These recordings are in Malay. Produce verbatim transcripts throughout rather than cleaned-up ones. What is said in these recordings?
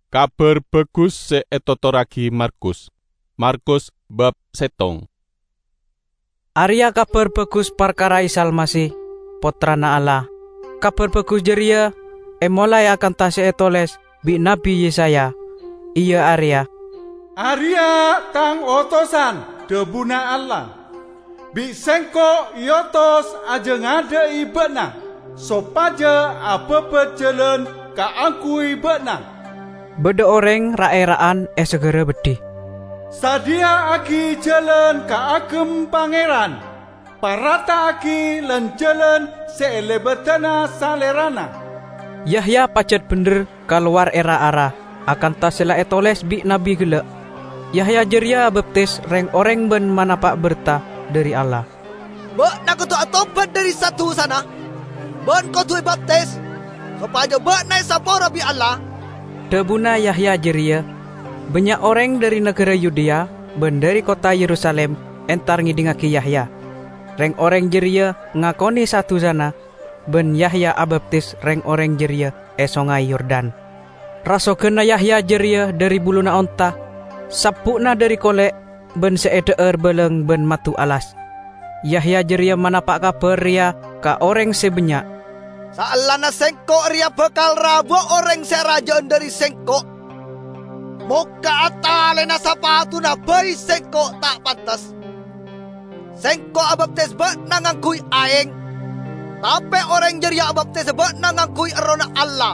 Kabar bagus se etotoragi Markus. Markus bab setong. Arya kabar bagus perkara Isa Almasih, Putrana Allah. Kabar bagus jeria emolai akan tase etoles bi Nabi Yesaya. Iya Arya. Arya tang otosan debuna Allah. Bi sengko yotos aja ngada ibena. Sopaja apa berjalan ka aku ibena. Beda orang raeraan eh segera bedih. Sadia aki jalan ka agem pangeran. Parata aki lan jalan seelebetana salerana. Yahya pacet bener keluar era arah akan tasela etoles bi nabi gelek. Yahya jeria baptis reng orang ben manapak berta dari Allah. Bak nak tu atobat dari satu sana. Ben kau tu baptis. Kepada bak naik sapora bi Allah. Debuna Yahya jeria, banyak orang dari negara Yudea ben dari kota Yerusalem entar ngidingaki Yahya. Reng orang jeria ngakoni satu sana, ben Yahya abaptis reng orang jeria e sungai Yordan. Rasokena Yahya jeria dari buluna onta, sapukna dari kolek ben seedeer beleng ben matu alas. Yahya jeria manapak kabar ria ka orang sebanyak. Saalana sengkok ria bekal rabu orang serajaan dari sengkok. Muka atale na sapatu na bay sengkok tak pantas. Sengkok abaptes ba nangangkuy aeng. Tapi orang jeria abaptes ba nangangkuy arona Allah.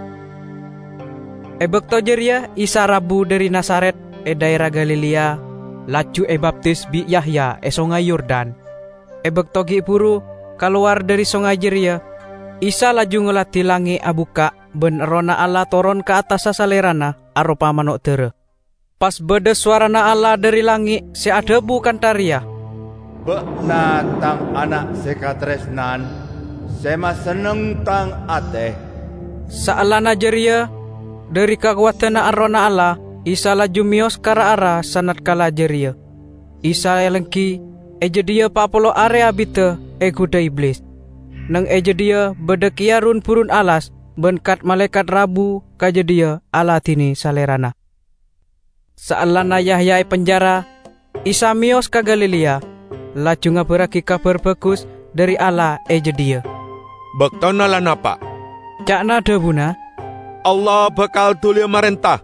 Ebek to jeria Isa rabu dari Nazaret e daerah Galilea. Laju e baptis bi Yahya e sungai Yordan. Ebek to gi puru keluar dari sungai jeria. Isa laju ngelati langi abuka ben rona Allah toron ke atas sasalerana arupa manuk tere. Pas beda suarana Allah dari langi si ada bukan taria. Bekna tang anak sekatresnan sema seneng tang ate. Saalana jeria dari kekuatan arona Allah Isa laju mios kara ara sanat kala jeria. Isa elengki eje dia papolo area bite e kuda iblis. Nang eje dia bedekia run purun alas benkat malaikat rabu kaje dia ala tini salerana. Saalana Yahya penjara Isa mios ka Galilea laju ngabaraki kabar bagus dari Allah eje dia. Bektona lan apa? Cakna debuna Allah bakal tulia marentah.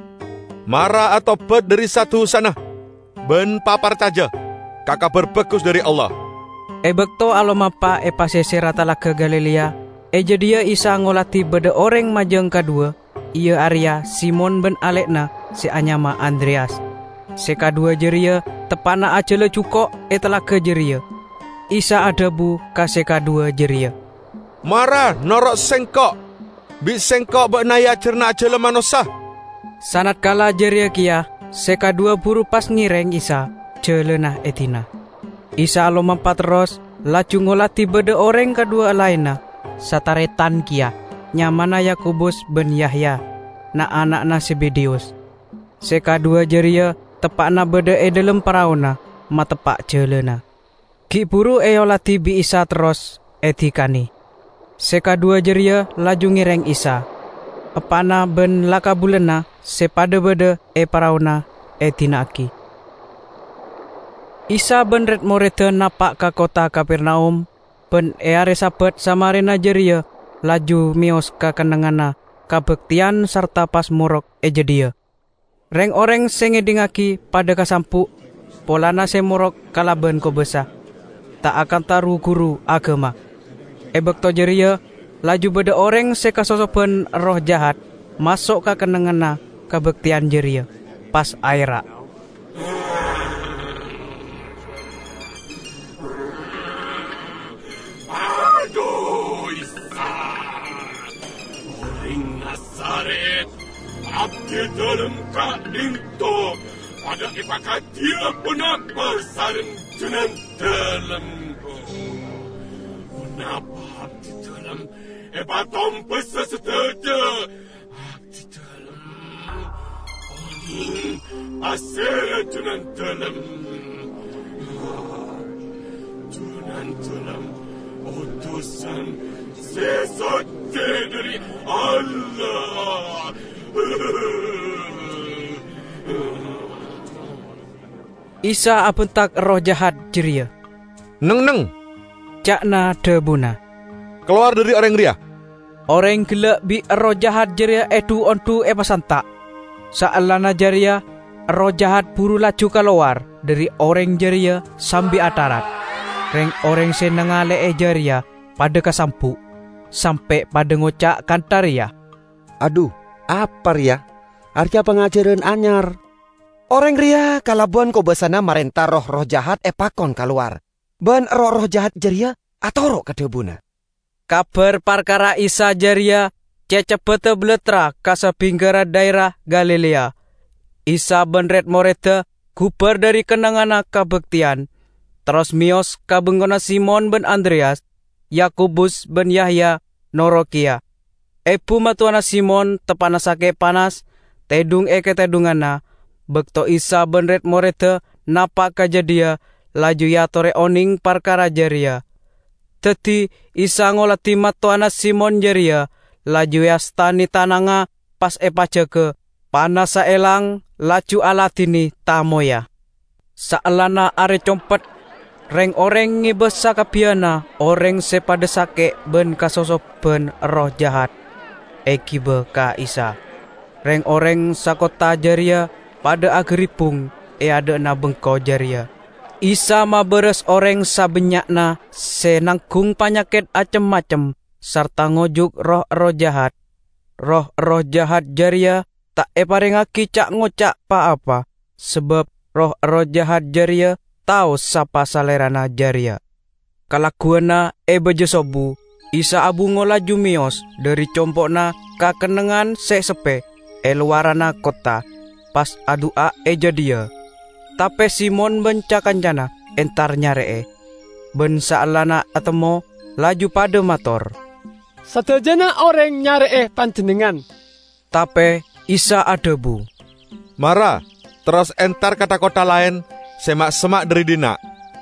Mara atau bed dari satu sana. Ben papar caja. Kabar bagus dari Allah. Ebekto alomapa e pasese ratala ke Galilea. Eje dia Isa ngolati beda orang majeng kadua. Ia Arya Simon ben Alekna si anyama Andreas. Se kadua jeria tepana acele cukok e telah ke jeria. Isa adabu ka se kadua jeria. Mara norok sengkok. Bi sengkok bak naya cerna acele manusia. Sanat kala jeria kia se kadua buru pas ngireng Isa celenah etina. Isa alomampa terus laju ngolati beda orang kedua lainna sataretan kia nyamana Yakobus ben Yahya na anak-na Zebedeus. Seka dua jeria tepakna beda e dalam paraona matepak jelena. Ki buru e olati bi Isa terus etikani. Seka dua jeria laju ngireng Isa. Epana ben lakabulena sepada beda e paraona etinaki. Isa ben red morete napak ke kota Kapernaum, ben eare sabat Samarena jeria, laju mios ke kenangana, kabektian serta pas murok eje dia. Reng orang sengedingaki pada kasampu, polana semurok kalaben ko besa, tak akan taru guru agama. Ebek to jeria, laju beda orang sekasosopen roh jahat, masuk ke kenangana, kabektian jeria, pas aira. Abdi dalam kadinto pada ipakat dia penapa sareng jenan dalam penapa abdi dalam ebatom pesa seteja abdi dalam oning asera jenan dalam jenan dalam utusan sesuatu dari Allah Isa abentak roh jahat jeria. Neng neng, Cakna debuna. keluar dari orang ria. Orang gelak bi roh jahat jeria edu ontu epasanta. Saalana jeria, roh jahat buru laju keluar dari orang jeria sambil atarat. Reng orang senengale e jeria pada kasampu. Sampai pada ngocak kantaria. Aduh, apa ria? Arya pengajaran anyar. Orang ria kalabuan ko besana marenta roh-roh jahat epakon keluar. Ban roh-roh jahat jeria atau roh kedebuna. Kabar perkara Isa jeria cecepete beletra kasa pinggara daerah Galilea. Isa benret morete gubar dari kenangana kabektian. Terus mios kabengona Simon ben Andreas, Yakobus ben Yahya, Norokia. Epu matuana Simon tepana sake panas, tedung eke tedungana. Bekto Isa benret morete napa kajadia, laju yatore oning perkara jeria. Teti Isa ngolati matuana Simon jeria, laju yastani tananga pas epaceke, panas saelang laju alatini tamoya. Saalana are compet, reng oreng ngibesa kapiana, oreng sepada sake ben kasosop ben roh jahat. Ekibe ka Isa. Reng oreng sakota jeria, pada agripung e ada na bengko jeria. Isa maberes oreng sabenyakna senangkung panyakit acem-macem serta ngojuk roh-roh jahat. Roh-roh jahat jeria tak eparengaki cak ngocak pa apa sebab roh-roh jahat jeria tahu sapa salerana jeria. Kalakuana e bejesobu Isa abu ngolaju mios dari compokna kakenengan se sepe e luarana kota. Pas adua eja dia. Tape Simon bencakan-cana entar nyaree. Ben saalana atemo laju pada motor. Sadajana orang nyaree panjenengan. Tape Isa adebu. Mara, terus entar kata kota lain, semak-semak dari dina.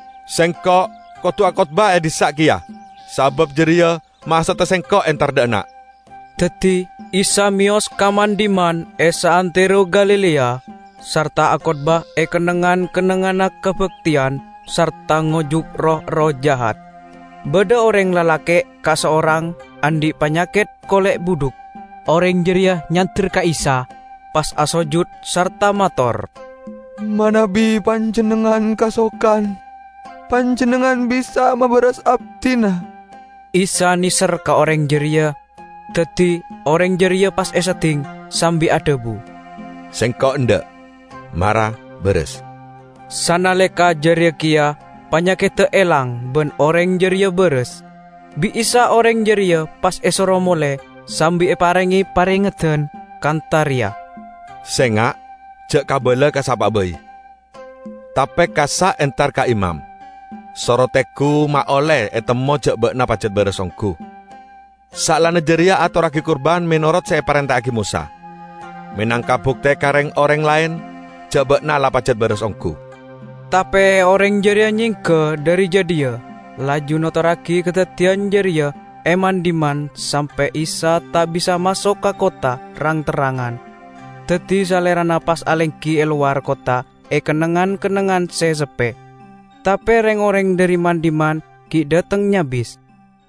Sengko kotu akotba e disak kia. Sabab jeria masa tesengko entar dana. Teti Isa mios kamandiman esa antero Galilea, serta akotbah e kenengan-kenengana kebektian, serta ngojuk roh-roh jahat. Beda orang lalake ka seorang andi penyakit kolek buduk. Orang jeria nyantir ka Isa, pas asojud serta mator. Manabi panjenengan kasokan, panjenengan bisa maberas abdina. Isa niser ka orang jeria. Teti orang jeria pas eseting sambi adebu. Sengko ndak, Mara beres. Sanaleka jeria kia penyakit elang ben orang jeria beres. Bi Isa orang jeria pas esoro mole sambi eparengi parengeten kantaria. Senga cek kabela ka sapa bayi. Tape kasa entar ka imam. Soroteku ma oleh etemo cek bekna pacet beres ongku. Saklana jeria atau ragi kurban menurut saya perintah agi Musa. Menangkap bukti kareng orang lain, coba nala pacet beres ongku. Tapi orang jeria nyingke dari jedia, laju notoraki ketetian jeria, eman diman sampai Isa tak bisa masuk ke kota rang terangan. Teti salera napas alengki eluar kota, e kenengan-kenengan sesepe. Tapi reng orang dari mandiman ki dateng nyabis.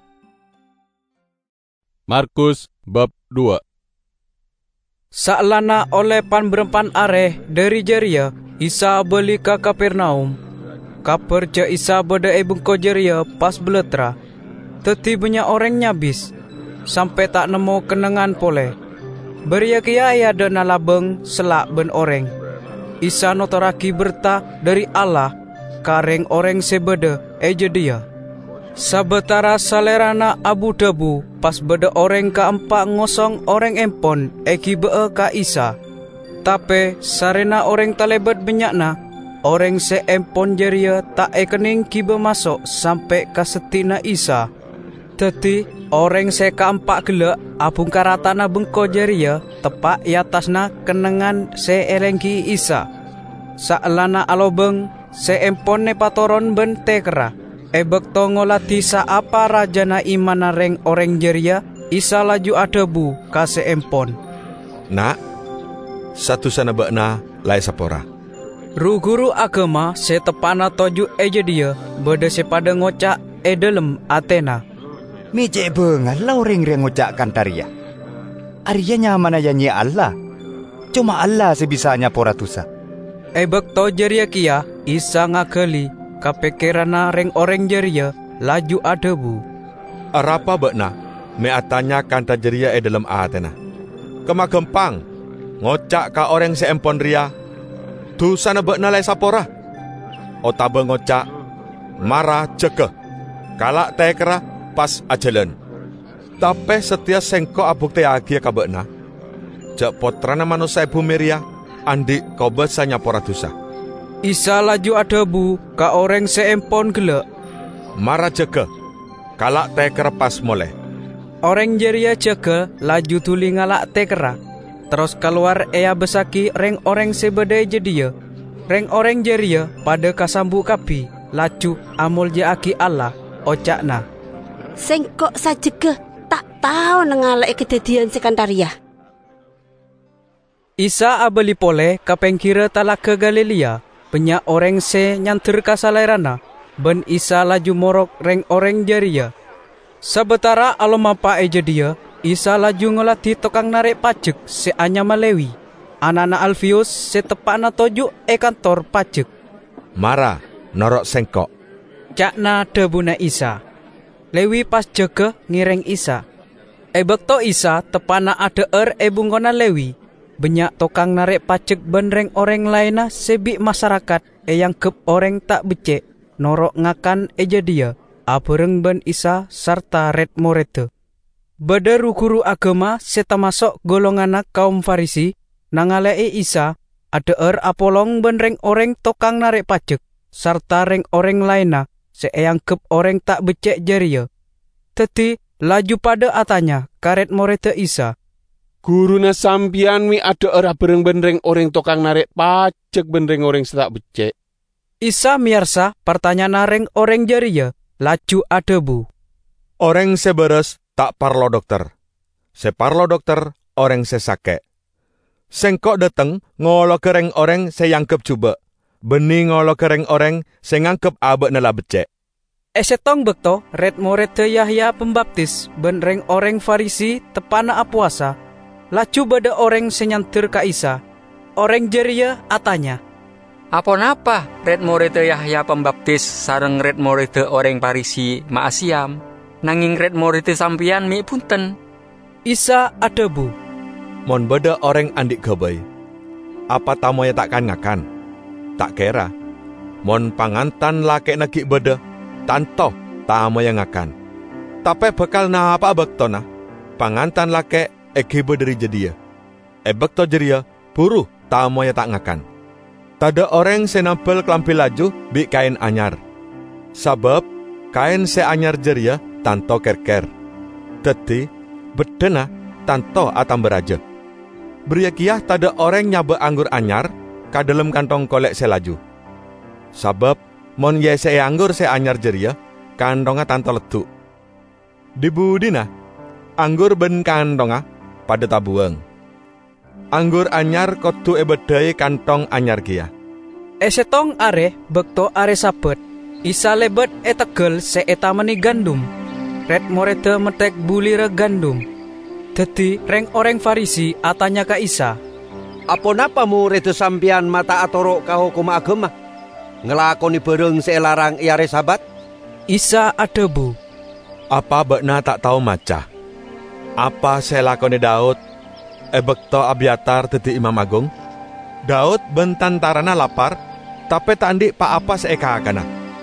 Markus bab dua. Saklana oleh pan berempan areh dari jeria, Isa beli ke Kapernaum. Kaperja Isa beda ebengko jeria pas beletra. Teti banyak orang nyabis, sampai tak nemu kenangan pole. Beria kia ia dana labeng selak ben orang. Isa notoraki berta dari Allah, kareng orang sebeda eja dia. Sabetara salerana Abu Dabu pas beda orang keempat ngosong orang empon eki bee ka Isa. Tapi sarena orang talebet benyakna, orang se empon jeria tak ekening kibe masuk sampai ka setina Isa. Teti orang se keempat gelak abung karatana bengko jeria tepak iatasna kenengan se elengki Isa. Saalana alobeng se empon ne patoron ben tekera. Ebek tongolati sa apa rajana imana reng orang jeria, Isa laju adebu kase empon. Nak, satu sana bekna lai sapora. Ru guru agama setepana toju eja dia beda sepada ngocak e dalam Athena. Mi cek bengal lah orang yang ngocakkan taria. Arianya mana yanyi Allah. Cuma Allah sebisanya pora tusa. Ebek to jeria kia Isa ngakeli kapekirana reng orang jeria laju adebu. Arapa bekna me atanya kanta jeria e dalam Athena. Kema gempang ngocak ka orang seempon ria. Tu sana bekna lai sapora. Otabe ngocak marah cekeh. Kalak tekera pas ajalan. Tapi setia sengko abuk te agia ka bekna. Jak potrana manusia ibu Maria andi kau besanya pora dosa. Isa laju adebu ka orang seempon gelek. Marah cekeh. Kalak tekera pas moleh. Orang jeria cekeh laju tuli ngalak tekera. Terus keluar ea besaki reng orang sebedai jedia. Reng orang jeria pada kasambu kapi. Laju amul je aki Allah. Ocakna. Sengkok saja ke tak tahu nengalai kejadian sekantaria. Isa abeli pole kapengkira talak ke Galilea. Penyak orang se nyantir kasalerana. Ben Isa laju morok reng orang jeria. Sebetara alomapa eja dia. Isa laju ngelatih tokang narik pajak se Anyama Lewi. Anak-anak Alfius se tepakna toju e kantor pajak. Marah norok sengkok. Cakna debuna Isa. Lewi pas jaga ngireng Isa. E bekto Isa tepana ada er e bungkona Lewi. Banyak tokang narik pajak benreng orang lainna sebik masyarakat e yang kep orang tak becek. Norok ngakan eja dia. Abereng ben Isa serta red morete. Beda guru agama seta masuk golongan kaum Farisi. Nangalai Isa ada er apolong benreng orang tokang narik pajak. Serta reng orang lainna seeyang kep orang tak becek jeria. Teti laju pada atanya karet morete Isa. Guruna sampian mi ada era bereng-bereng orang tokang narik pajak benreng orang setak becek. Isa miarsa pertanyaan reng orang jeria. Laju adebu. Orang seberes tak parlo dokter. Separlo dokter orang sesake. Sengkok dateng ngolo kereng orang seyangkep cuba. Beni ngolo kereng orang sengangkep abek nela becek. Esetong bekto red morete Yahya Pembaptis benreng orang Farisi tepana apuasa. Laju beda orang senyantir ka Isa. Orang jeria atanya. Apa napa red morete Yahya Pembaptis sareng red morete orang Farisi maasiam. Nanging red morete sampian mi punten. Isa adebu. Mon beda orang andik gabai. Apa tamoya takkan ngakan? Tak kira. Mon pangantan laki nagi beda. Tanto tamoya ngakan. Tapi bekal na apa bektona? Pangantan laki eki bederi jedia. E bekto jeria buruh tamoya tak ngakan. Tada orang senampel kelampi laju bi kain anyar. Sabab kain se anyar jeria tanto ker-ker. Teti bedena tanto atam beraja. Beriakiah tada orang nyaba anggur anyar ka dalam kantong kolek selaju. Sabab mon ye se anggur se anyar jeria kantongnya tanto letuk. Dibudina anggur ben kantongnya pada tabuang. Anggur anyar kotu ebedai kantong anyar kia. Esetong are bekto are sabet. Isa lebet etegel se etamani gandum. Red morete metek bulira gandum. Dadi reng orang Farisi atanya ka Isa. Apa napamu redo sampian mata atoro ka hukum agama? Ngelakoni bareng selarang iare sabat? Isa adebu. Apa bekna tak tahu maca? Apa saya lakoni Daud? E bekto Abiatar dadi imam agung? Daud bentantarana lapar, tapi tak andik pa apa seeka akana.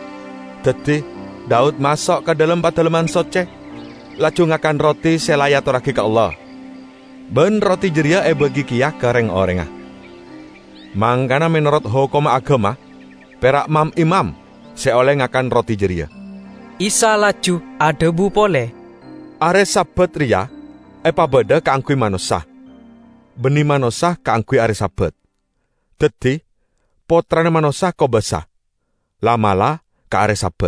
Dadi Daud masuk ke dalam padaleman soce, laju ngakan roti selaya toraki ke Allah. Ben roti jeria e bagi kiyah kereng orengah. Mangkana menurut hukum agama, perak mam imam seoleh ngakan roti jeria. Isa laju adebu pole. Are sabat ria, epa beda keangkui manusia. Beni manusia keangkui are sabat. Dadi, potrane manusia ko besah. Lamala ke are sabat.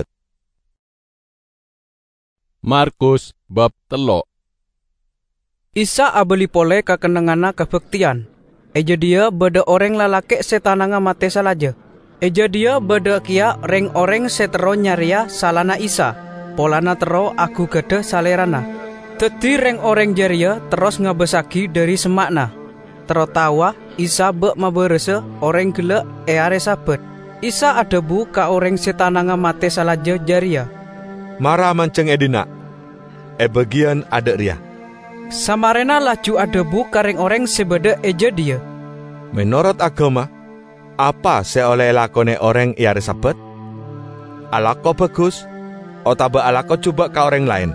Markus bab telo. Isa abeli pole kakenengana kebektian. Eja dia beda orang lalake setananga mate salaja. Eja dia beda kia reng orang setero nyaria salana Isa. Polana tero aku gede salerana. Teti reng orang jaria terus ngabesaki dari semakna. Terotawa Isa be maberese orang gelek eare sabet. Isa ada bu ka orang setananga mate salaja jaria. Mara manceng edina. E bagian ada ria. Samarena laju ada bu kareng orang sebeda eja dia. Menurut agama, apa seoleh lakone orang iare sabet? Alako bagus, otaba alako coba ka orang lain.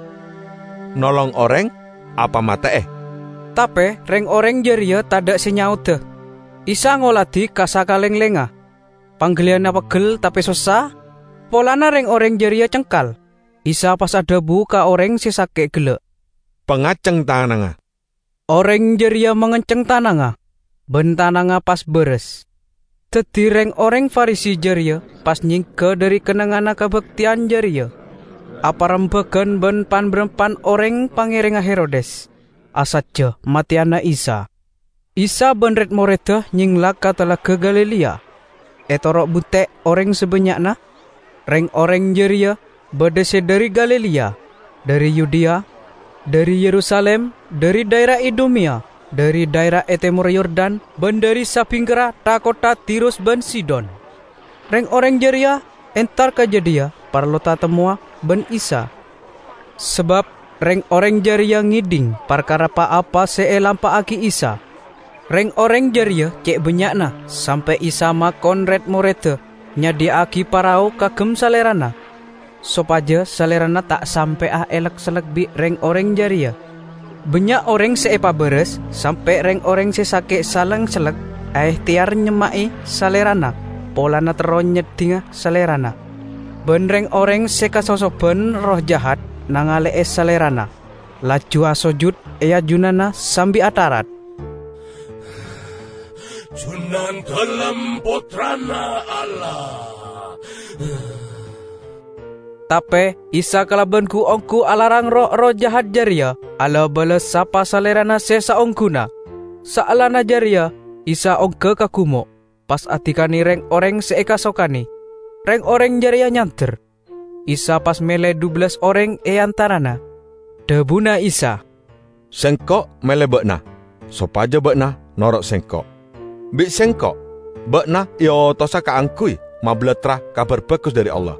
Nolong orang, apa mata eh? Tapi reng orang jaria tada senyaut deh. Isa ngoladi kasakaleng lenga. Panggilian apa gel tapi susah. Polana reng orang jaria cengkal. Isa pas ada bu ka orang sesake gelek. Pengaceng tananga. Orang jaria mengenceng tananga. Ben tananga pas beres. Teti reng orang Farisi jaria pas nyingke dari kenangana kebaktian jaria. Apa rembegan ben pan berempan orang pangerenga Herodes. Asatja matiana Isa. Isa ben red moreta nyinglak katala ke Galilea. Etorok butek orang sebenyakna. Reng orang jaria bedese dari Galilea, dari Yudea, dari Yerusalem, dari daerah Idumea, dari daerah Etemur Yordan, ben dari sapinggera ta kota Tirus ben Sidon. Reng orang jaria entar kajadia parlota temua ben Isa. Sebab reng orang jaria ngiding perkara pa apa seelampa aki Isa. Reng orang jaria cek benyakna sampai Isa makon red morete nyadiaki parau kagem salerana. Sopaja salerana tak sampai ah elek selek bi reng orang jaria. Banyak orang seepa beres sampai reng orang sesake salang selek eh tiar nyemai salerana. Polana teronyet tinga salerana. Ben reng orang sekasosoben roh jahat nangale es salerana. Laju asojud ea junana sambi atarat. Junan dalam putrana Allah. Tapi Isa kalabanku ongku alarang roh roh jahat jaria. Ala balas sapa salerana sesa ongkuna. Saalana jaria Isa ongke kakumo. Pas atikani reng orang seeka sokani. Reng orang jaria nyanter. Isa pas mele dua belas orang e antarana. Debuna Isa. Sengkok mele bekna. Sopaja bekna norok sengkok. Bik sengkok bekna yo tosa ka angkui mabletra kabar bagus dari Allah.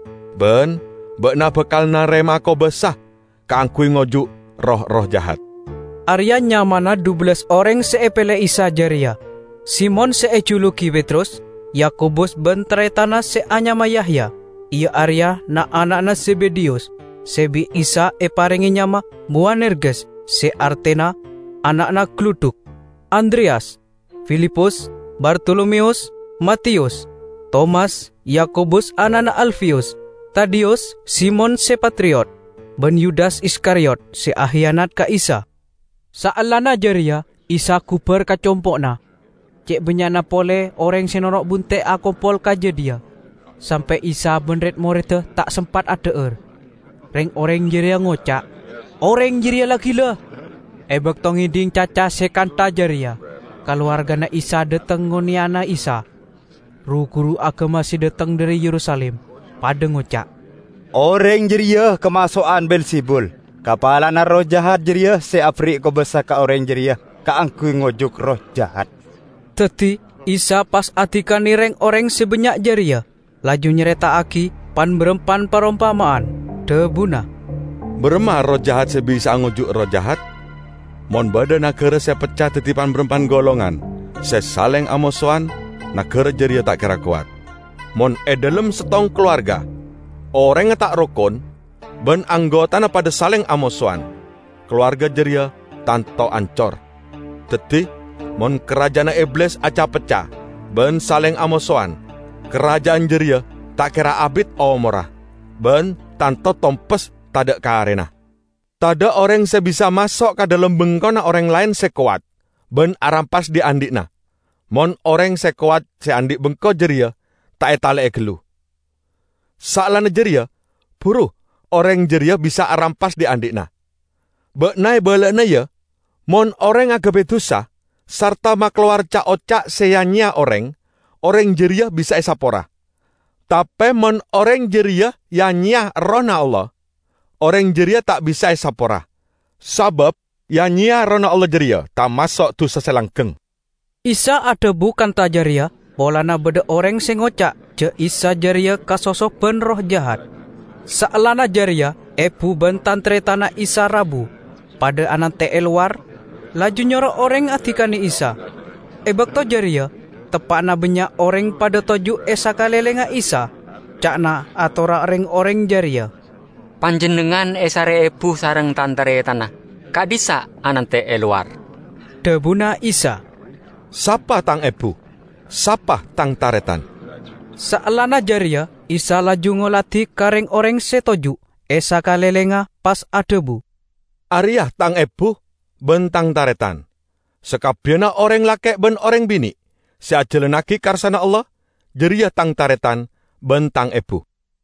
Ben, bekna bekal narema ko besah kaangkui ngojuk roh-roh jahat. Arya nyamana dua belas orang seepele Isa jaria. Simon seejuluki Petrus, Yakobus ben teretana seanyama Yahya. Ia Arya na anakna Zebedius. Sebi Isa e parengi nyama Boanerges, se Artena anakna Kluduk. Andreas, Filipus, Bartolomeus, Matius, Thomas, Yakobus anakna Alfius, Tadius, Simon se Patriot, ben Yudas Iskariot se ahianat ka Isa. Saalana jaria Isa kuper ka compokna. Cek benyana pole orang senorok bunte akompol kaja dia. Sampai Isa benret morete tak sempat adeer. Reng orang jaria ngocak, orang jaria lagi lah. Ebek tongiding caca sekanta jaria. Keluargana Isa deteng ngoniana Isa. Ru-guru agama si deteng dari Yerusalem. Pada ngocak, orang jeria kemasukan Belzebul. Kapalana roh jahat jeria se afrik ko besa ka orang jeria ka angku ngojuk roh jahat. Teti Isa pas atikani reng orang sebanyak jaria. Laju nyereta aki pan berempan perumpamaan. Debuna. Beremah roh jahat sebisa ngojuk roh jahat. Mon bada nakere se pecah tetipan berempan golongan. Se saleng amosoan nakere jeria tak kira kuat. Mon e dalam setong keluarga, orang tak rokon, ben anggota na pada saling amosuan. Keluarga jeria tanto ancor. Teti, mon kerajaan iblis aca pecah, ben saling amosuan. Kerajaan jeria tak kira abid o morah, ben tanto tompes tada karena. Tada orang sebisa masuk ke dalam bengkona orang lain sekuat, ben arampas di andikna. Mon orang sekuat se andik bengko jeria, tak etale ekelu. Saalana jeria, buruh orang jeria bisa arampas di andikna. Beknai belakna ya, mon orang agabe dosa, sarta makluar ca-ocak seyanya orang, orang jeria bisa esapora. Tapi mon orang jeria yanya rona Allah, orang jeria tak bisa esapora. Sabab yanya rona Allah jeria, tak masuk tu seselangkeng. Isa ada bukan tak jeria, polana beda orang sing ngocak, je Isa jeria kasosok ben roh jahat. Saalana jeria, epu bentan tretana Isa rabu, pada anan te luar, laju nyoro orang atikani Isa. Ebak to jeria, tepakna banyak orang pada toju esa kalelenga Isa, cakna atora ring orang jeria. Panjenengan esare ebu sareng tantere tanah, kadisa anante eluar. Debuna Isa. Sapa tang ebu? Sapa tang taretan? Saalana jeria, Isa laju ngolati kareng orang setoju, esa kalelenga pas adebu. Ariah tang ebu, bentang taretan. Sekabiana orang laki ben orang bini. Seajelenaki karsana Allah, jeria tang taretan, bentang ebu.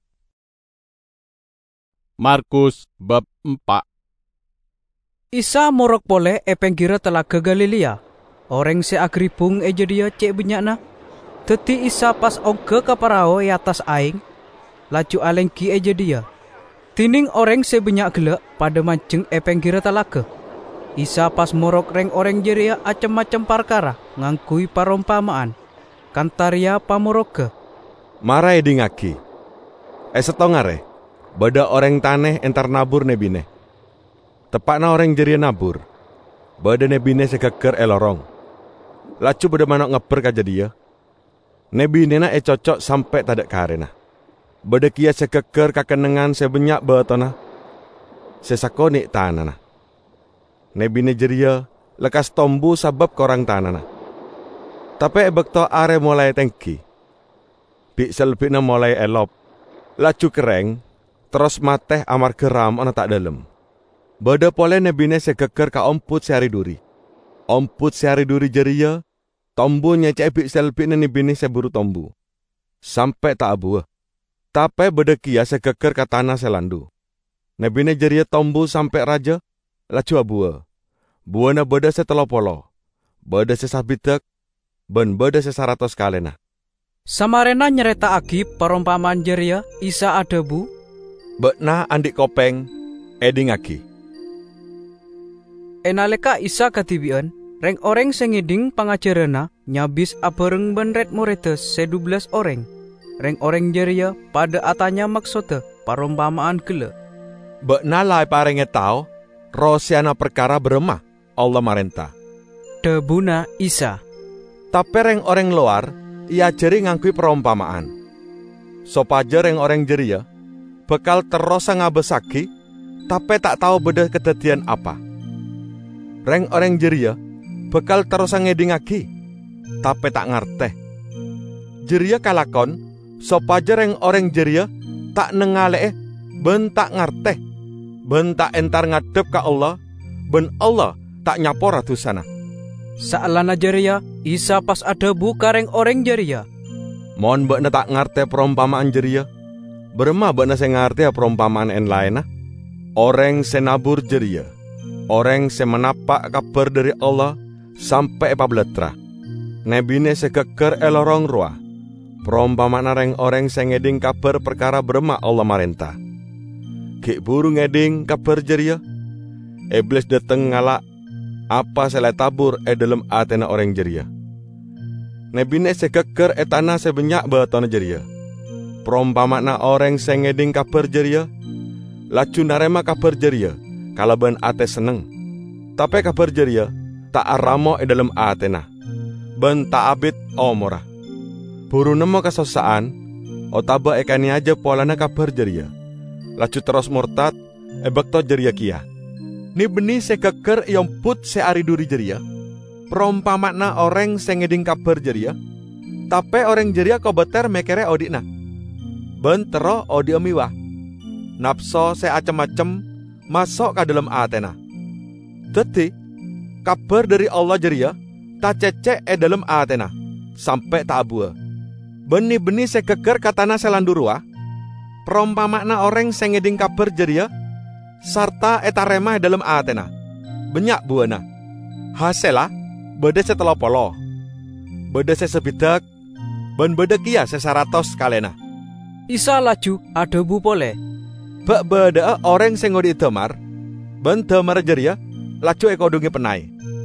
Markus bab empat. Isa morok pole e pengkira telaga Galilea. Orang se agribung e jedia cek benyakna. Teti Isa pas ogge kaparao e atas aing, laju alengki e jedia. Tining orang se benyak gelek pada mancing e pengkira telaga. Isa pas morok reng orang jeria acem-macem parkara ngangkui parompamaan. Kantaria pamoroge. Marai dingaki. Esetongare, bada orang taneh entar nabur nebine. Tepakna orang jeria nabur. Bada nebine sekeker elorong. Lacu bada manok ngeper kaja dia. Nebine na e cocok sampai tadak karena. Bada kia sekeker kakenengan sebenyak batona. Sesakoni tanana. Nebine jeria lekas tombu sabab korang tanana. Tapi ebek to are mulai tengki. Bik selbina mulai elop. Laju kereng, terus mateh amar geram ana tak dalem. Bada pole nebine segeger ka omput sehari duri. Omput sehari duri jeria, tombu nyecek bik selbina nebine seburu tombu. Sampai tak abuah. Tapi bada kia segeger ka tanah selandu. Nebine jeria tombu sampai raja, laju abuah. Buana bada setelopolo. Bada sesabitek, ben bada sesaratos kalena. Samarena nyereta agi perumpamaan jeria Isa adebu. Bekna andik kopeng eding agi. Enaleka Isa katibian, reng orang sengiding pangajarana nyabis abareng ben red muretes sedublas orang. Reng orang jeria pada atanya maksudnya perumpamaan gele. Bekna lai parenge tau, rosiana perkara beremah Allah marenta. Debuna Isa. Tapi reng orang luar, ia jeri ngangkui perumpamaan. Sopaja reng orang jeria, bekal terus ngabesaki, tapi tak tahu beda kedadian apa. Reng orang jeria, bekal terus ngedingaki, tapi tak ngerteh. Jeria kalakon, sopaja reng orang jeria, tak nengalee, ben tak ngerteh. Ben tak entar ngadep ka Allah, ben Allah tak nyapora tu sana. Saalana jeria, Isa pas adebu kareng orang jeria. Mohon bekna tak ngerti perumpamaan jeria. Berma bekna se ngerti perumpamaan en lainah. Orang senabur jeria. Orang se menapak kabar dari Allah sampai pabletra. Nebine sekeker elorong ruah. Perumpamaan reng orang se ngeding kabar perkara berma Allah marenta. Kik buru ngeding kabar jeria. Iblis dateng ngalak. Apa selai tabur e dalam atena orang jeria. Nebine sekeker etana sebenyak batona jeria. Perumpamaan orang se ngeding kabar jeria. Lacu narema kabar jeria. Kalau ben ate seneng. Tapi kabar jeria tak aramo e dalam atena. Ben tak abit omora. Buru nemo kesosaan. Otaba ekani aja polana kabar jeria. Lacu terus murtad. E bakto jeria kia. Ni benih sekeker yang put seari duri jeria. Perumpamaan orang sengeding kabar jeria. Tapi orang jeria kau beter mekere odikna. Bentero odi omiwah. Napso se acem-acem masuk ke dalam atena. Teti kabar dari Allah jeria tak cecek e dalam atena sampai tak abua. Benih-benih sekeker katana selandurua. Perumpamaan orang sengeding kabar jeria. Sarta etaremah dalam atena. Banyak buana. Haselah, beda setelopolo, beda sesebidak, ben beda kia sesaratos kalena. Isa laju adebu pole. Bak beda orang sing ngodi demar, ben demar jeria, laju ekodungi penai.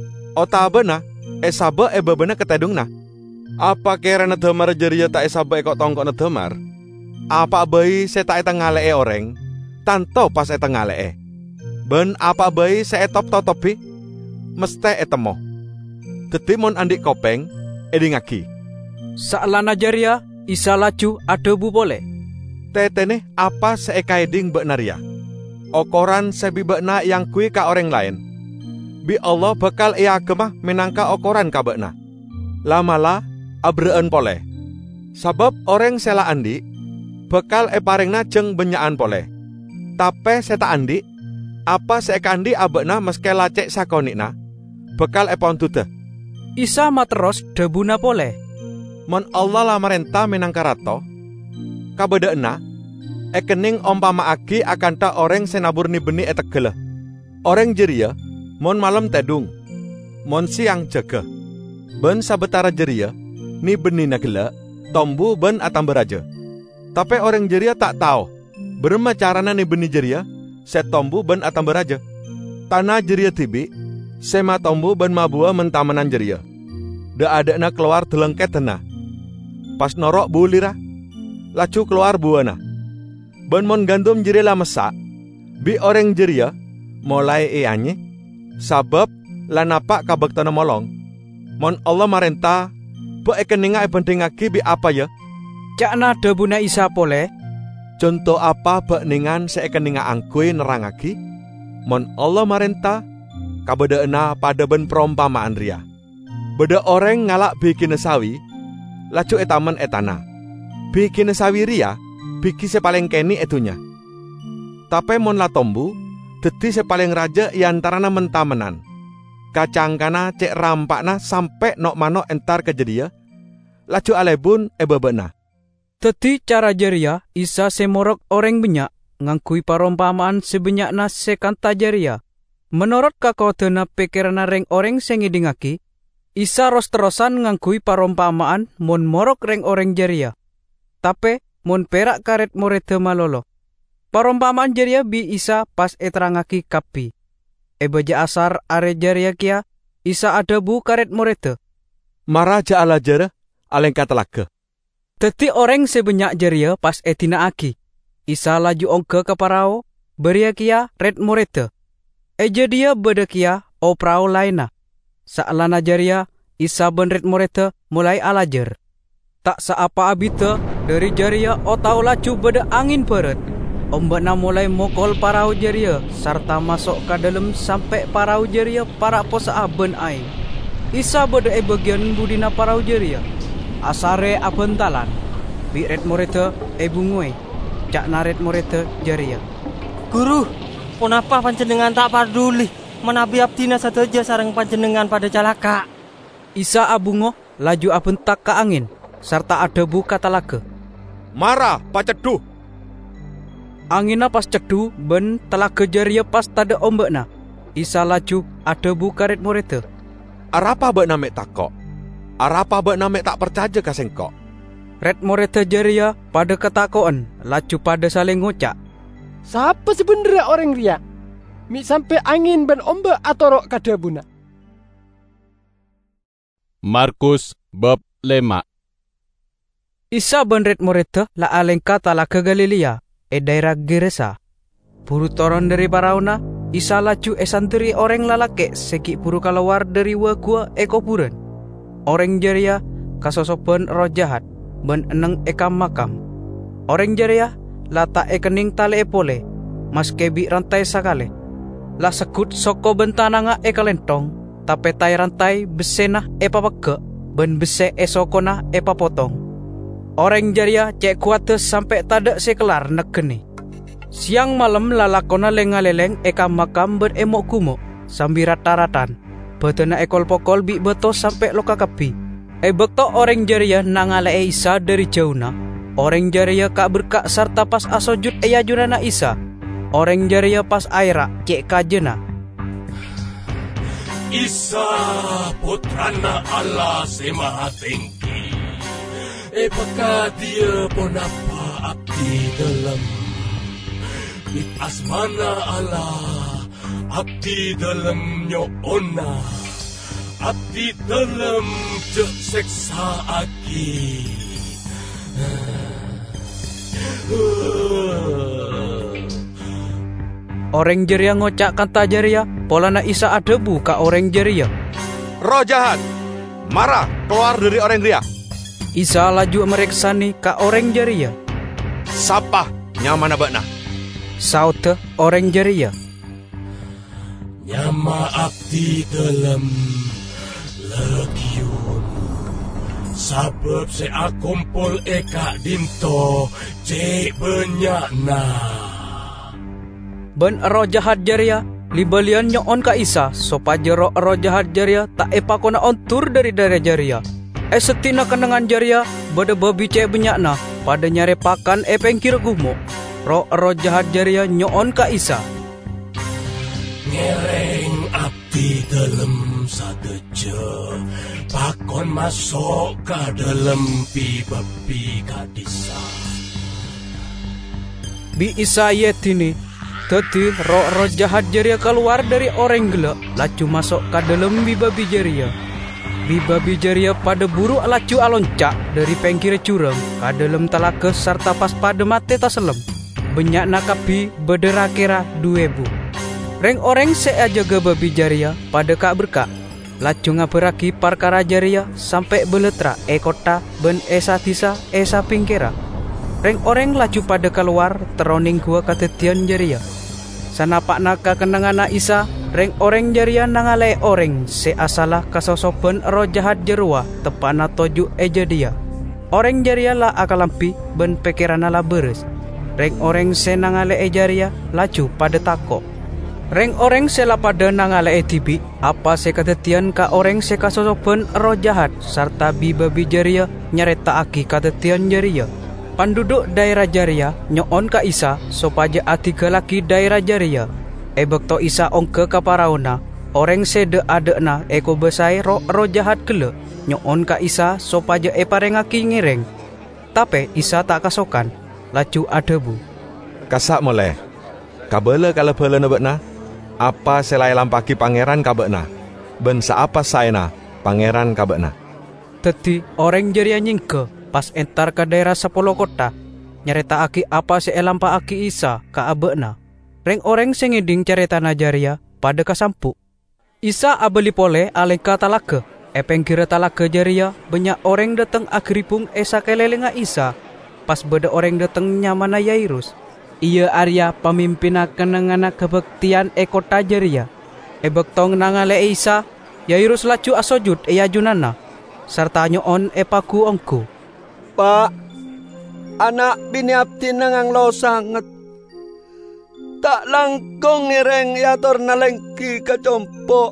Ota bena, esaba eba bena ketedungna. Apa kerana demar jeria tak esaba ekok tongkok na demar? Apa bayi se tak etang ngale orang, tanto pas etang ngale. Ben apa bayi se etop totopi, meste etemo. Tetimon andik kopeng, edingaki. Sa'lana jaria, Isa laju adebu pole. Tetene apa seeka eding beknaria. Okoran sebi bekna yang kui ka orang lain. Bi Allah bakal ia gemah menangka okoran ka bekna. Lamala abreen pole. Sabab orang sela andi, bakal e paringna jeng benyaan pole. Tape seta andi, apa seeka andi abekna meske lacek sakonikna, bakal e pontude. Isa materos debuna pole. Mon Allah lamarenta menangka rato, kabedena, ekening ompama agi akan ta orang senabur ni benih etegele. Orang jeria, mon malam tedung, mon siang jaga. Ben sabetara jeria, ni benih nagela, tombu ben atam beraja. Tapi orang jeria tak tahu, berma carana ni benih jeria, set tombu ben atam beraja. Tanah jeria tibi, sema tombu ben mabua mentamanan jeria. Da ada na keluar telengket tena. Pas norok bulira, laju keluar buana. Ben mon gandum jeria lah mesak, bi orang jeria mulai ianye, sabab lanapak kabak tanah molong. Mon Allah marenta, be ekeninga e pentingaki bi apa ya? Cakna debuna Isa pole. Contoh apa be ningan seekeninga angkui nerangaki? Mon Allah marenta, kabedeena pada ben perumpamaan ria. Beda orang ngalak bikin sawi, laju etaman etana. Bikin sawi ria, bikin sepaling keni etunya. Tapi mon la tombu, deti sepaling raja iantarana mentamenan. Kacangkana cek rampakna sampai nok mano entar kejedia, laju alebun ebebena. Deti cara jeria, Isa semorok orang banyak, ngangkui parompamaan sebenyakna sekanta jeria. Menurut kakodena pikirana reng orang sengidingaki, Isa ros-terosan ngangkui parompamaan mon morok reng orang jeria. Tapi mon perak karet morete malolo. Parompamaan jeria bi Isa pas eterangaki kapi. Ebaja asar are jeria kia, Isa adebu karet morete. Maraja ala jera, aleng katalaga. Teti orang sebanyak jeria pas etina aki. Isa laju ongke ke parao, beria kia red morete. Eja dia beda kia o prao laina. Sa'lana jaria, Isa ben red morete mulai alajer. Tak seapa abita dari jaria o tau laju beda angin peret. Ombakna mulai mokol parau jaria serta masuk ke dalam sampai parau jaria para posa ben aing. Isa beda e bagian budina parau jaria. Asare abentalan. Bi red morete e bungwe. Cak naret morete jaria. Guru, kenapa panjenengan tak peduli menabi abdina sateja sareng panjenengan pada calaka? Isa abungo laju abentak ke angin serta adebu kata laga. Marah paceduh. Angina pas cedu ben telaga jaria pas tada ombakna. Isa laju adebu karet morete. Arapa bak namek takok? Arapa bak namek tak percaya kasengkok? Red morete jaria pada ketakoan laju pada saling ngocak. Siapa sebenarnya orang ria? Mi sampai angin ben ombak atau rok kadabuna. Markus bab lima. Isa ben red morete la alengka talaga Galilea e daerah Gerasa. Puru toron dari parauna, Isa laju esanteri orang lalake seki puru keluar dari wakua ekopuren. Orang jaria kasosopen roh jahat ben eneng eka makam. Orang jaria lata ekening tale epole mas kebi rantai sakale. La sekut soko bentananga eka lentong tapi tai rantai besenah epa peke ben bese esokona epa potong. Orang jaria cek kuates sampai tada sekelar nekeni. Siang malam lalakona lengaleleng eka makam beremok kumok sambil rata-ratan. Betena ekol pokol bi beto sampai loka kapi. E bekto orang jaria nangale Isa dari jauhna. Orang jaria kak berkak serta pas asojud eya junana Isa. Orang jaria pas aira cek kajena. Isa putrana Allah semaha tinggi. Epakah dia ponapa abdi dalam Bit asmana Allah abdi dalam nyoona abdi dalam cek seksa aki. Orang jeria ngocak kata jeria, polana Isa adebu ka orang jeria. Roh jahat, marah keluar dari orang ria. Isa laju mereksani ka orang jeria. Sapa nyamana bakna? Saute orang jeria. Nyama abdi dalam legiun. Sabab saya kumpul eka dinto cek benyakna. Ben roh jahat jeria, libalian nyon ka Isa, sopaja roh roh jahat jeria tak epa kona ontur dari dari jeria. E setina kenangan jeria, bada babi cek benyakna, pada nyare pakan e pengkir gumo. Roh roh jahat jeria nyon ka Isa. Ngereng abdi dalam sadeja, pakon masuk ka dalam pi babi kadisa. Bi Isa yetini. Teti roh-roh jahat jeria keluar dari orang gelap, lacu masuk ke dalam bibabi jeria. Bibabi jeria pada buru lacu aloncak dari pengkir curang ke dalam telaka serta pas pada mati taselem. Banyak nakapi bedera kira dua bu. Reng orang seajaga babi jeria pada kak berkak. Lacu ngaperaki perkara jeria sampai beletra ekota ben esa tisa esa pingkira. Reng orang lacu pada keluar teroning gua katetian jeria. Sanapak naka kenangana Isa, reng orang jeria nangale orang seasalah kasosopen roh jahat jerua tepana toju eja dia. Orang jeria la akalampi ben pekirana la beres. Reng orang se nangale ejaria lacu pada tako. Reng orang se la pada nangale etibi apa se katetian ka orang se kasosopen roh jahat serta bibabi jeria nyareta aki katetian jeria. Penduduk daerah Jaria nyon ka Isa sopaja ati kelaki daerah Jaria. Ebek to Isa ongke ka paraona, orang sede adekna eko besai roh roh jahat kele nyon ka Isa sopaja e parengaki ngireng. Tapi Isa tak kasokan, lacu adebu. Kasak moleh. Kabele kala bele nebekna, apa selai lampaki pangeran kabekna. Ben saapa saena pangeran kabekna. Teti orang Jaria nyingke. Pas entar ke daerah sepuluh kota, nyareta aki apa se elampa aki Isa ka abekna. Reng orang sengiding cerita najaria pada kasampu. Isa abeli pole alengka talake. Epeng kira talake jaria banyak orang datang agripung esa kelelenga Isa. Pas beda orang datang nyamana Yairus. Ia Arya pemimpin kenangana kebaktian e kota jaria. Ebek tong nangale Isa, Yairus lacu asojud e yajunana. Serta nyoon e paku ongku. Pak, anak bini abdi nangang lo sangat. Tak langkong ngereng yator nalengki kecompo.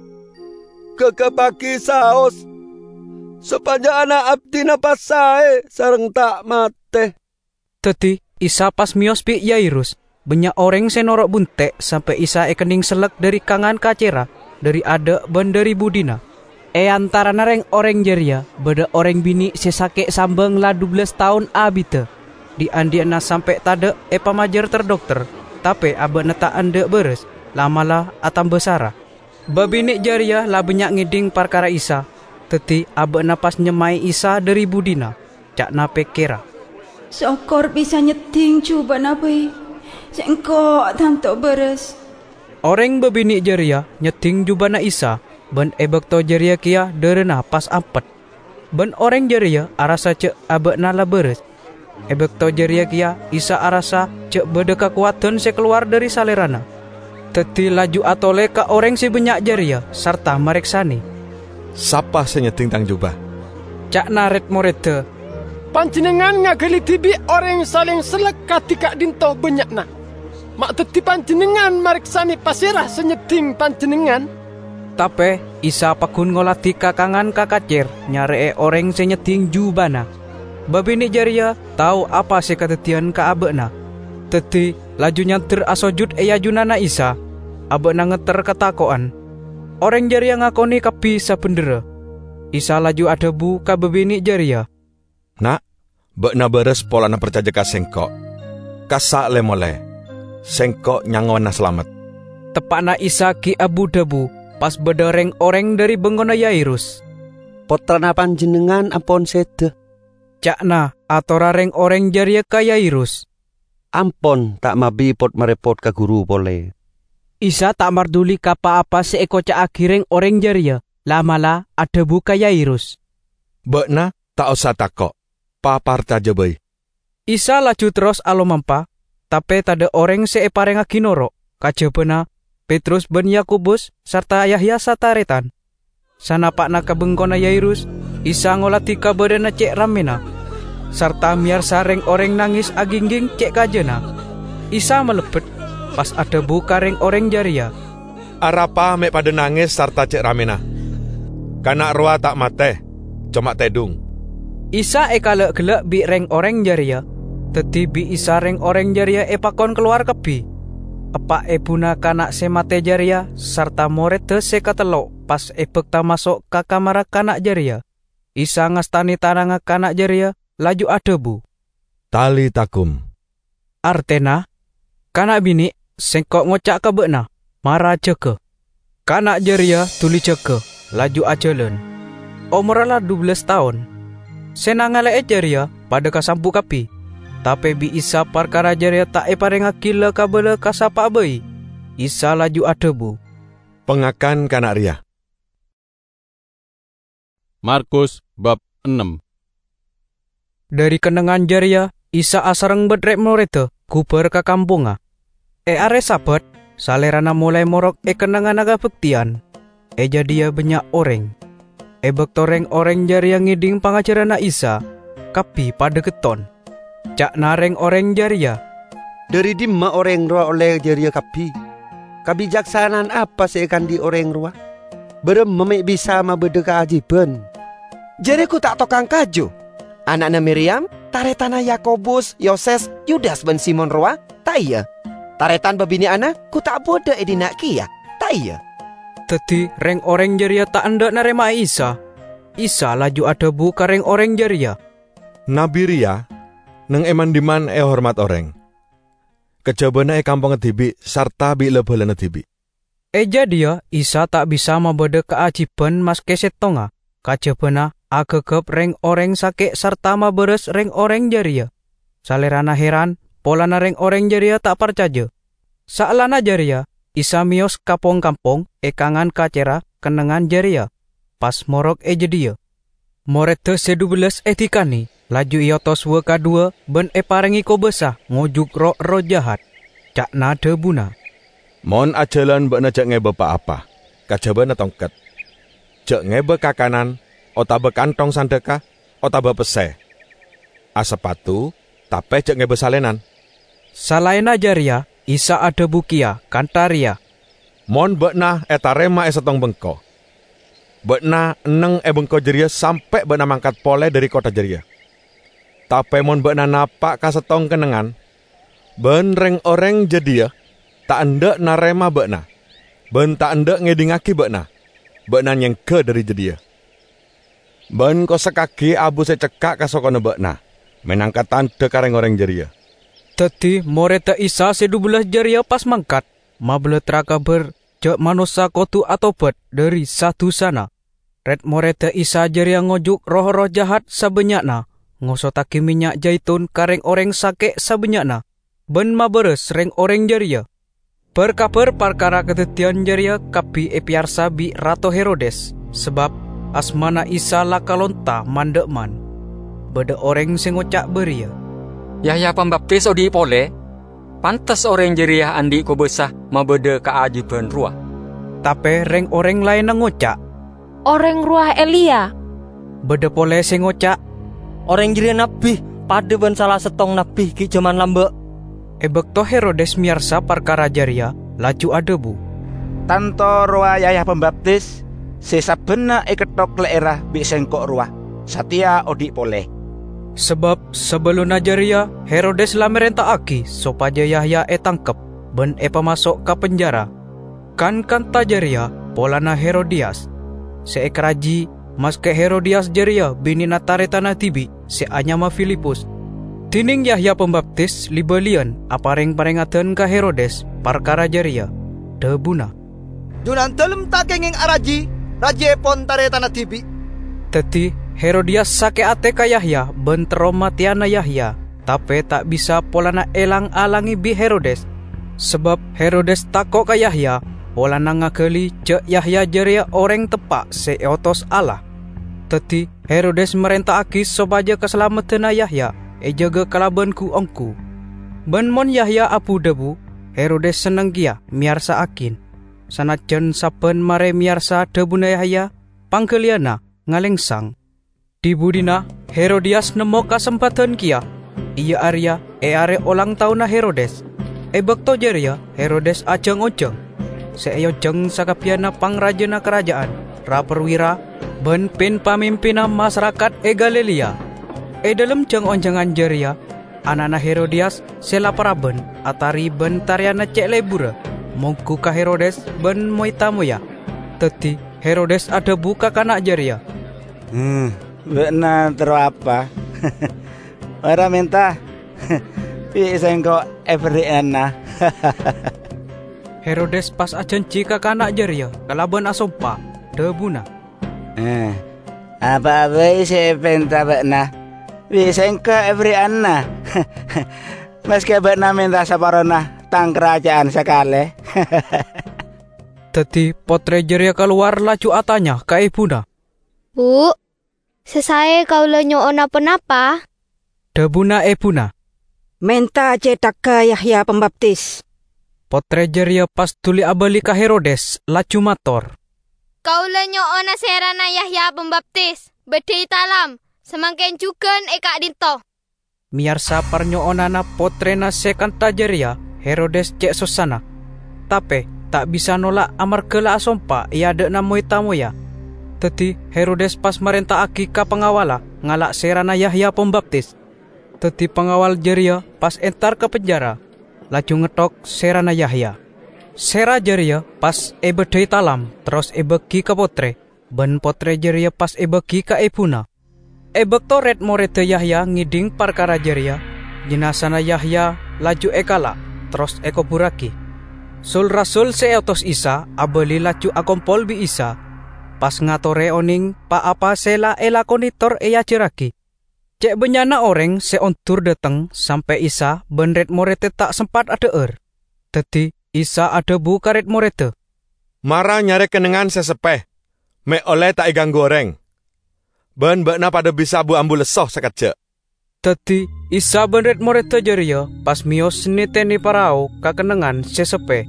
Kekepaki saos. Supaya anak abdi napasae sareng tak mate. Teti, Isa pas mios pi Yairus. Banyak orang senorok buntek sampai Isa ekening selek dari kangan kacera. Dari ada ben dari budina. E antara nareng orang jeria, beda orang bini sesake sambeng la dua belas tahun abite. Di andiana sampai tada e pamajar terdokter, tapi abena tak ande beres, lamalah atam besara. Babini jeria la banyak ngiding perkara Isa, teti abena pas nyemai Isa dari budina, cak nape kira. Sokor bisa nyeting cuba nape, sengkok tanto beres. Orang babini jeria nyeting jubana Isa. Ben ebek to jeria kia derena pas ampet. Ben orang jeria arasa cek abek nala beres. Ebek to jeria kia Isa arasa cek beda kekuatan sekeluar dari salerana. Teti laju atole ka orang si banyak jeria serta mareksani. Sapa senyeting tang jubah? Cak naret morete. Panjenengan ngagali tibi orang saling selek katika dinto banyakna. Mak teti panjenengan mareksani pasirah senyeting panjenengan. Tapi Isa pakun ngolati kakangan kakacer nyare e orang senyeting jubana. Babini jaria tahu apa sekatetian ka abekna. Teti laju nyanter asojud e yajunana Isa. Abekna ngeter ketakoan. Orang jaria ngakoni kapi sabendera. Isa laju adebu ka bebini jaria. Nak, bekna beres polana percaja ka sengkok. Kasak lemole. Sengkok nyangona selamat. Tepakna Isa ki abu debu pas bedereng orang dari benggona Yairus. Potrana panjenengan ampun sede. Cakna atora reng orang jaria ka Yairus. Ampun tak mabi pot merepot ka guru boleh. Isa tak marduli kapa apa seeko cak akhireng orang jaria. Lamala ada buka Yairus. Bekna tak usah takok. Papar taja bay. Isa laju terus alomampa. Tapi tada orang seepareng akinoro. Kajebena Petrus ben Yakobus serta Yahya sataretan. Sanapakna kabengkona Yairus. Isa ngolati kabadana cek ramena. Serta miar sareng orang nangis agingging cek kajena. Isa melepet. Pas ada buka reng orang jaria. Arapa mek pada nangis serta cek ramena. Kanak roa tak mate, cuma tedung. Isa ekale gelek bi reng orang jaria. Teti bi Isa reng orang jaria epakon keluar kepi. Epak ebuna kanak semate jaria serta moret te sekatelok pas epek ta masuk ke kamar kanak jaria. Isa ngastani tananga kanak jaria laju adebu. Tali takum. Artena, kanak bini sengkok ngocak ke bekna, marah ceke. Kanak jaria tuli ceke, laju ajalan. Umurlah dua belas tahun. Senangale jaria pada kasampu kapi. Tapi bi Isa perkara jaria tak epareng akila kabela kasapa bayi. Isa laju adebu. Pengakan kanak ria. Markus bab enam. Dari kenangan jaria, Isa asareng bedrek morete, kuber ke kampunga. E are sabat, salerana mulai morok e kenangan naga bektian. E jadia banyak orang. E bektoreng orang jaria ngiding pangajarana Isa, kapi pada keton. Cak nareng orang jaria. Dari dimma orang roa oleh jaria kapi. Kebijaksanaan apa seekan di orang roa? Berem memek bisa mabede keajiban. Jariku tak tokang kaju. Anaknya Miriam, taretana Yakobus, Yoses, Yudas ben Simon roa, tak iya. Taretan babini ana, ku tak bodoh edinak kia, tak iya. Teti reng orang jaria tak hendak narema Isa. Isa laju adebu ka reng orang jaria. Nabi ria, neng eman diman e hormat orang. Kejabana e kampung ngedibi, sarta bi lebelan ngedibi. Eja dia, Isa tak bisa membeda keajiban mas kesetonga. Kajabana agegep reng orang sakit serta maberes reng orang jaria. Salerana heran, polana reng orang jaria tak percaya. Saalana jaria, Isa mios kapong-kampong e kangan kacera kenangan jaria. Pas morok e jedia. Morete sedubeles etikani, laju iotos we kadua ben e parengi ko besah ngojuk roh roh jahat. Cak nade buna. Mon ajalan bekna cek ngebe apa, kajabana tongket. Cek ngebe kakanan, otabe kantong sandeka, otabe pese. Asepatu, tape cek ngebe salenan. Salaina jaria, Isa ada bukia, kantaria. Mon bekna etarema esetong bengko. Bekna eneng e bengko jeria sampai bekna mangkat pole dari kota jeria. Tape mon bekna napak kasetong kenengan, ben reng orang jedia, tak endek narema bekna. Ben tak endek ngedingaki bekna. Bekna nyengke dari jedia. Ben ko sekaki abu secekak kasokone bekna. Menangkat tante kareng orang jeria. Teti moreta Isa sedubelas jaria pas mangkat. Mabele terakaber cek manusia kotu atau bet dari satu sana. Red moreta Isa jaria ngojuk roh-roh jahat sabenyakna. Ngosotaki minyak jaitun kareng orang sakit sabenyakna. Ben maberes reng orang jaria. Perkaper perkara ketetian jaria kapi epiarsa bi Rato Herodes. Sebab asmana Isa lakalonta mandekman. Beda orang sengocak beria. Yahya Pembaptis odi pole. Pantas orang jeria andi ko besah mabede keajiban ruah. Tapi reng orang lain ngocak. Orang ruah Elia. Beda pole sengocak. Orang jeria nabi pada ben salah setong nabi ki zaman lambe. Ebekto Herodes miarsa perkara jaria laju adebu. Tanto roa Yahya Pembaptis sesabena iketok leerah bi sengkok ruah. Satia odi pole. Sebab sebelum Najaria, Herodes la merentah aki supaya Yahya e tangkep ben e pemasok ke penjara. Kan kan tajaria, polana Herodias. Seekraji maske Herodias jeria bini nataretana tibi seanyama Filipus. Tining Yahya Pembaptis libelian apareng parengaten ka Herodes perkara jeria. Debuna. Junan telem tak kenging araji, raje pon taretana tibi. Teti Herodias sake ate ka Yahya bentero matiana Yahya, tapi tak bisa polana elang alangi bi Herodes. Sebab Herodes takok ka Yahya, polana ngakeli cek Yahya jeria orang tepak seotos Allah. Teti Herodes merentah aki sobaja keselamatan Yahya, e jaga kalabanku ongku. Ben mon Yahya apu debu, Herodes seneng kia miarsa akin. Sanajan saben mare miarsa debuna Yahya, pangkeliana ngalengsang. Di budina Herodias nemo kesempatan kia, iya Arya e are ulang tahun Herodes. E bekto jeria Herodes ajeng ojeng. Seyo jeng sakapiana pangrajana kerajaan, ra perwira, ben pin pamimpina masyarakat e Galilea. E dalam jeng onjangan jeria, anana Herodias sela paraben atari ben tariana cek lebura, mongku ka Herodes ben moitamoya. Teti Herodes ada buka kanak jeria. Hmm, benar terus apa? Orang minta, bisa engkau every ena. Herodes pas ajan cika kanak jeria, kalaban asompa, debuna. Eh, apa apa sih minta benar? Bisa engkau every ena. Meski benar minta saparona tang kerajaan sekali. Teti potre jeria keluar laju atanya ke ibuna. Bu, sesai kau lenyo apa-apa? Debuna ibuna. Menta cetak ke Yahya Pembaptis. Potre jeria pas tuli abali ka Herodes laju mator. Kau lenyo ona serana Yahya Pembaptis, bedei talam, semangken juken eka dinto. Miarsa parnyo onana potrena sekanta jeria Herodes cek sosana. Tapi tak bisa nolak amar kela asompa ia dek namoi tamoya. Teti Herodes pas merentah aki ka pengawala ngalak serana Yahya Pembaptis. Teti pengawal jeria pas entar ke penjara, laju ngetok serana Yahya. Sera jeria pas e bedei talam, terus e beki ke potre, ben potre jeria pas e beki ke ibuna. E bekto red morete Yahya ngiding perkara jeria, jenasana Yahya laju e kala, terus e koburaki. Sul rasul seotos Isa abeli laju akompol bi Isa, pas ngatore oning pa apa sela elakonitor e yajeraki. Cek benyana orang seontur dateng sampai Isa ben red morete tak sempat ada er. Teti Isa ada bu karet morete. Mara nyare kenengan sesepeh, me oleh tak igang goreng. Ben bakna pada bisa bu ambu lesoh sekejap. Teti Isa ben red morete jeria pas mios niteni parao kakenengan sesepeh.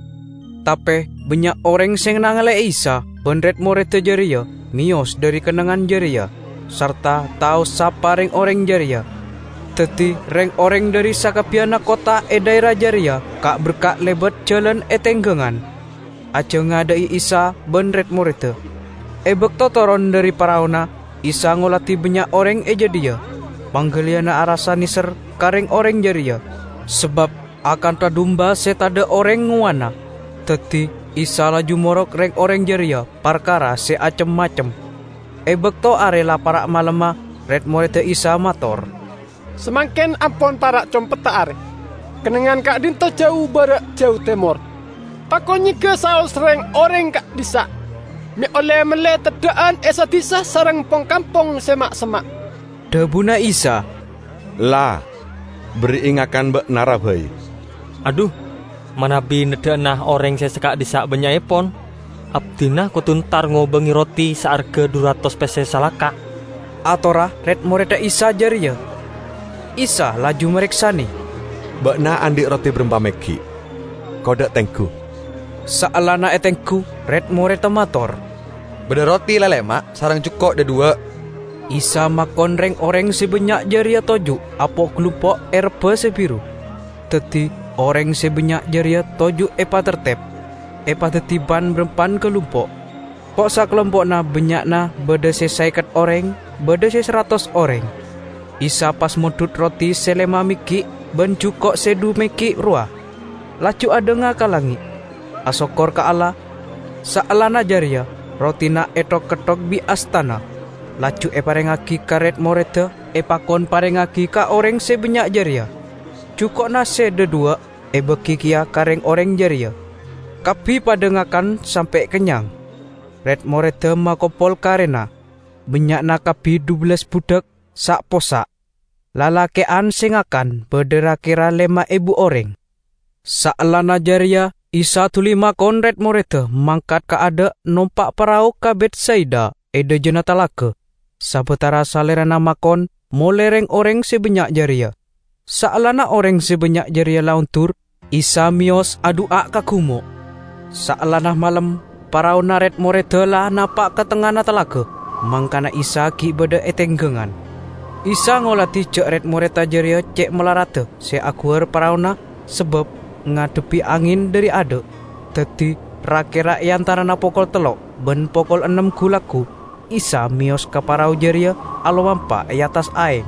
Tapi banyak orang sing nangale Isa ben red morete jeria mios dari kenengan jeria. Serta tahu sapa reng orang jeria. Teti reng orang dari sakapiana kota e daerah jeria kak berkak lebat jalan e tenggengan. Aja ngadai Isa ben red morete. E bekto toron dari paraona, Isa ngolati banyak orang e jedia. Panggeliana arasa niser kareng orang jeria. Sebab akan tadumba setada orang nguana. Teti Isa laju morok reng orang jeria perkara seacem-macem. E bekto arela parak malema red morete Isa mator. Semakin ampon parak competa are. Kenengan kak dinto jauh barak jauh timur. Pakonyi ke saus reng orang kak disa. Mi oleh mele tedaan esa disa sarang pong kampung semak-semak. Debuna Isa. Lah, beri ingakan bek narabai. Aduh, manabi nedanah orang sesekak disa benyaipon. Abdina kutuntar ngobengi roti seharga dua ratus pese salaka. Atora red moreta Isa jeria. Isa laju mereksani. Bakna andik roti berempa megi. Kodak tengku. Saalana etengku red moreta mator. Beda roti lele mak, sarang cukup de dua. Isa makon reng orang sebanyak jeria toju apok kelompok erbe sebiru. Teti orang sebanyak jeria toju epa tertep. Epa tetiban berempan kelompok. Kok sa kelompok na banyak na beda sesaikat orang, beda seratus orang. Isa pas mudut roti selema miki ben cukok sedu miki ruah. Lacu ada ngakalangi. Asokor ka Allah, Saalana jaria rotina etok ketok bi astana. Laju e parengaki ka ret morete e pakon parengaki ka oreng sebenyak jaria. Cukokna se dedua e beki kia kareng oreng jaria. Kapi padengakan sampai kenyang. Ret morete makopol karena benyakna kapi dua belas budak sak posak. Lalakean singakan bedera kira lema ibu oreng. Saalana jaria Isa tuli makon ret morete mangkat ka ada nompak perahu ka Betsaida ede jena talake. Sabetara salerana makon molereng oreng sebenyak jaria. Saalana oreng sebenyak jaria launtur, Isa mios adua ka kumo. Saalana malam perahu na ret morete lah napak ke tengah na talake. Mangkana Isa ki beda etenggengan. Isa ngolati cek ret moreta jaria cek melarate se akuer perahu na sebab ngadepi angin dari ade. Teti rakira yantarana pokol telok ben pokol enam gulaku Isa mios ka parau jaria alomampa e atas aeng.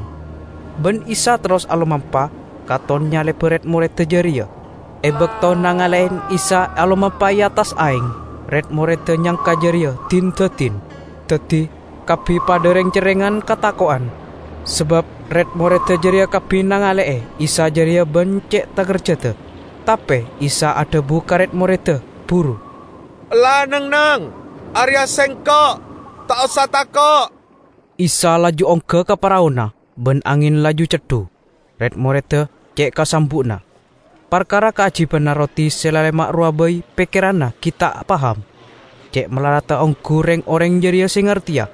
Ben Isa terus alomampa katon nyale peret muret jaria. E bekto nangalain Isa alomampa e atas aeng. Ret muret nyang kajaria tin tetin. Teti kapi padereng cerengan katakoan. Sebab ret muret jaria kapi nangalee Isa jaria ben cek takerjete. Tapi Isa ada bukaret morete buru. Lah neng neng, Arya sengkok, tak usah takok. Isa laju ongke ke parauna, ben angin laju cedu. Red morete cek kasambukna. Perkara keajiban roti selalemak ruabai pikirana kita paham. Cek melarata ongku reng orang jaria sing ngertia.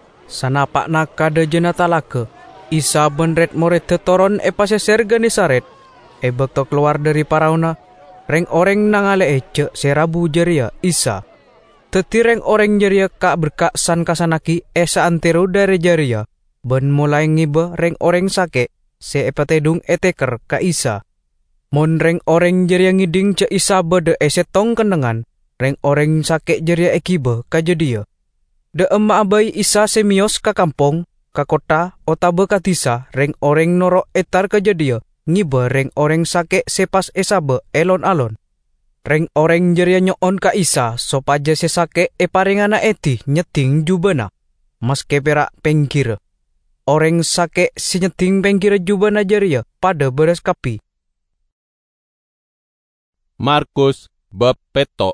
Sanapak nak kade jenata lake. Isa ben red morete toron epase sergani saret. E bekto keluar dari parauna, reng oreng nangale ece serabu jaria Isa. Teti reng oreng jaria kak berkak san kasanaki esa antero dari jaria. Ben mulai ngibe reng oreng sake se epatedung eteker ka Isa. Mon reng oreng jaria ngiding ce Isa bede esetong kendengan, reng oreng sake jaria ekibe ka jadia. De emma abai Isa semios ka kampung, ka kota otabe katisa reng oreng norok etar ka jadia. Ngibe reng oreng sake sepas esabe elon-alon. Reng oreng jeria nyoon ka Isa sopaja se sake e parengana eti nyeting jubana. Mas keperak pengkira. Oreng sake si nyeting pengkira jubana jeria pada beres kapi. Markus bab peto.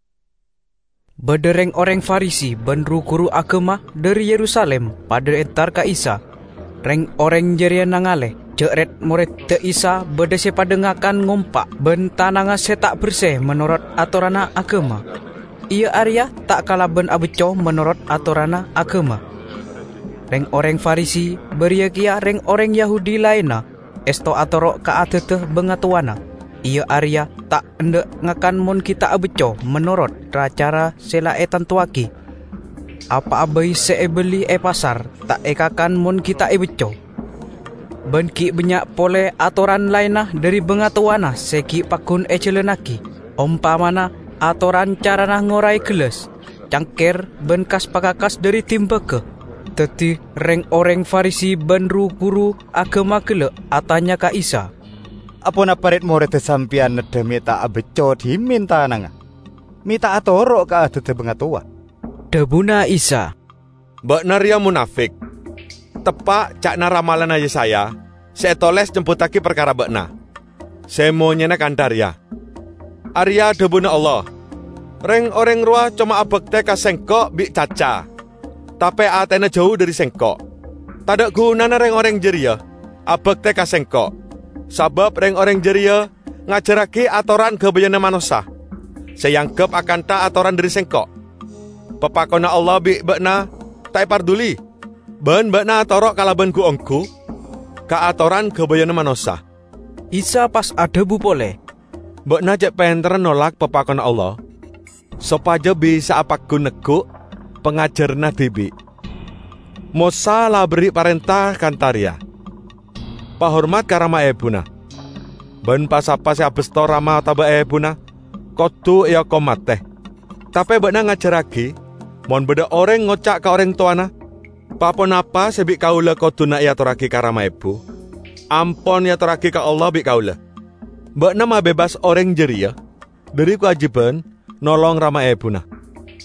Bedereng oreng Farisi ben guru agama dari Yerusalem pada entar ka Isa. Reng oreng jeria nangale. Cek ret murid te Isa bedese padengakan ngompak ben tananga setak bersih menurut aturana agama. Ia Arya tak kalah ben abeco menurut aturana agama. Reng oreng Farisi beria kia reng oreng Yahudi laina esto atoro ka ateteh bengatuana. Ia Arya tak endek ngakan mon kita abeco menurut cara sela etan tuaki. Apa abai se beli e pasar tak ekakan mon kita e beco. Benki banyak pole atoran lainah dari bengatuana seki pakun ecelenaki. Ompamana atoran carana ngorai gelas. Cangker benkas pakakas dari timbeke. Teti reng oreng Farisi benru guru agama gele atanya ka Isa. Apa na paret morete sampian nede mita abeco di minta nanga. Mita atoro ka adete bengatua. Debuna Isa. Mbak Naria munafik. Tepak cak na ramalan aja saya. Saya toles jemputaki perkara bekna. Saya mau nyenek Arya. Arya debuna Allah. Reng oreng ruah cuma abekte ka sengkok bi caca. Tapi atena jauh dari sengkok. Tadak gunana reng oreng jeria. Abekte ka sengkok. Sabab reng oreng jeria ngajaraki atoran kebayana manusia. Saya yangkep akan ta atoran dari sengkok. Pepakona Allah bi bekna tak parduli. Ben bekna torok kalaban ku ongku. Ka atoran kebayana manusia. Isa pas ada bu pole. Bekna cek penter nolak pepakona Allah. Sopaja bisa apaku neguk pengajarna bibi. Musa lah beri parentah kantaria. Pahormat karama ebuna. Ben pasapa si abesto rama taba ebuna. Kotu ya komat teh. Tapi bekna ngajaraki. Mon beda orang ngocak ka orang tuana. Papon apa sebik kaula kotuna ya toraki karama ibu. Ampon ya toraki ka Allah bik kaula. Bekna ma bebas orang jeria. Dari kewajiban nolong rama ebuna.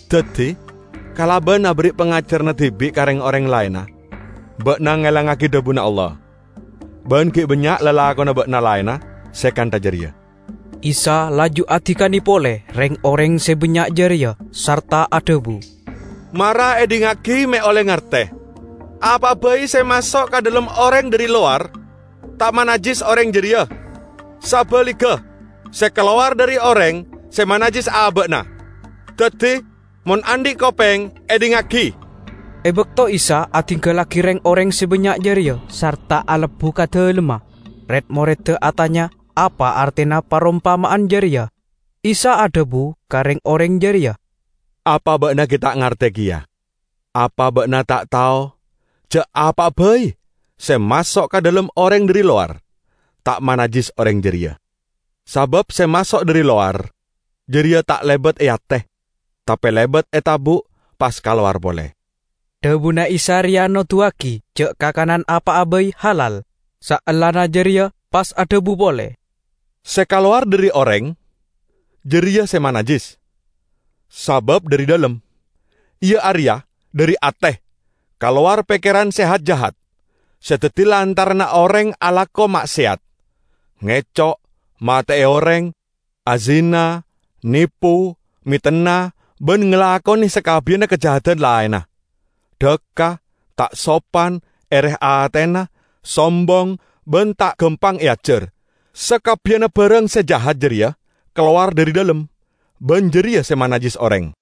Dadi, kalaban abri pengajarna tibi kareng orang lainna, bekna ngelangake debuna Allah. Ban ki banyak lelakona bekna lainna, sekan tajaria. Isa laju atikani pole reng orang sebanyak jaria sarta adebu. Mara edingaki me oleh ngerte. Apa bayi saya masuk ke dalam orang dari luar, tak manajis orang jeria. Sabalika, saya keluar dari orang, saya manajis abekna. Dadi, mon andi kopeng edingaki. Ebekto Isa atinggalaki reng orang sebanyak jaria sarta alebu kata lemah. Red morete atanya, apa artinya perumpamaan jaria? Isa adebu kareng orang jaria. Apa bekna kita ngerti kia? Apa bekna tak tahu? Ja apa bayi? Saya masuk ke dalam orang dari luar. Tak manajis orang jeria. Sabab saya masuk dari luar. Jeria tak lebet eyateh. Tapi lebet etabu pas keluar boleh. Debuna Isa riano tuaki. Cek kakanan apa abai halal. Saelana jeria pas adebu boleh. Saya keluar dari orang. Jeria saya manajis. Sabab dari dalam. Ia Arya dari ateh. Keluar pikiran sehat jahat. Seteti lantarna orang alako maksiat. Ngecok, mate orang, azina, nipu, mitena, ben ngelakoni sekabiana kejahatan lainah. Deka, tak sopan, ereh atena, sombong, ben tak gempang iajer. Sekabiana bareng sejahat jeria, keluar dari dalam. Ben jeria semanajis orang.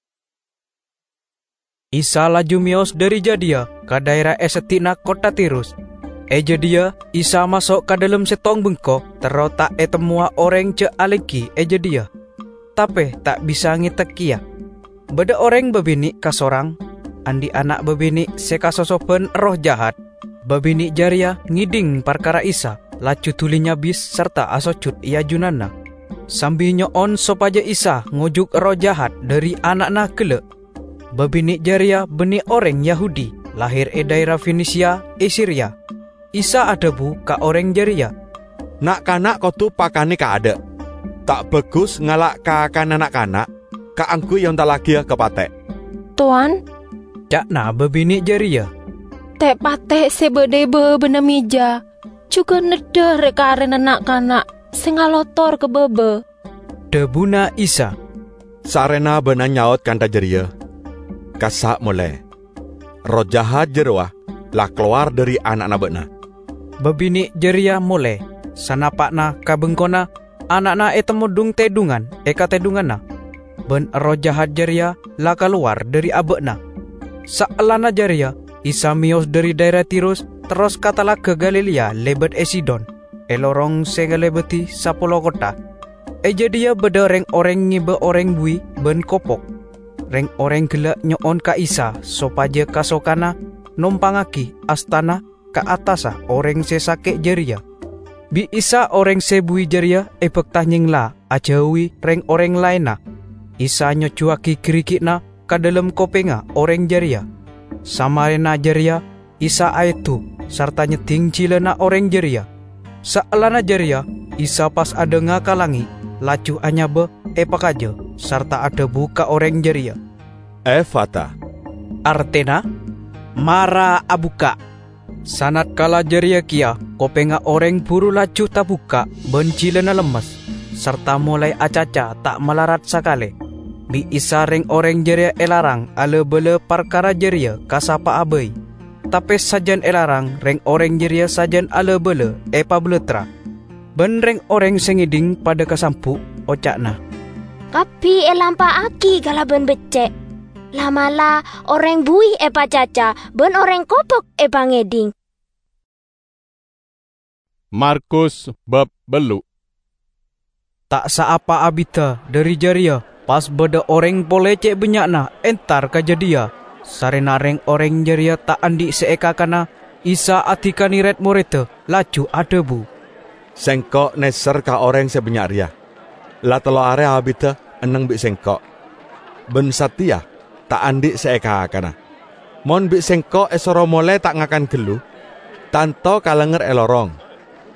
Isa laju mios dari Jadia ke daerah Esetina kota Tirus. E Jadia, Isa masuk ke dalam setong bengkok terletak e temua orang ce aleki e Jadia. Tapi tak bisa ngitekia. Beda orang bebini kasorang, andi anak bebini sekasosopen roh jahat. Bebini jaria ngiding perkara Isa, lacu tulinya bis serta asocut ia junana. Sambil nyoon sopaja Isa ngujuk roh jahat dari anakna kelek. Bebini jaria benih orang Yahudi, lahir e daerah Fenisia, e Syria. Isa adebu ka orang jaria. Nak kanak kau tu pakani ka ada. Tak bagus ngalak ka kan anak-anak, ka angku yang tak lagi ke pate. Tuan? Cakna bebini jaria. Tek pate sebedebe bener mija. Juga neder karen anak-anak, sengalotor ke bebe. Debuna Isa. Sarena benar nyaut kanta jaria. Kasak mulai. Roh jahat jerwah lah keluar dari anak-anak bekna. Bebini jeria mulai. Sanapakna kabengkona anak-anak etemudung tedungan eka tedungana. Ben roh jahat jeria lah keluar dari abekna. Saelana jeria Isa mios dari daerah Tirus terus katalah ke Galilea lebet Esidon. Elorong segalebeti sapolo kota. E jadi beda reng orang ngibe orang bui ben kopok. Reng orang gelak nyoon ka Isa sopaja kasokana nompangaki astana ka atasa orang sesake jeria. Bi Isa orang sebui jeria epek tanyeng la ajawi reng orang laina. Isa nyocuaki kirikina ka dalam kopenga orang jeria. Samarena jeria Isa aitu sarta nyeting cilena orang jeria. Saelana jeria Isa pas ada ngakalangi lacu anyabe epak aja sarta ada buka orang jeria. Efata. Artena mara abuka. Sanat kala jeria kia kopenga orang buru lacu tabuka bencilena lemes serta mulai acaca tak melarat sakale. Bi Isa reng orang jeria elarang ale bele perkara jeria kasapa abai. Tapi sajan elarang reng orang jeria sajan ale bele epa beletra. Ben reng orang sengiding pada kasampu ocakna. Tapi elampa aki kala ben becek. Lamala orang bui epa caca ben orang kopok epa ngeding. Markus bab belu. Tak saapa abita dari jaria pas beda orang polecek benyakna entar kajadia. Sarena reng orang jaria tak andi seeka kana Isa atikani red morete lacu adebu. Sengkok neser ka orang sebanyak ria. La telo are abita eneng bi sengkok. Ben satia tak andi seeka kana. Mon bi sengkok esoro mole tak ngakan gelu. Tanto kalenger elorong.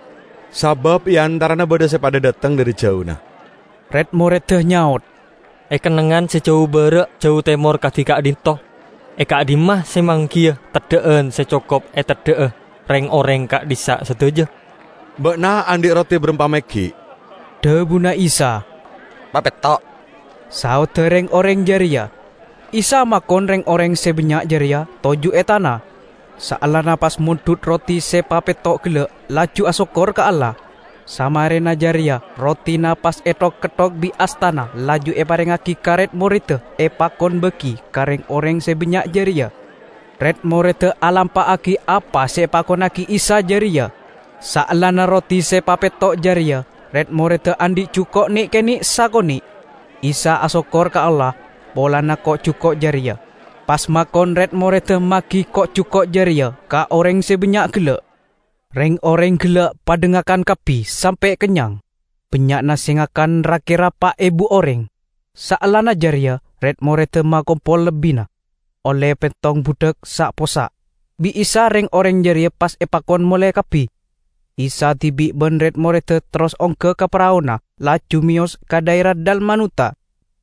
Sabab iantarana beda sepada datang dari jauh nah. Red morete nyaut. E kenengan sejauh berek jauh temor kadi Kak Dintoh. E Kak Dimah semang kia tedeen secokop e tedee reng oreng Kak Disa setuju. Bekna andik roti berempa megi. Debuna Isa. Papetok. Sao tereng oreng jaria. Isa makon reng oreng sebenyak jaria toju etana. Saalana pas mundut roti sepapetok gele laju asokor ke Allah. Samarena jaria roti napas etok ketok bi astana laju e parengaki karet morite e pakon beki kareng oreng sebenyak jaria. Red morite alampa aki apa se pakonaki Isa jaria. Saalana roti sepapetok jaria red morite andi cukok ni keni sakoni. Isa asokor ke Allah polana kok cukok jaria. Pas makon red morite maki kok cukok jaria ka oreng sebenyak gele. Reng oreng gelak padengakan kapi sampai kenyang. Penyak nasingakan rakira pak ibu oreng. Saalana jaria red morete makompol lebina. Oleh pentong budak sak posak. Bi Isa reng oreng jaria pas epakon mulai kapi. Isa tibi ben red morete terus ongke ke perauna. Laju mios ke daerah Dalmanuta.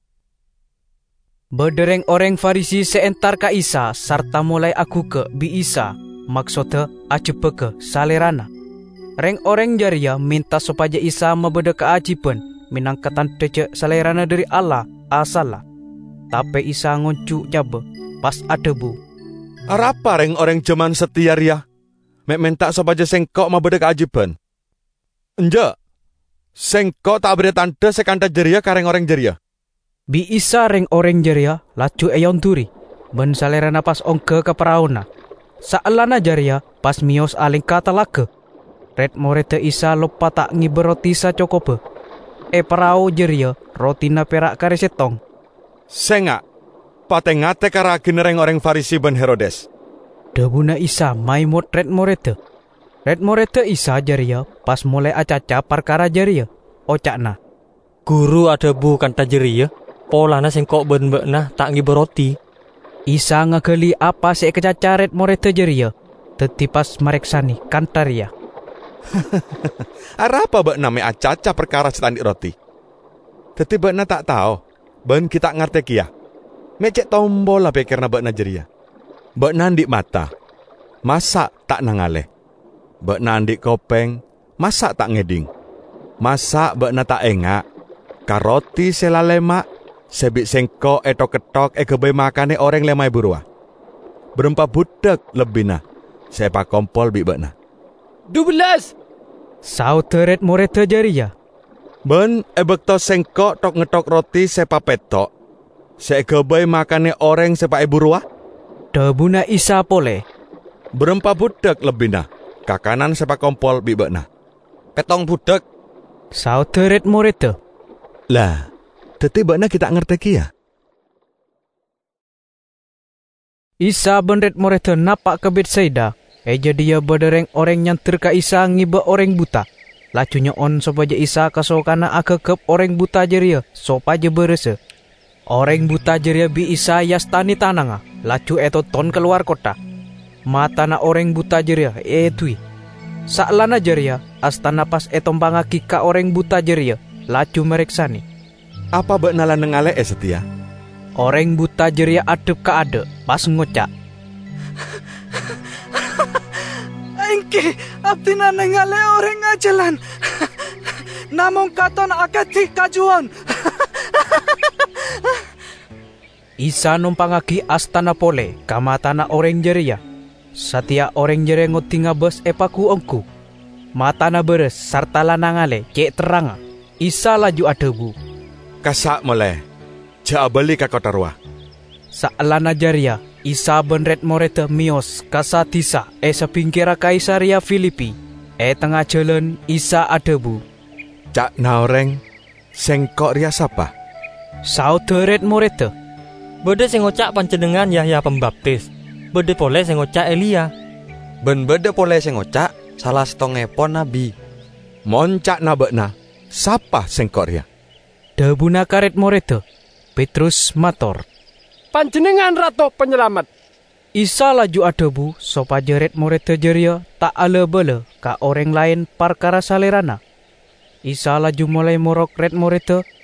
Bedereng oreng Farisi seentar ka Isa sarta mulai aku ke bi Isa. Maksudnya acipe ke salerana. Reng oreng jaria minta supaya Isa mebeda keajiban minangkatan tece salerana dari Allah asala. Tapi Isa ngoncu jabe pas adebu. Arapa reng oreng jaman setia ria? Mek minta supaya sengkok mebeda keajiban. Enja, sengkok tak beri tanda sekanta jaria kareng oreng jaria. Bi Isa reng oreng jaria laju eyon turi. Ben salerana pas ongke ke perauna. Saalana jaria pas mios aling kata lake. Red morete Isa lupa tak ngiber roti sa cokope. E perau jaria roti na perak kare setong. Senga, patengate karagin reng oreng Farisi ben Herodes. Debuna Isa maimut red morete. Red morete Isa jaria pas mulai acaca perkara jaria. Ocakna. Guru ada bu kanta jaria. Polana sengkok ben bekna tak ngiber roti. Isa ngageli apa se kecacaret morete jaria. Teti pas mareksani kantaria. Arapa bekna me acaca perkara setandik roti. Teti bekna tak tahu. Ben kita ngerti kia. Mecek tombol lah pikirna bekna jaria. Bekna ndik mata. Masak tak nangale. Bekna ndik kopeng. Masak tak ngeding. Masak bekna tak engak. Karoti selalemak. Sebik sengkok etok ketok e kebe makane orang lemai burua. Berempa budak lebina. Sepa kompol bi bekna. Dua belas. Sao teret morete jaria. Ben e bekto sengkok tok ngetok roti sepa petok. Se kebe makane orang sepa e burua. Debuna Isa pole. Berempa budak lebina. Kakanan sepa kompol bi bekna. Petong budak. Sao teret morete. Lah. Teti bakna kita ngerti kia. Isa benret morete napak ke Betsaida. Eja dia berdereng orang nyantir ka Isa ngiba orang buta. Lacunya on supaya Isa kasokana akekep orang buta jeria supaya berese. Orang buta jeria bi Isa yastani tananga. Lacu eto ton keluar kota. Matana orang buta jeria etui. Saalana jeria astana pas etombanga kika orang buta jeria. Lacu mereksani. Apa bekna la nengale e setia? Orang buta jeria adep ka ade pas ngocak. Engki abdina nengale orang ajalan. Namong katon akati kajuan. Isa numpangaki astana pole kamatana orang jeria. Satia orang jeria ngotinga bes epaku ongku. Matana beres sarta lanangale cek teranga. Isa laju adebu. Kasak moleh. Ja beli ka kota ruah. Saalana jaria, Isa benret morete mios kasatisa e sepingkira Kaisaria Filipi. E tengah jalan Isa adebu. Cak naoreng sengkok ria sapa? Sao teret morete. Bede sing ngocak panjenengan Yahya Pembaptis. Bede pole sing ngocak Elia. Ben bede pole sing ngocak salah setongepon nabi. Moncak na bekna. Sapa sengkok ria? Debuna karet morete. Petrus mator. Panjenengan Ratu Penyelamat. Isa laju adebu sopa jeret morete jeria tak ale bele ka orang lain perkara salerana. Isa laju mulai morok red morete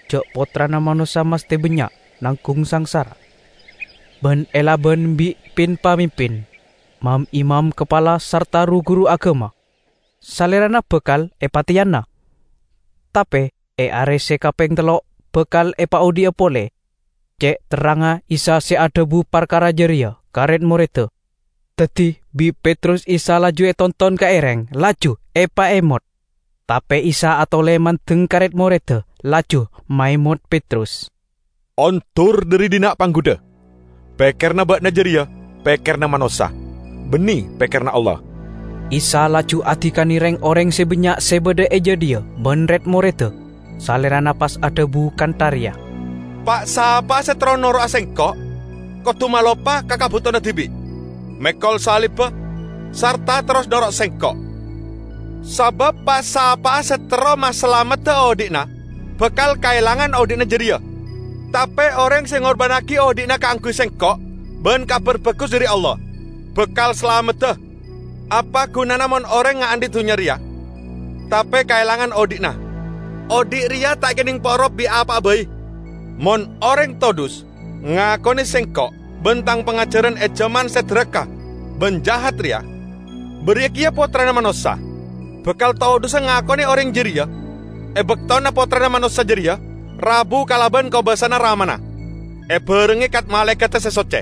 cek potrana manusia mesti benyak nangkung sangsara. Ben ela ben bi pin pamimpin, mam imam kepala serta ru guru agama. Salerana bekal epatiana. Tapi e are se kapeng telok bekal epa odi apole. Cek teranga Isa se adebu perkara jeria karet morete. Teti bi Petrus Isa laju e tonton ka ereng, laju epa emot. Tapi Isa atole manteng karet morete, laju maimot Petrus. Ontur dari dinak pangguda. Pekerna bakna jeria, pekerna manosa. Beni pekerna Allah. Isa laju atikani reng orang sebanyak sebeda eja dia, benret morete. Salerana pas adebu kantaria. Pak sapa setronoro asengko, kotu malopa kakabutona tibi. Mekol salibah, sarta terus dorok sengko. Sabab pak sapa setro maselamat te odikna, bekal kailangan odikna jeria. Tapi orang sing ngorbanaki odikna kaangku sengko, ben kabar bagus dari Allah. Bekal selamat te. Apa gunana mon orang ngandi dunya ria? Tapi kailangan odikna. Odik ria tak kening porop bi apa bayi. Mon orang todus ngakoni sengkok bentang pengajaran ejaman sedreka benjahat ria beriakia potrana manosa bekal todus ngakoni orang jeria e bektona potrana manosa jeria rabu kalaban kau basana ramana e berengi kat malaikat sesoce.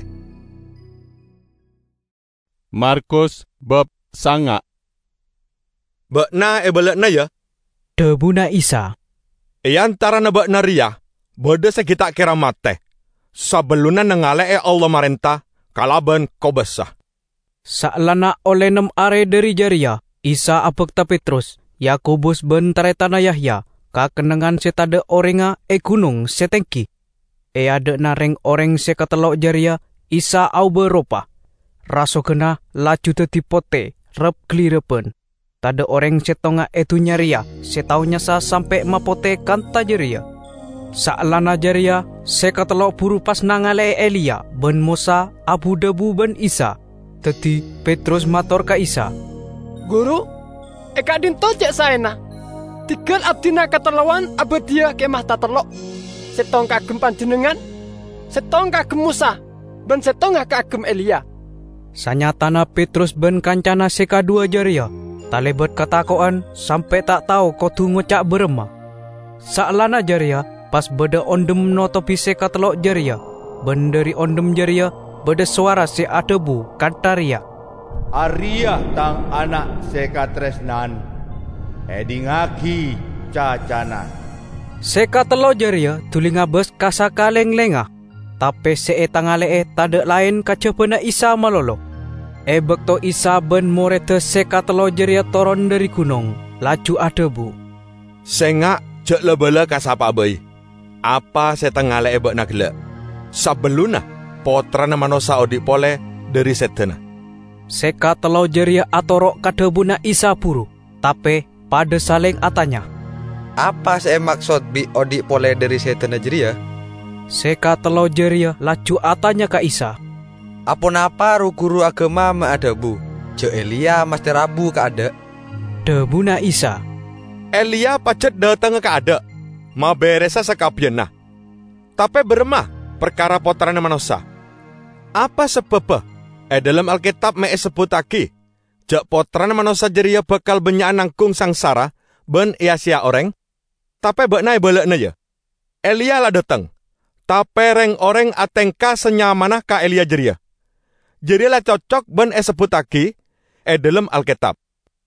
Markus bab sanga. Bekna e balekna ya debuna Isa e antara na bekna ria bode segitak kira mate. Sabeluna nengale e Allah marenta kalaban kau basah. Sa'lana oleh nem are dari jaria, Isa apekta Petrus, Yakobus ben taretana Yahya, kakenengan setade orenga e gunung setengki. E ade nareng oreng sekatelok jaria, Isa au beropa. Raso kena laju tetipote, rep klirepen. Tade orang setonga etu nyaria, setaunya sa sampai mapote kanta jaria. Sa'lana jaria, sekatelok buru pas nangale Elia, ben Musa, Abu Debu ben Isa. Teti Petrus mator ka Isa. Guru, eka dinto cek saena. Tigal abdina katelawan abadia kemah tatelok. Setong kagem panjenengan, setong kagem Musa, ben setong kagem Elia. Sanyatana Petrus ben kancana seka dua jaria. Talebet katakoan sampai tak tahu kotu ngocak berema. Sa'lana jaria, pas beda ondem notopi seka telok jaria. Ben dari ondem jaria, beda suara se adebu kantaria. Aria tang anak seka tresnan, edingaki cacanan. Seka telok jaria, tulinga bes kasa kaleng lengah. Tapi se tangale e tade lain kaca pena Isa malolo. E bekto Isa ben morete seka telok jaria toron dari gunung, laju adebu. Sengak jek lebala kasapa bayi. Apa setengale ebek nak gelak? Sabeluna potrana manosa odik pole dari setena. Seka telo jeria atorok kadebuna Isa puru, tapi pada saling atanya. Apa saya maksud bi odik pole dari setena jeria? Seka telo jeria laju atanya ke Isa. Apun apa ru guru agama ma adabu? Je Elia mas terabu ka ada. Debuna Isa. Elia pacet datang ke ada. Ma beresa sekabiana. Tapi beremah perkara potrana manosa. Apa sebab? Eh dalam Alkitab me sebutaki. Jak potrana manosa jeria bakal banyak nangkung sangsara ben ia sia orang. Tapi bakna balekna ya. Elia lah datang. Tapi reng orang atengka senyamanah ka Elia jeria. Jeria lah cocok ben e sebutaki eh dalam Alkitab.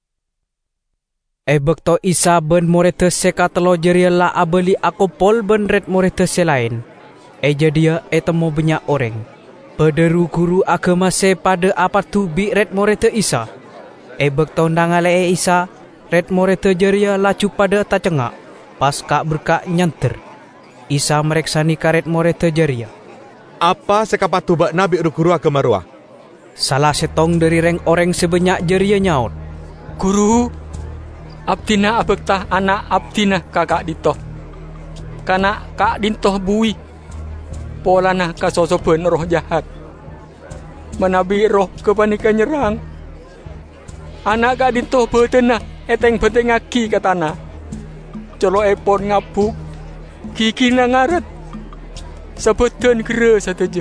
E bekto Isa ben morete seka telo jeria la abeli aku pol ben red morete selain. E jadia e temu banyak orang. Pederu guru agama se pada apa tu bi red morete Isa. E bekto nangale e Isa, red morete jeria laju pada tacengak. Pas kak berkak nyanter. Isa mereksani karet morete jeria. Apa sekapatu bak nabi guru agama ruah? Salah setong dari reng orang sebanyak jeria nyaut. Guru, abdina abektah anak abdina kakak ditoh. Kana kak dintoh bui. Polana kasosoben roh jahat. Menabi roh kepanikan nyerang. Anak kak dintoh betena eteng beteng aki katana. Colo epon ngabuk. Kiki nangaret. Sabetan kera sateja.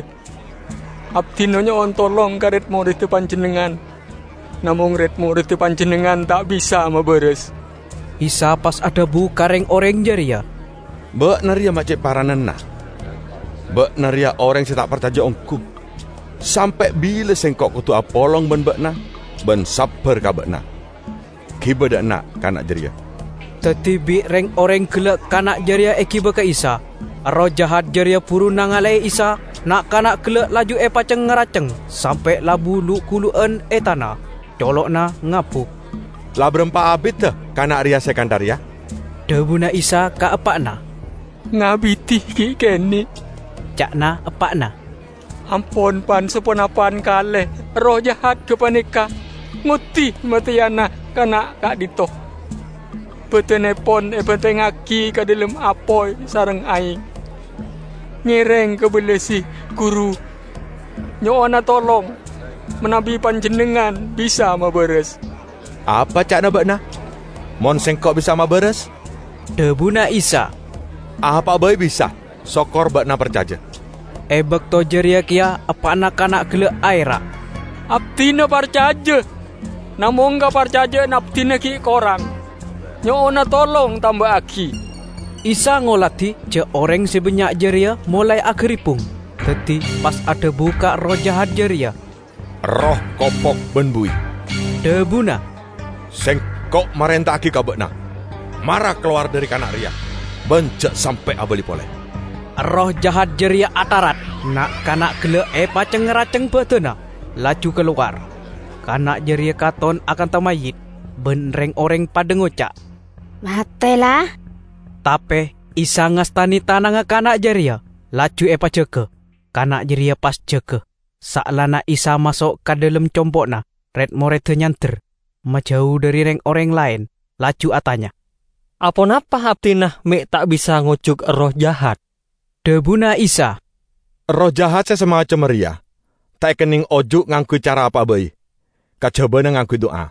Abdi nonyon tolong ka ret murid panjenengan. Namung ret murid panjenengan tak bisa maberes. Isa pas ada bu kareng orang jaria. Bek naria macet paranana. Bek naria orang saya tak percaya ongku. Sampai bila sengkok kutu apolong ben bekna, ben sabar ka bekna. Kiba dak nak kanak jaria. Tetibi reng orang gelak kanak jaria ekiba ke Isa. Roh jahat jaria puru nangalai Isa. Nak kanak gelak laju e paceng ngeraceng. Sampai labu lu kuluan e tanah. Colokna ngapuk. Lah berempa abit dah kanak ria sekandaria. Debuna Isa ka epakna. Ngabiti ki keni. Cakna epakna. Ampun pan seponapan kaleh. Roh jahat kepanika. Nguti matiana kanak kak dito. Betenepon e benteng aki ka dalam apoy sareng aing. Ngereng ke belesi guru. Nyoana tolong. Menabi panjenengan bisa maberes. Apa cakna bekna? Mon sengkok bisa maberes? Debuna Isa. Apa bayi bisa? Sokor bekna percaja. Ebek to jeria kia apa anak-anak gelak aira. Abdina percaja. Namun gak percaja abdina ki korang. Nyoona tolong tambah aki. Isa ngolati je orang sebanyak jeria mulai ageripung. Teti pas ada buka roh jahat jeria. Roh kopok benbui. Debuna. Sengkok marenta aki kabekna. Marah keluar dari kanak ria. Bencet sampai abali pole. Roh jahat jeria atarat. Nak kanak gelak e paceng ngeraceng betena. Laju keluar. Kanak jeria katon akan tamayit. Benreng orang pada ngocak. Matelah. Tapi Isa ngastani tanang kanak jeria. Laju e paceke. Kanak jeria pas ceke. Saklana Isa masuk ke dalam compokna. Red moret nyanter. Majauh dari reng orang lain. Laju atanya. Apa napa abdinah mek tak bisa ngucuk roh jahat? Debuna Isa. Roh jahat saya semacam ria. Tak kening ojuk ngangku cara apa bayi. Kacaba ngangku doa.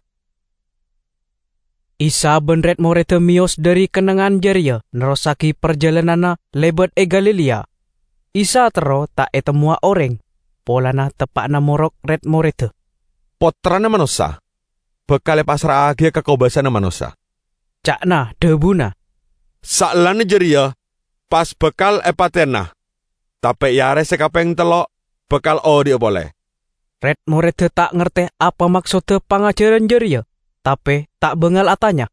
Isa ben red morete mios dari kenangan jeria. Nerosaki perjalanana lebet e Galilea. Isa tero tak e temua orang. Polana tepakna morok red morete. Potrana manusia. Bekale pasrah agia kekobasana manusia. Cakna debuna. Saklane jeria. Pas bekal epatena. Tapi yare sekapeng telok. Bekal o dia boleh. Red morete tak ngerti apa maksudnya pengajaran jeria. Tapi tak bengal atanya.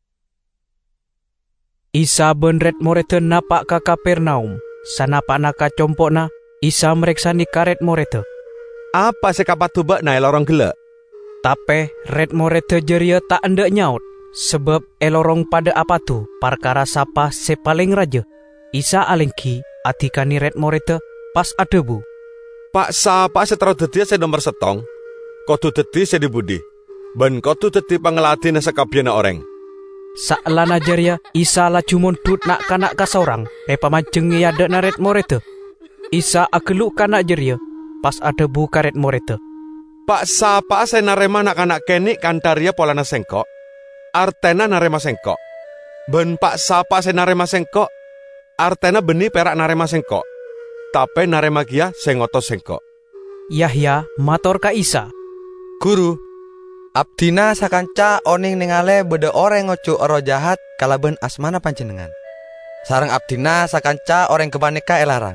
Isa ben red morete napak ka Kapernaum. Sanapa naka compokna. Isa mereksani ka red morete. Apa sekapat tubak na elorong gelak? Tapi red morete jeria tak endak nyaut. Sebab elorong pada apa tu perkara sapa sepaling raja. Isa alengki atikani red morete pas adebu. Pak sapa setero dadi se nomor setong. Kodu dadi se dibudi. Ben kodu dadi pangelatih sekabiana orang. Saklana jeria Isa laju mundut nak kanak kasorang. E pamajeng yada na red morete. Isa ageluk kanak jeria. Pas adebu ka red morete. Pak sapa se narema nak kanak kenik kantaria polana sengkok. Artena narema sengkok. Ben pak sapa se narema sengkok. Artena beni perak narema sengkok. Tapi narema kia sengoto sengkok. Yahya mator ka Isa. Guru, abdina sakanca oning ningale beda orang ngocuk roh jahat kalaben asmana panjenengan. Sarang abdina sakanca orang kebanika elarang.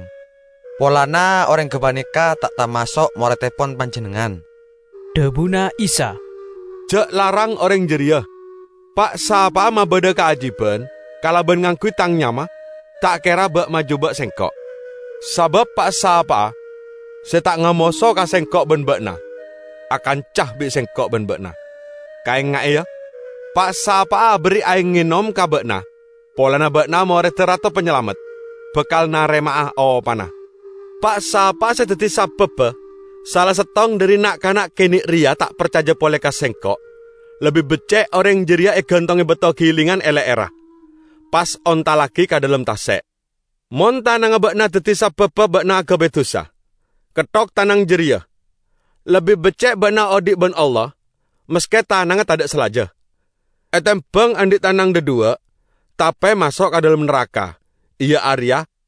Polana orang kebanika tak tamasok moretepon panjenengan. Debuna Isa. Jek larang orang jeria. Pak sapa ma beda keajiban kalaben ngangkui tang nyama tak kira bak maju bak sengkok. Sabab pak sapa saya tak ngamoso ka sengkok ben bakna. Akan cah bi sengkok ben bakna. Kain ngak ya. Pak sapa beri aing nginom ka bakna. Polana bakna mau reterato penyelamat. Bekal naremaah o panah. Pak sapa saya teti sabab salah setong dari nak kanak kenik ria tak percaya pole ka sengkok. Lebih becek orang jeria e gantongi beto gilingan ele era. Pas onta lagi ka dalam tasek. Mon tanang bakna teti sabab bakna aga betusa. Ketok tanang jeria. Lebih becek bakna odik ben Allah. Meski tanang tak ada selaja. Etem bang andik tanang dedua. Tapi masuk ke dalam neraka. Ia Arya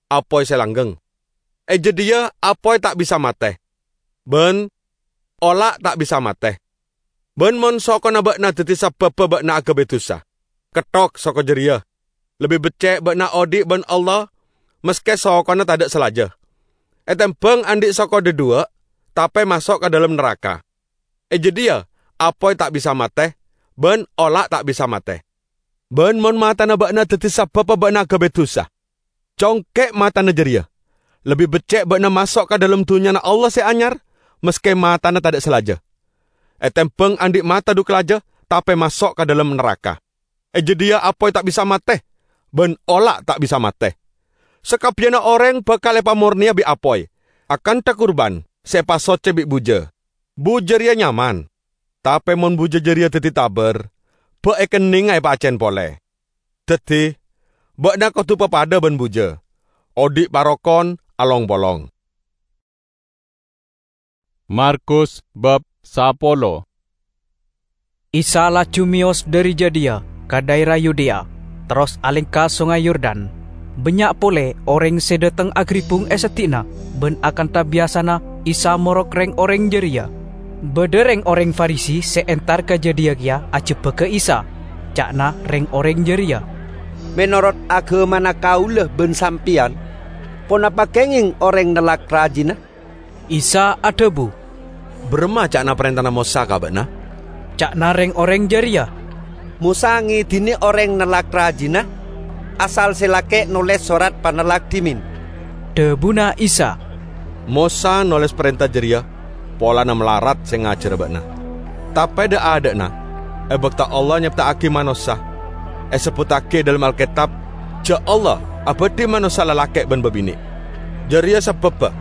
apoi selanggeng. E jedia apoi tak bisa mateh. Ben olak tak bisa mateh. Ben mon soko na bakna dadi sebab bakna aga betusa. Ketok soko jeria. Lebih becek bakna odik ben Allah meske soko na tak ada selaja. E tempeng andik soko dedua tapi masuk ke dalam neraka. E jedia apoi tak bisa mateh. Ben olak tak bisa mateh. Ben mon mata na bakna dadi sebab bakna aga betusa. Congkek mata na jeria. Lebih becek bakna masuk ke dalam dunia na Allah seanyar, meski mata na tak ada selaja. E tempeng andik mata du kelaja, tapi masuk ke dalam neraka. E jedia apoi tak bisa mateh, ben olak tak bisa mateh. Sekabiana orang bakal epa murnia bi apoi, akan tak kurban, sepa soce bi buja. Bujeria nyaman, tapi mon buja jeria teti taber, be ekening epa acen pole. Teti, bakna kotu pepada ben buja. Odik parokon, along bolong. Markus bab sapolo. Isa laju mios dari Judea ke daerah Yudea, terus alingka sungai Yordan. Banyak pole orang sedeteng agripung esetina, ben akan tak biasana Isa morok reng orang jeria. Bedereng orang Farisi seentar ke Judea kia acepe ke Isa, cakna reng orang jeria. Menurut agama na kaulah ben sampian, pon apa kenging orang nelak rajina? Isa adebu. Berma cakna perintah Musa ka bakna? Cakna reng orang jeria. Musa ngidini orang nelak rajina, asal selake nulis surat panelak dimin. Debuna Isa. Musa nulis perintah jeria, pola na melarat sing ngajar bakna. Tapi da ada na, e bakta Allah nyipta aki manusia. E seputake dalam Alkitab, ja Allah abadi manusia lelaki ben bebini. Jeria sebab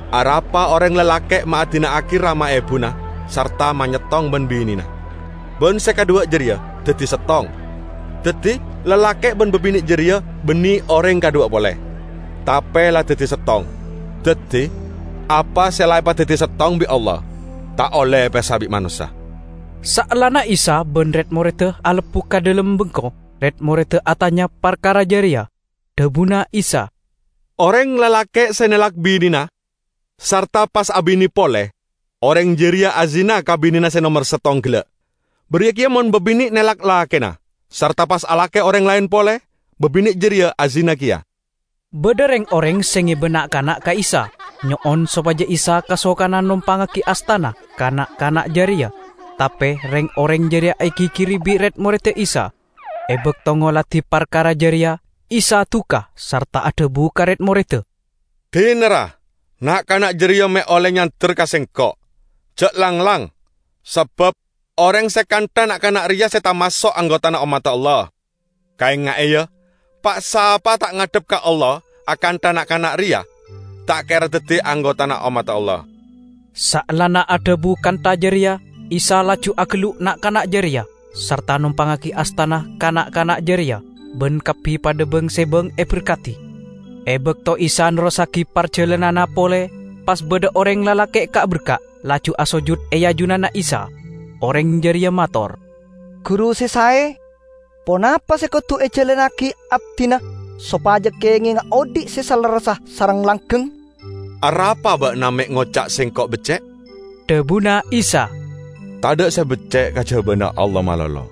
arapa orang lelaki maadina akhir rama ebuna serta manyetong ben binina. Ben sekadua jeria dadi setong. Dadi lelaki ben bebini jeria beni orang kadua boleh. Tapi lah dadi setong. Dadi apa selai pa dadi setong bi Allah tak oleh pesabi manusia. Saalana Isa ben red morete alepu ka dalam bengko. Red morete atanya perkara jeria. Debuna Isa. Orang lelaki senelak binina, serta pas abini pole, orang jeria azina kabinina senomor setong gila. Beriakia mon bebini nelak lakena, serta pas alake orang lain pole, bebini jeria azina kia. Bedereng orang sengi benak kanak ka Isa, nyoon sopaja Isa kasokana numpang ki astana, kanak-kanak jeria. Tapi reng orang jeria aiki kiri bi red morete Isa. Ebek tongo lati perkara jeria, Isa tuka serta ada bu karet morete. Dinera, nak kanak jeria me oleh nyanter kasengkok. Cek lang-lang, sebab orang sekanta nak kanak ria seta masuk anggota na umat Allah. Kain nga iya, pak sapa tak ngadep ke Allah akan tanak kanak ria, tak kira deti anggota na umat Allah. Sa'lana ada bu kanta jeria, Isa laju ageluk nak kanak jeria. Serta numpangaki astana kanak-kanak jeria, ben kapi pada beng sebeng e berkati. Ebek to Isa nerosaki perjalanan pole, pas beda orang lalake kak berkak, laju asojud eya junana Isa. Orang jeria mator. Guru sesae, ponapa sekotu e jalanaki abdina, sopaja kenging odik sesalerasah sarang langgeng. Arapa bak namek ngocak sengkok becek? Debuna Isa. Tada saya becek kaca benda Allah malolo.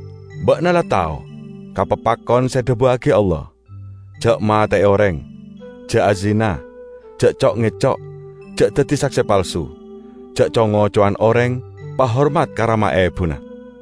Bak nala tahu, kapapakon saya debu aki Allah. Cak mata orang, cak azina, cak cok ngecok, cak teti saksi palsu, cak congo cuan orang, pahormat karama ebuna.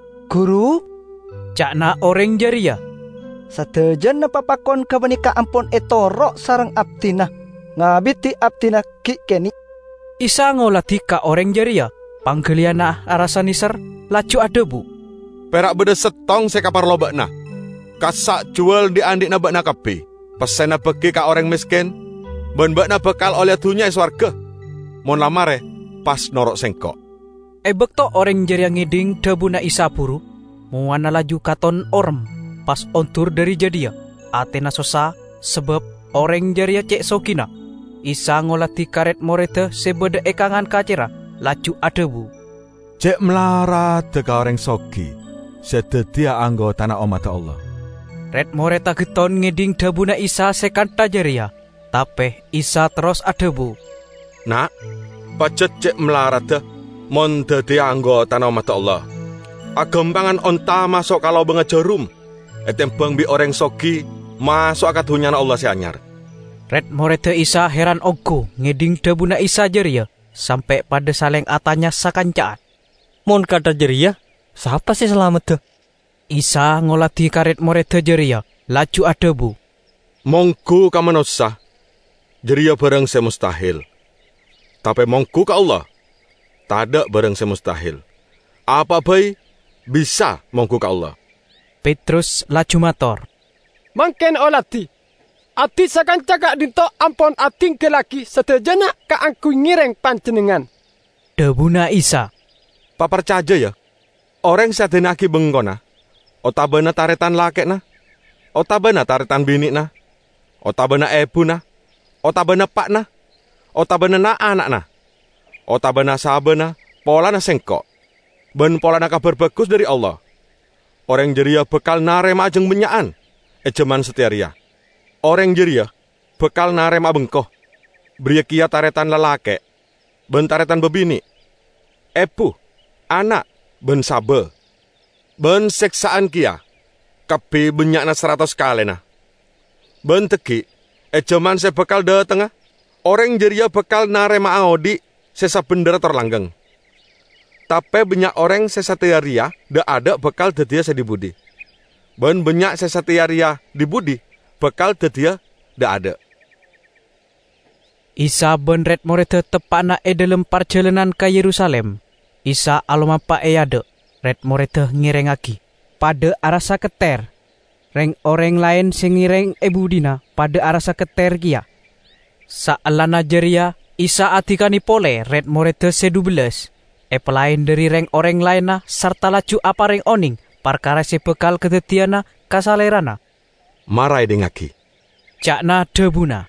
Guru, cak na orang jeria. Satejan na papakon kabanika ampon etorok sarang abdina, ngabiti abdina kikeni. Isa ngolati ka orang jeria. Panggeliana arasa nisar, laju adebu. Perak beda setong sekapar lobak na. Kasak jual di andik na bak na kapi. Pesen na bagi ka orang miskin. Ben bak na bekal oleh dunia iswarga. Mon lamare, pas norok sengkok. Ebek to orang jeria ngiding debu na Isa puru. Muana laju katon orm. Pas ontur dari jedia. Atena sosa, sebab orang jeria cek sokina. Isa ngolati karet morete sebeda ekangan kacera. Laju adebu. Cek melarat teka orang soki. Sedetia anggota na umat Allah. Red moreta geton ngeding dabuna Isa sekanta jeria. Tapi Isa terus adebu. Nak, pacet cek melarat dah. Mon dadi anggota umat Allah. Agempangan onta masuk kalau benga jarum. Etembang bi orang sogi masuk akad hunyana Allah si anyar. Red morete Isa heran ogo ngeding debuna Isa jeria sampai pada saleng atanya sakancaan. Mon kata jeria, siapa sih selamat tuh? Isa ngolati karet morete jeria, laju adebu. Mongku ka manusia, jeria barang semustahil. Tapi mongku ka Allah, tada barang semustahil. Apa baik bisa mongku ka Allah. Petrus laju mator. Mangken olati. Ati sakanca kak dinto ampon ating ke laki setejana ka angku ngireng panjenengan. Debuna Isa. Papercaja ya. Orang sadenaki bengkona. Otabana taretan lakekna. Otabana taretan binikna. Otabana ebuna. Otabana pakna. Otabana na anakna. Otabana sabana polana sengkok. Ben polana kabar bagus dari Allah. Orang jeria bekal narem ajeng benyaan. Ejeman setiaria. Orang jeria bekal narem abengkoh. Bria kia taretan lelake. Ben taretan bebini. Epu, anak, ben sabe. Ben seksaan kia. Kapi benyakna seratus kali na. Ben teki. Ejeman se bekal de tengah. Orang jeria bekal narem aodi. Sesa bendera terlanggeng. Tapi banyak orang sesatiaria da ada bekal dedia sedibudi. Ben banyak sesatiaria dibudi bekal dedia da ada. Isa ben red morete tepana e dalam perjalanan ke Yerusalem. Isa alomapa e ade. Red morete ngirengaki pada arasa keter. Reng orang lain sing ngireng e budina pada arasa keter kia. Saalana jeria Isa atikani pole red morete sedubeles. E pelain dari reng orang lainna serta laju apa reng oning perkara se bekal kedetiana kasalerana. Marai dengaki. Cakna debuna.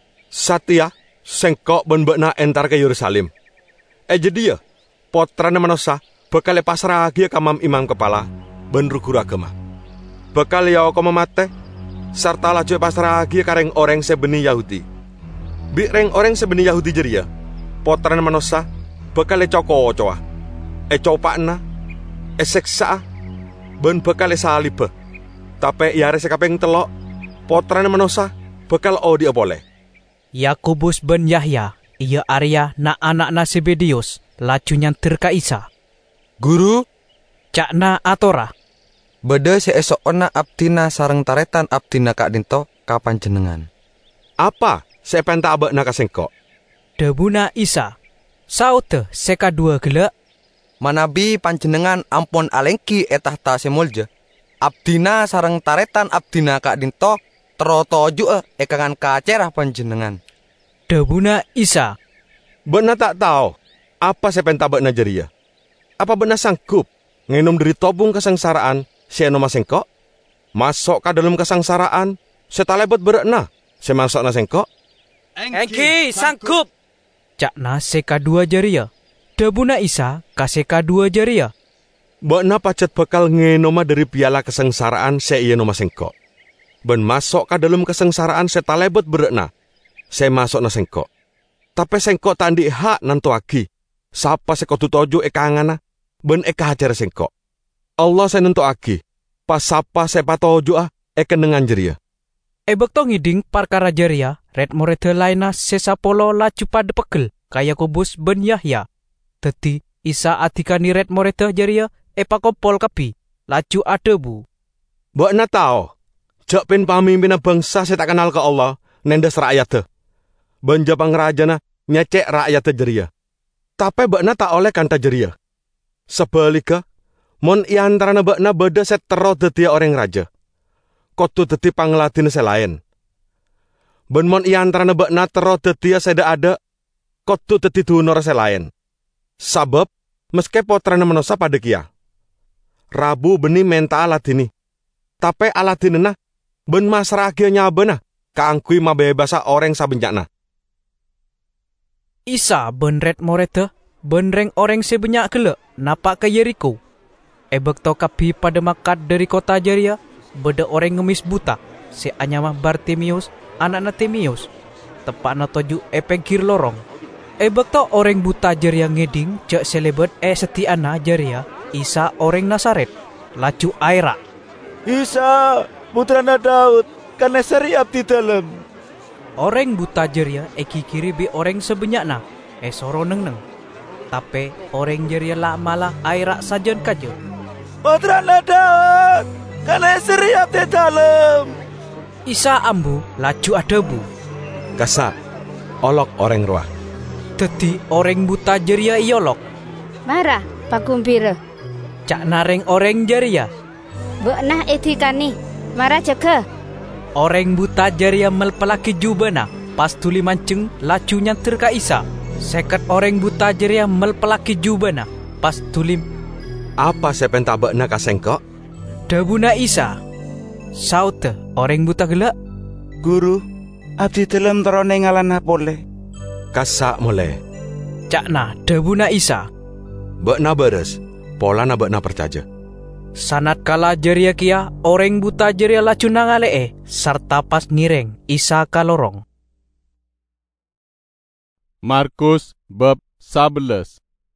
Satya sengkok ben bekna entar ke Yerusalem. E jadi ya potrana manosa bekal pasrah agia kamam imam kepala ben rugur agama. Bekal ya koma mate serta laju pasrah agia kareng orang sebeni Yahudi. Bi reng orang sebeni Yahudi jeria potrana manosa bekal e coko coa, e copakna, e seksa, ben bekal e salib. Tapi yare sekapeng telok, potrana manosa, bekal o dia boleh. Yakobus ben Yahya, iya Arya na anak-na Sebedius, laju nyantir ka Isa. Guru, cakna atora. Beda seesok ona abdina sareng taretan abdina kak dinto kapan jenengan. Apa sepenta abak na kasengkok? Debuna Isa. Saute seka dua gelak. Manabi panjenengan ampon alengki etah ta semulja. Abdina sareng taretan abdina kak dinto terotoju e ekangan kacerah panjenengan. Debuna Isa. Benar tak tahu apa sepenta bekna jeria. Apa benar sanggup ngenom dari tobung kesengsaraan se enoma sengkok? Masuk ke dalam kesengsaraan setalebet berekna semasuk na sengkok? Engki sanggup. Cakna seka dua jaria. Debuna Isa ka seka dua jaria. Bekna pacet bekal ngenoma dari piala kesengsaraan se iya noma sengkok. Ben masuk ke dalam kesengsaraan se talebet berekna. Se masuk na sengkok. Tapi sengkok tandi hak nanto agi. Sapa se kotu tojo eka angana. Ben eka hajar sengkok. Allah se nanto agi. Pas sapa se patojo ah eka dengan jeria. Ebek to ngiding perkara jeria. Red morete laina sesapolo laju pada pegel kaya Yakobus ben Yahya. Teti Isa atikani red morete jeria epa kopol kapi laju adebu. Bekna tau, jak pen pamimpin bangsa saya tak kenal ke Allah nendes rakyat. Ben japang rajana nyecek rakyat jeria. Tapi bekna tak oleh kanta jeria. Sebalika, mon iantarana bekna beda set terot detia orang raja. Kotu deti panglatin selain. Ben mon iantarana bekna terot detia seda ada. Kotu deti dunor selain. Sabab, meske potrana menosa pada kia. Rabu beni menta alatini. Tapi alatinena ben masragia nyabena. Kaangkui mabebasa orang sabenjakna. Isa ben red morete. Ben reng orang sebanyak gele. Napak ke Yeriko. Ebek to kapi pada makat dari kota Jeria. Beda orang ngemis buta. Si anyamah Bartimius, anak-anak Timius. tepak na toju e pengkir lorong. E bekto orang buta jeria ngeding cek selebet e setiana jeria Isa orang Nasaret. Laju aira. Isa, putrana Daud, karena seri abdi dalam. Orang buta jeria e kikiri bi orang sebenyakna e soro neng neng. Tapi orang jeria lah malah aira sajen kaje. Putrana Daud, karena seri abdi dalam. Isa ambu laju adebu. Kasa, olok orang roa. Teti orang buta jeria iolok. Marah, Pak Kumpira. Cak nareng orang jeria. Beknah etikani, marah jaga. Orang buta jeria melpelaki jubana. Pas tuli mancing, laju nyantir ka Isa. Seket orang buta jeria melpelaki jubana. Pas tuli. Apa sepenta bekna kasengkok? Debuna Isa. Saute, orang buta gelak. Guru, abdi dalam terone ngalana boleh. Kasak mulai. Cakna, debuna Isa. Bekna beres, pola na bekna percaja. Sanat kala jeria kia, orang buta jeria lacu nangalee, serta pas ngireng Isa kalorong. Markus bab sebelas.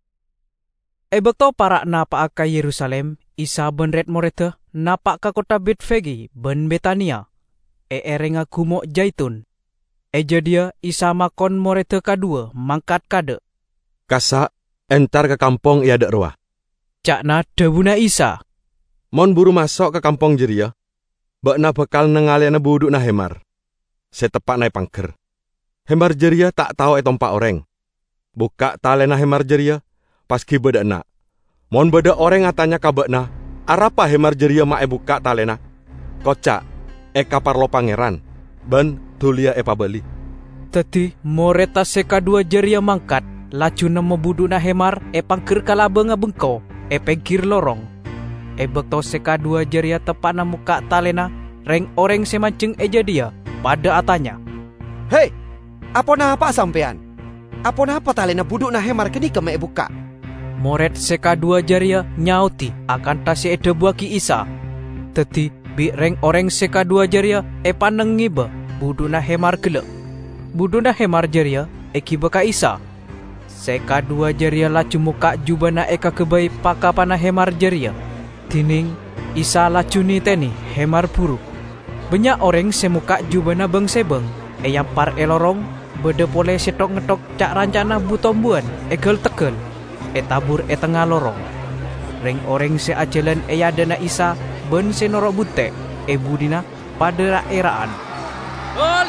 Ebekto para napa ka Yerusalem, Isa benret morete, napak ka kota Betfagi, ben Betania. E erenga kumok jaitun. E jadia Isa makon morete kadua, mangkat kade. Kasa, entar ke kampung ia dek roa. Cakna debuna Isa. Mon buru masuk ke kampung jeria, bekna bekal nengalena buduk na hemar. Setepak nai pangker. Hemar jeria tak tahu etompak orang. Buka talena hemar jeria, pas ki beda nak. Mon beda orang ngatanya ka bekna, arapa hemar jeria mak e buka talena. Kocak, e kapar lo pangeran, ben tulia e pabeli. Teti moreta seka dua jeria mangkat, laju nemu buduk na hemar e pangker kalabenga bengko, e pengkir lorong. E bekto seka dua jeria tepak na muka talena, reng orang semancing eja dia, pada atanya. Hei, apa napa sampean? Apa napa talena buduk na hemar kini ke mek buka? Moret seka dua jeria nyauti akan tasi e debuaki Isa. Teti bi reng orang seka dua jeria e paneng ngiba buduk na hemar gelek. Buduk na hemar jeria e kiba ka Isa. Seka dua jeria laju muka jubana eka kebai pakapana hemar jeria. Tining Isa lacuni teni hemar buruk. Banyak orang semuka jubana beng sebeng. E yang par elorong bede pole setok ngetok cak rancana butombuan egel tegel. E tabur e tengah lorong. Reng orang se ajalan e yadana Isa ben senorok bute e budina pada eraan. Ol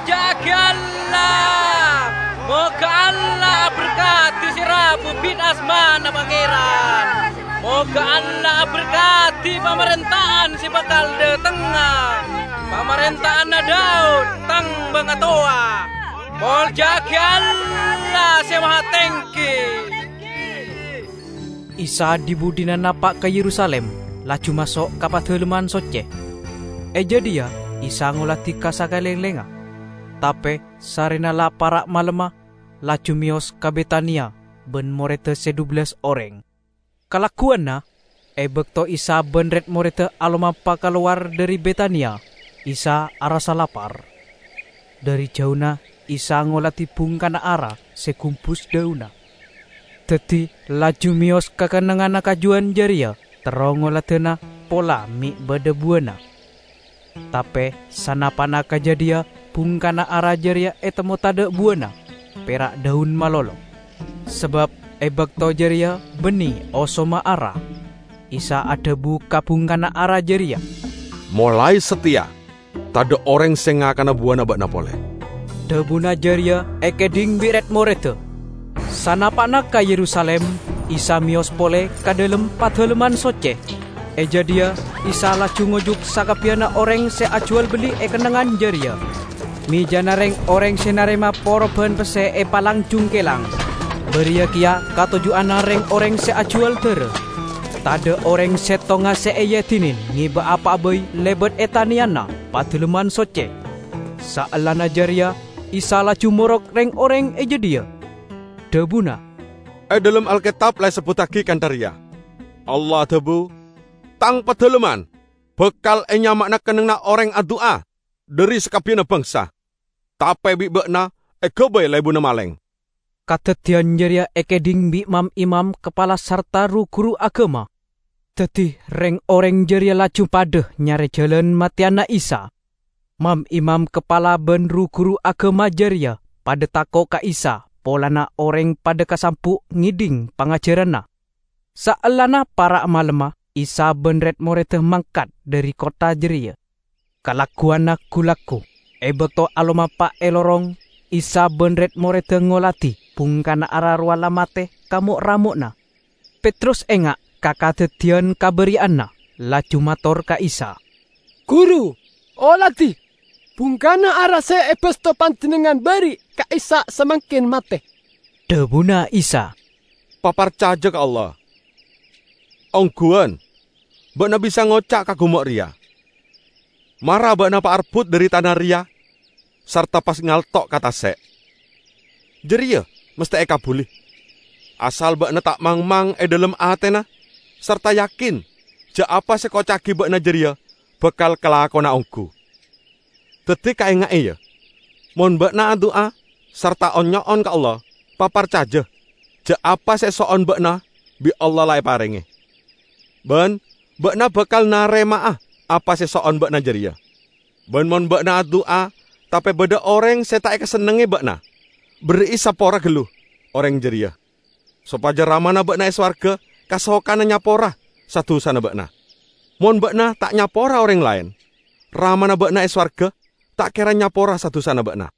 jagallah. Moga Allah berkati si Rabu bin Asmana Pangeran. Moga Allah berkati pemerintahan si bakal de tengah. Pemerintahan Daud tang bangatoa. Mol jagallah si maha tengki. Isa dibudina napak ke Yerusalem, laju masuk ke padeleman soce. Eja dia, Isa ngulati kasakaleng-lenga. Tapi sarina la parak malema, laju mios ke Betania, ben morete sedublas orang. Kalakuanna, e bekto Isa benret morete alomapa keluar dari Betania, Isa arasa lapar. Dari jauhna, Isa ngolati bungkana ara sekumpus dauna. Teti laju mios kekenangan kajuan jaria, terongolatena pola mi bedebuana. Tapi sanapana kajadia bungkana ara jaria etemo tade buana, perak daun malolo. Sebab ebek to jaria beni osoma ara. Isa ada buka bungkana ara jaria. Mulai setia, tade orang senga kana buana bakna pole. Debuna jaria ekeding biret morete. Sanapana ka Yerusalem, Isa mios pole kadelem padeleman soce. Eja dia, Isa laju ngojuk sakapiana orang se ajual beli e kenangan jaria. Mi janareng orang senarema poroban pese e palang cungkelang. Beria kia katoju anareng orang se ajual tere. Tade orang setonga se eyetinin ngiba apa boy lebet etaniana padeleman soce. Saalana jaria, Isa laju morok reng orang eja dia. Debuna. Eh dalam Alkitab lai sebutaki kantaria. Allah debu tang padeleman bekal enya makna kenengna orang adua dari sekapiana bangsa. Tapi bi bekna ego bae lebuna maleng. Katetian jeria ekeding bi mam imam kepala sarta ru guru agama. Dadi reng oreng jeria laju padeh nyari jalan matiana Isa. Mam imam kepala ben ru guru agama jeria pada tako ka Isa. Polana orang pada kasampu ngiding pangajaranna. Saalana para malema Isa benret morete mangkat dari kota jeria. Kalakuana kulaku. Ebekto aloma pa elorong Isa benret morete ngolati. Bungkana ararwala mate kamu ramukna. Petrus engak kakadetian kaberianna. Laju mator ka Isa. Guru, olati. Bungkana arase ebesto panjenengan bari ka Isa semakin mate. Debuna Isa. Papar caja ka Allah. Ongguan. Bakna bisa ngocak kagumok ria. Marah bakna pa arbut dari tanah ria. Sarta pas ngaltok kata sek. Jeria mesti eka bulih. Asal bakna tak mang-mang e dalam atena. Serta yakin. Ja apa sekocaki bakna jeria. Bekal kelakona onggu. Dadi kaengake ya. Mon bakna doa serta onyoon ka Allah. Papar caja. Ja apa sesoon bakna bi Allah lae parenge. Ben bakna bakal naremaah apa sesoon bakna jeria. Ben mon bakna doa tapi beda orang setae kesenenge bakna. Beri sapora geluh orang jeria. Sopaja ramana bakna eswarga kasokana nyapora satu sana bakna. Mon bakna tak nyapora orang lain. Ramana bakna eswarga tak kira nyapora satu sana bakna.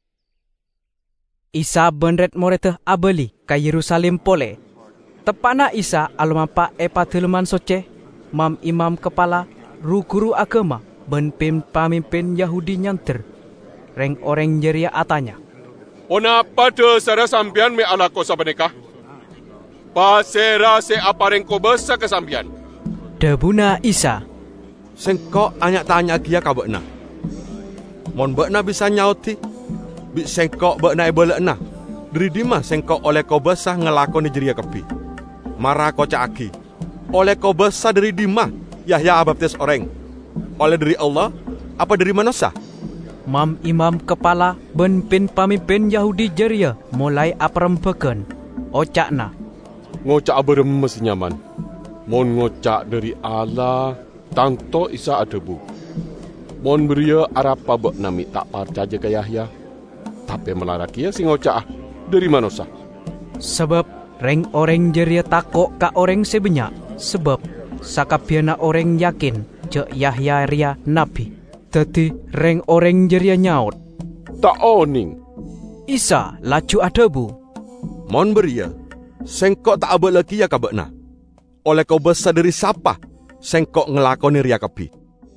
Isa benret morete abeli ka Yerusalem pole. Tepana Isa alumapa epadeleman soce. Mam imam kepala ru guru agama ben pemimpin Yahudi nyanter. Reng orang jeria atanya. Onapa de sara sampian me alako sabeneka? Pasera se apareng ko besa ke sampian. Debuna Isa. Sengkok anyak tanya kia ka bakna. Mon bakna bisa nyauti. Bi sengkok bakna e balekna. Dari dima sengkok oleh ko besa ngelakoni jeria kepi. Marah ko caaki. Oleh ko besa dari dima Yahya abaptis orang. Oleh dari Allah apa dari manusia? Mam imam kepala ben pin pamimpin Yahudi jeria mulai aprembekan. Ocakna. Ngocak beremes nyaman. Mon ngocak dari Allah tanto Isa adebu. Mon beria arapa bek nami tak percaya ke Yahya. Tapi melarakia si ngocak dari manusia. Sebab reng orang jeria takok ka orang sebanyak. Sebab sakabiana orang yakin je Yahya ria nabi. Dadi reng orang jeria nyaut. Tak oning. Isa laju adebu. Mon beria, sengkok tak abek lagi ya kabekna. Oleh kau besar dari siapa, sengkok ngelakoni ria kepi.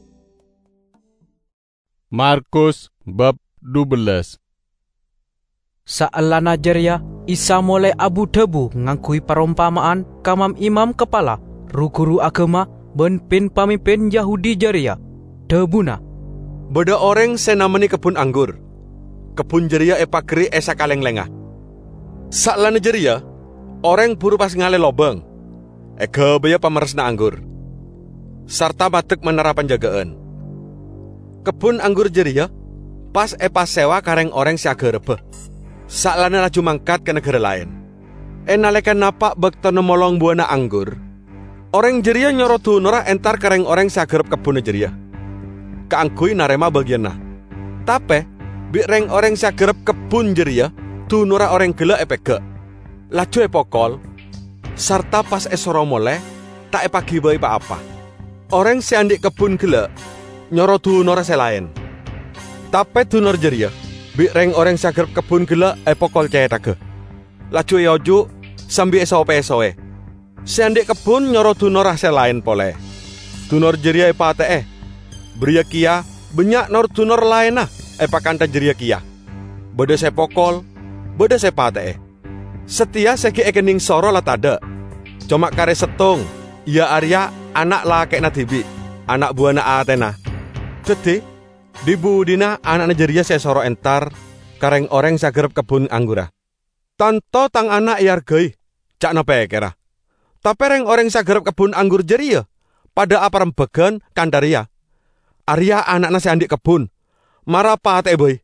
Markus bab dua belas. Saalana jeria, Isa mulai abu debu ngangkui perumpamaan kamam imam kepala, ru guru agama, ben pin pamimpin Yahudi jeria. Debuna. Beda orang senamani kebun anggur. Kebun jeria epakri esa kaleng lengah. Saalana jeria, orang buru pas ngale lobeng. Ega baya pameresna anggur. Sarta batek menara penjagaan. Kebun anggur jeria, pas epa sewa kareng orang siaga rebeh. Saalana laju mangkat ke negara lain. Enalekan napak bekto nemolong buana anggur. Orang jeria nyorotu nora entar kareng orang siaga kebun jeria. Kaangkui narema bagian nah. Tapi, bi reng orang siaga kebun jeria, tu nora orang gela epeke. Laju epokol. Sarta pas esoro mole, tak epagi bayi pa apa. Orang siandik kebun gela, nyoro dunor selain. Tapi dunor jeria, bi reng orang sagrep kebun gela epokol cetaga. Laju yoju, sambil esope esoe. Siandik kebun nyoro dunor selain pole. Dunor jeria epate eh. Beria kia, banyak nor dunor lain nah, epakanta jeria kia. Beda sepokol, beda sepate eh. Setia seki ekening soro latada. Cuma kare setung. Ia Arya anak laki natibi. Anak buana Atena. Jadi di budina anak jeria saya soro entar. Kareng orang sagerep kebun anggura. Tanto tang anak yargei. Cak nape kera. Tapi reng orang sagerep kebun anggur jeria. Pada apa rembegan kandaria. Arya anak nasi andik kebun. Marah pate boy.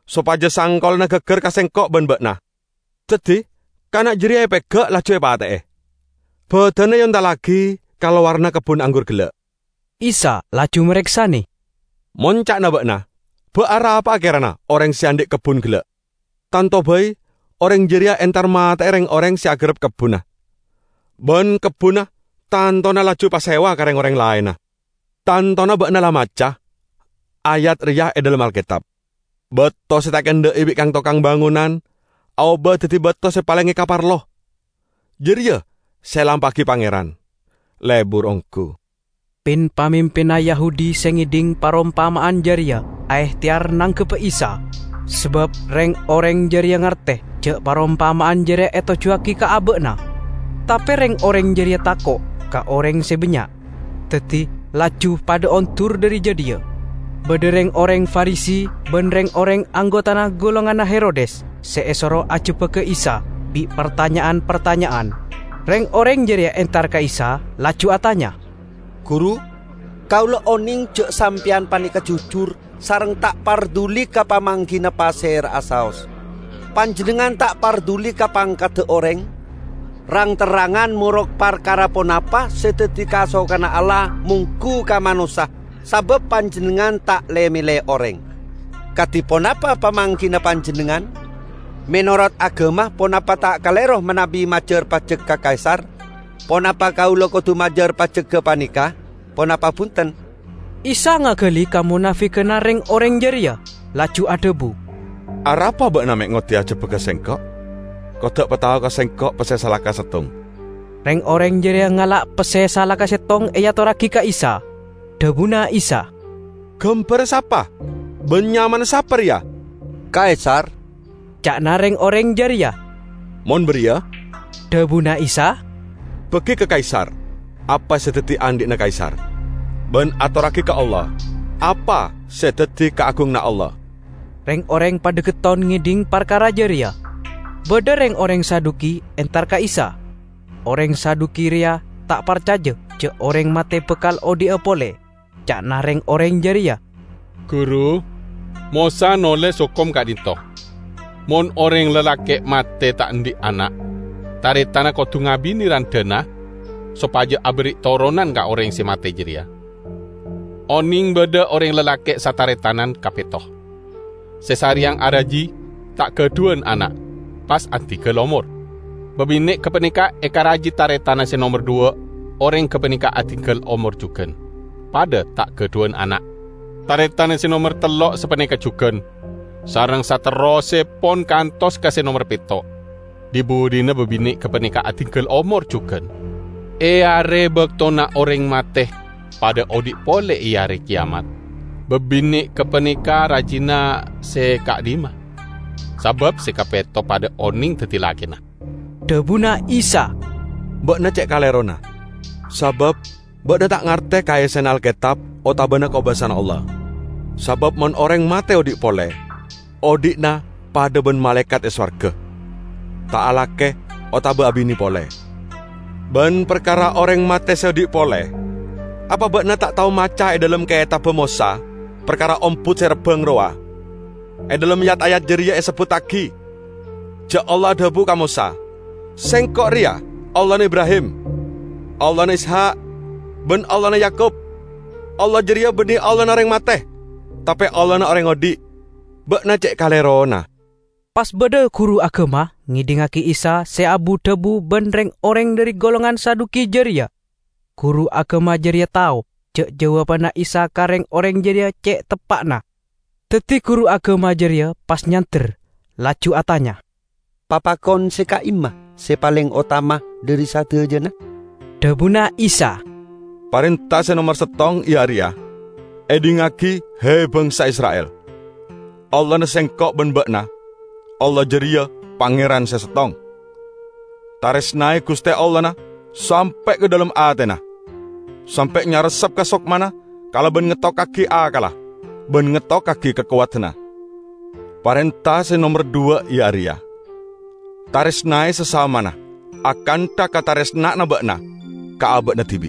supaya sangkolna geger kasengkok ben bekna. Jadi, kanak jeria pegak laju epate. Badane yon tak lagi kalau warna kebun anggur gelek. Isa laju mereksani. Moncak na bekna. Beara apa akhirana orang si andik kebun gelek. Tanto bayi, orang jeria entar mata ereng orang si agerep kebunah. Ben kebunah, tantona laju pasewa kareng orang lain. Tantona bekna lah maca. Ayat riyah e dalam Alkitab. Beto setaken de ibik kang tokang bangunan. Au be dadi beto se paling kapar loh. Jeria, selam pagi pangeran. Lebur ongku. Pin pamimpina Yahudi sengiding parompamaan jeria. Aeh tiar nangkep Isa. Sebab reng orang jeria ngerteh. Cek parompamaan jeria eto cuaki ka abekna. Tapi reng orang jeria tako. Ka orang sebenyak. Teti laju pada ontur dari jedia. Bedereng orang Farisi, benreng orang anggotana golongan Herodes, seesoro acupe ke Isa, bi pertanyaan-pertanyaan. Reng orang jeria entar ke Isa, laju atanya. Guru, kaulo oning cek sampian panika jujur, sareng tak parduli ka pamanggina pasir asaos. Panjenengan tak parduli ka pangkade orang, rang terangan murok parkara ponapa seteti kaso kana Allah mungku ka manusia. Sabab panjenengan tak lemile orang. Kati ponapa pamangkina panjenengan? Menurut agama ponapa tak kaleroh menabi majar pajek ka kaisar? Ponapa kaulo kudu majar pajek ke panika? Ponapa punten? Isa ngageli kamu nafikena reng orang jeria. Laju adebu. Arapa bak namek ngoti aja bega sengkok? Kodak petau ka sengkok pese salah ka setong. Reng orang jeria ngalak pese salah ka setong eya toraki ka Isa. Debuna Isa. Gambar siapa? Benyaman siapa ya? Kaisar. Cak nareng orang jeria. Mon beria? Debuna Isa. Pergi ke kaisar. Apa sedeti andik na kaisar? Ben atoraki ke Allah. Apa sedeti keagung na Allah? Reng orang pada keton ngiding perkara jeria. Beda reng orang Saduki entar ka Isa. Orang Saduki ria tak percaya cek orang mate bekal odi apole. Cak nareng orang jeria. Guru, mosa nole sokom kak dinto. Mon orang lelaki mate tak ndik anak. Tarik tanah kotu ngabini randana. Supaya abrik toronan kak orang si mate jeria. Oning beda orang lelaki sataretanan kapetoh. Sesariang araji tak keduan anak. Pas anti ke lomor. Bebinik kepenika ekaraji taretana si nomor dua. Orang kepenika atingkel omor juken. Pada tak keduan anak. Taretana si nomor telok sepenika juken. Sarang saterose pon kantos kasi nomor pito. Dibudina bebinik kepenika atingkel omor juken. Eare bektona orang mateh. Pada odik pole iare kiamat. Bebinik kepenika rajina se kak dima. Sabab se kapeto pada oning tetilakina. Debuna Isa. Bakna cek kalerona. Sabab bakna tak ngarte kaya sen Alkitab otabana kobasan Allah. Sabab mon orang mate odik pole. Odikna pada ben malaikat eswarga. Tak alake otaba abini pole. Ben perkara orang mate seodik pole. Apa bakna tak tahu maca e dalam kitab Musa perkara omput serebeng roa. E dalam ayat-ayat jeria e sebut lagi. Ja Allah debu ka Musa. Sengkok ria Allah ni Ibrahim, Allah ni Ishak, ben Allah ni Yakub. Allah jeria beni Allah nareng mate. Tapi Allah na orang odi. Bakna cek kalerona. Pas beda guru agama ngidingaki Isa seabu debu benreng orang dari golongan Saduki jeria. Guru agama jeria tahu cek jawaban Isa kareng orang jeria cek tepakna. Teti guru agama jeria pas nyanter laju atanya. Papakon seka imah se paling utama dari satu jena. Debuna Isa. Parintah se nomor setong iaria. Edingaki he bangsa Israel. Allah na sengkok ben bekna. Allah jeria pangeran sesetong. Taresnai Gusti Allah na sampai ke dalam atena. Sampai nyaresep ke sok mana kalau ben ngetok kaki akalah. Ben ngetok kaki kekuatana. Parentah se nomor dua iaria. Taresnai sesamana akan tak kataresna na bekna ka abek na tibi.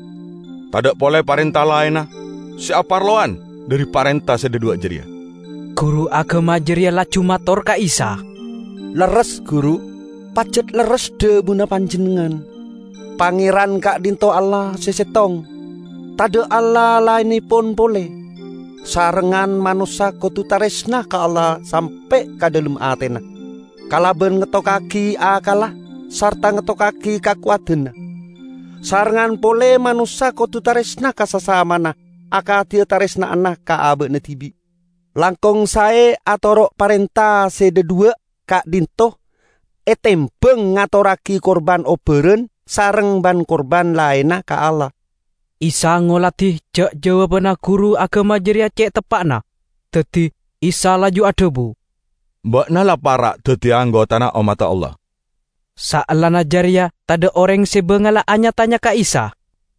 Tadak pole parentah lain na si aparloan dari parentah sededua jeria. Guru agama jeria laju matur ka Isa. Leres guru, pacet leres debuna panjenengan. Pangeran kak dinto Allah sesetong. Tade Allah lainipun pole. Sarengan manusia kudu taresna ka Allah sampai ka dalam atena. Kalaben ngetokaki akala sarta ngetokaki kakuatena. Sarengan pole manusia kudu taresna ka sasamana akatia taresna anak ka abeuna tibi. Langkong sae atorok parenta sededua kak dinto etembeng ngatoraki korban oberen sareng ban korban lainna ka Allah. Isa ngolatih jak jawabana guru agama jeria cek tepakna. Dadi Isa laju adebu. Mbakna lah parak dadi anggotana umat Allah. Saalana jaria tada orang sebengala anya tanya ka Isa.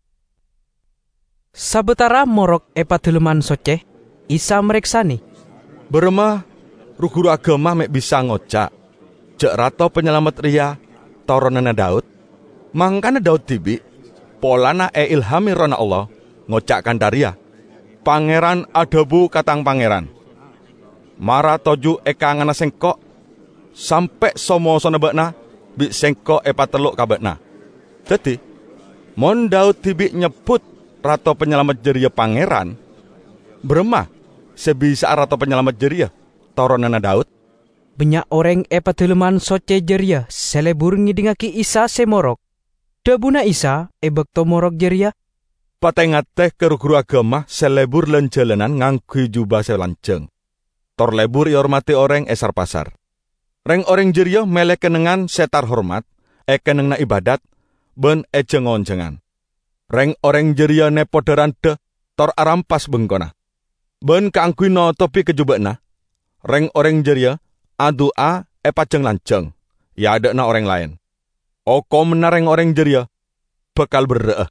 Sabetara morok epadeleman soceh, Isa mereksani. Beremah, ruh guru agama mek bisa ngocak. Jek rato penyelamat ria, toronana Daud. Mangkana Daud tibi, polana e ilhami rona Allah, ngocakkan daria. Pangeran adebu katang pangeran. Mara toju eka ngana sengkok, sampai somo sona bekna, bi sengkok epa teluk kabekna. Jadi, mon Daud tibi nyebut rato penyelamat jeria pangeran, beremah sebisa rato penyelamat jeria toronana Daud. Banyak orang epadeleman soce jeria selebur ngidingaki Isa semorok. Dabuna Isa ebek tomorok jeria. Patengat teh ke guru agama selebur len jalanan ngangkui jubah selanceng. Tor lebur ihormati orang esar pasar. Reng orang jeria melek kenengan setar hormat, e kenengna ibadat, ben e jengon-jengan. Reng orang jeria nepoderan de, tor arampas bengkona. Ben kaangkui no topi kejubakna. Reng orang jeria adua e pajeng lanceng. Ya ada na orang lain. Oko menareng orang jeria bakal berreeh.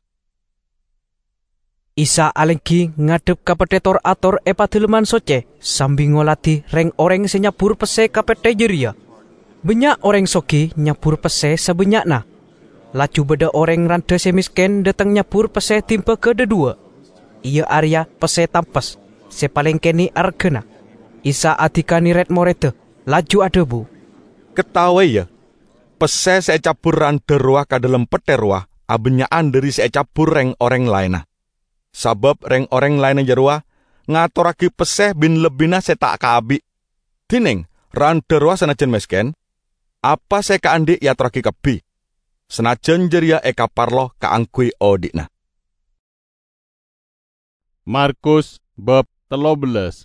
Isa alengki ngadep kapetetor ator epadeleman soce sambil ngolati reng orang senyapur pese kapete jeria. Banyak orang soki nyapur pese sebenyakna. Laju beda orang rante semisken datang nyapur pese timpe kedua. Ia Arya pese tampes sepaling keni argena. Isa atikani red morete laju adebu. Ketawa ya, pese seecapur rante ruah ka dalam pete ruah abenyaan dari seecapur reng orang lainah. Sabab reng orang lainah jeruah ngatoraki pese bin lebina setak kaabi. Tining rante ruah senajan mesken, apa se kaandi ya toraki kebi. Senajan jeria eka parlo kaangkui odikna. Markus bab telobelas.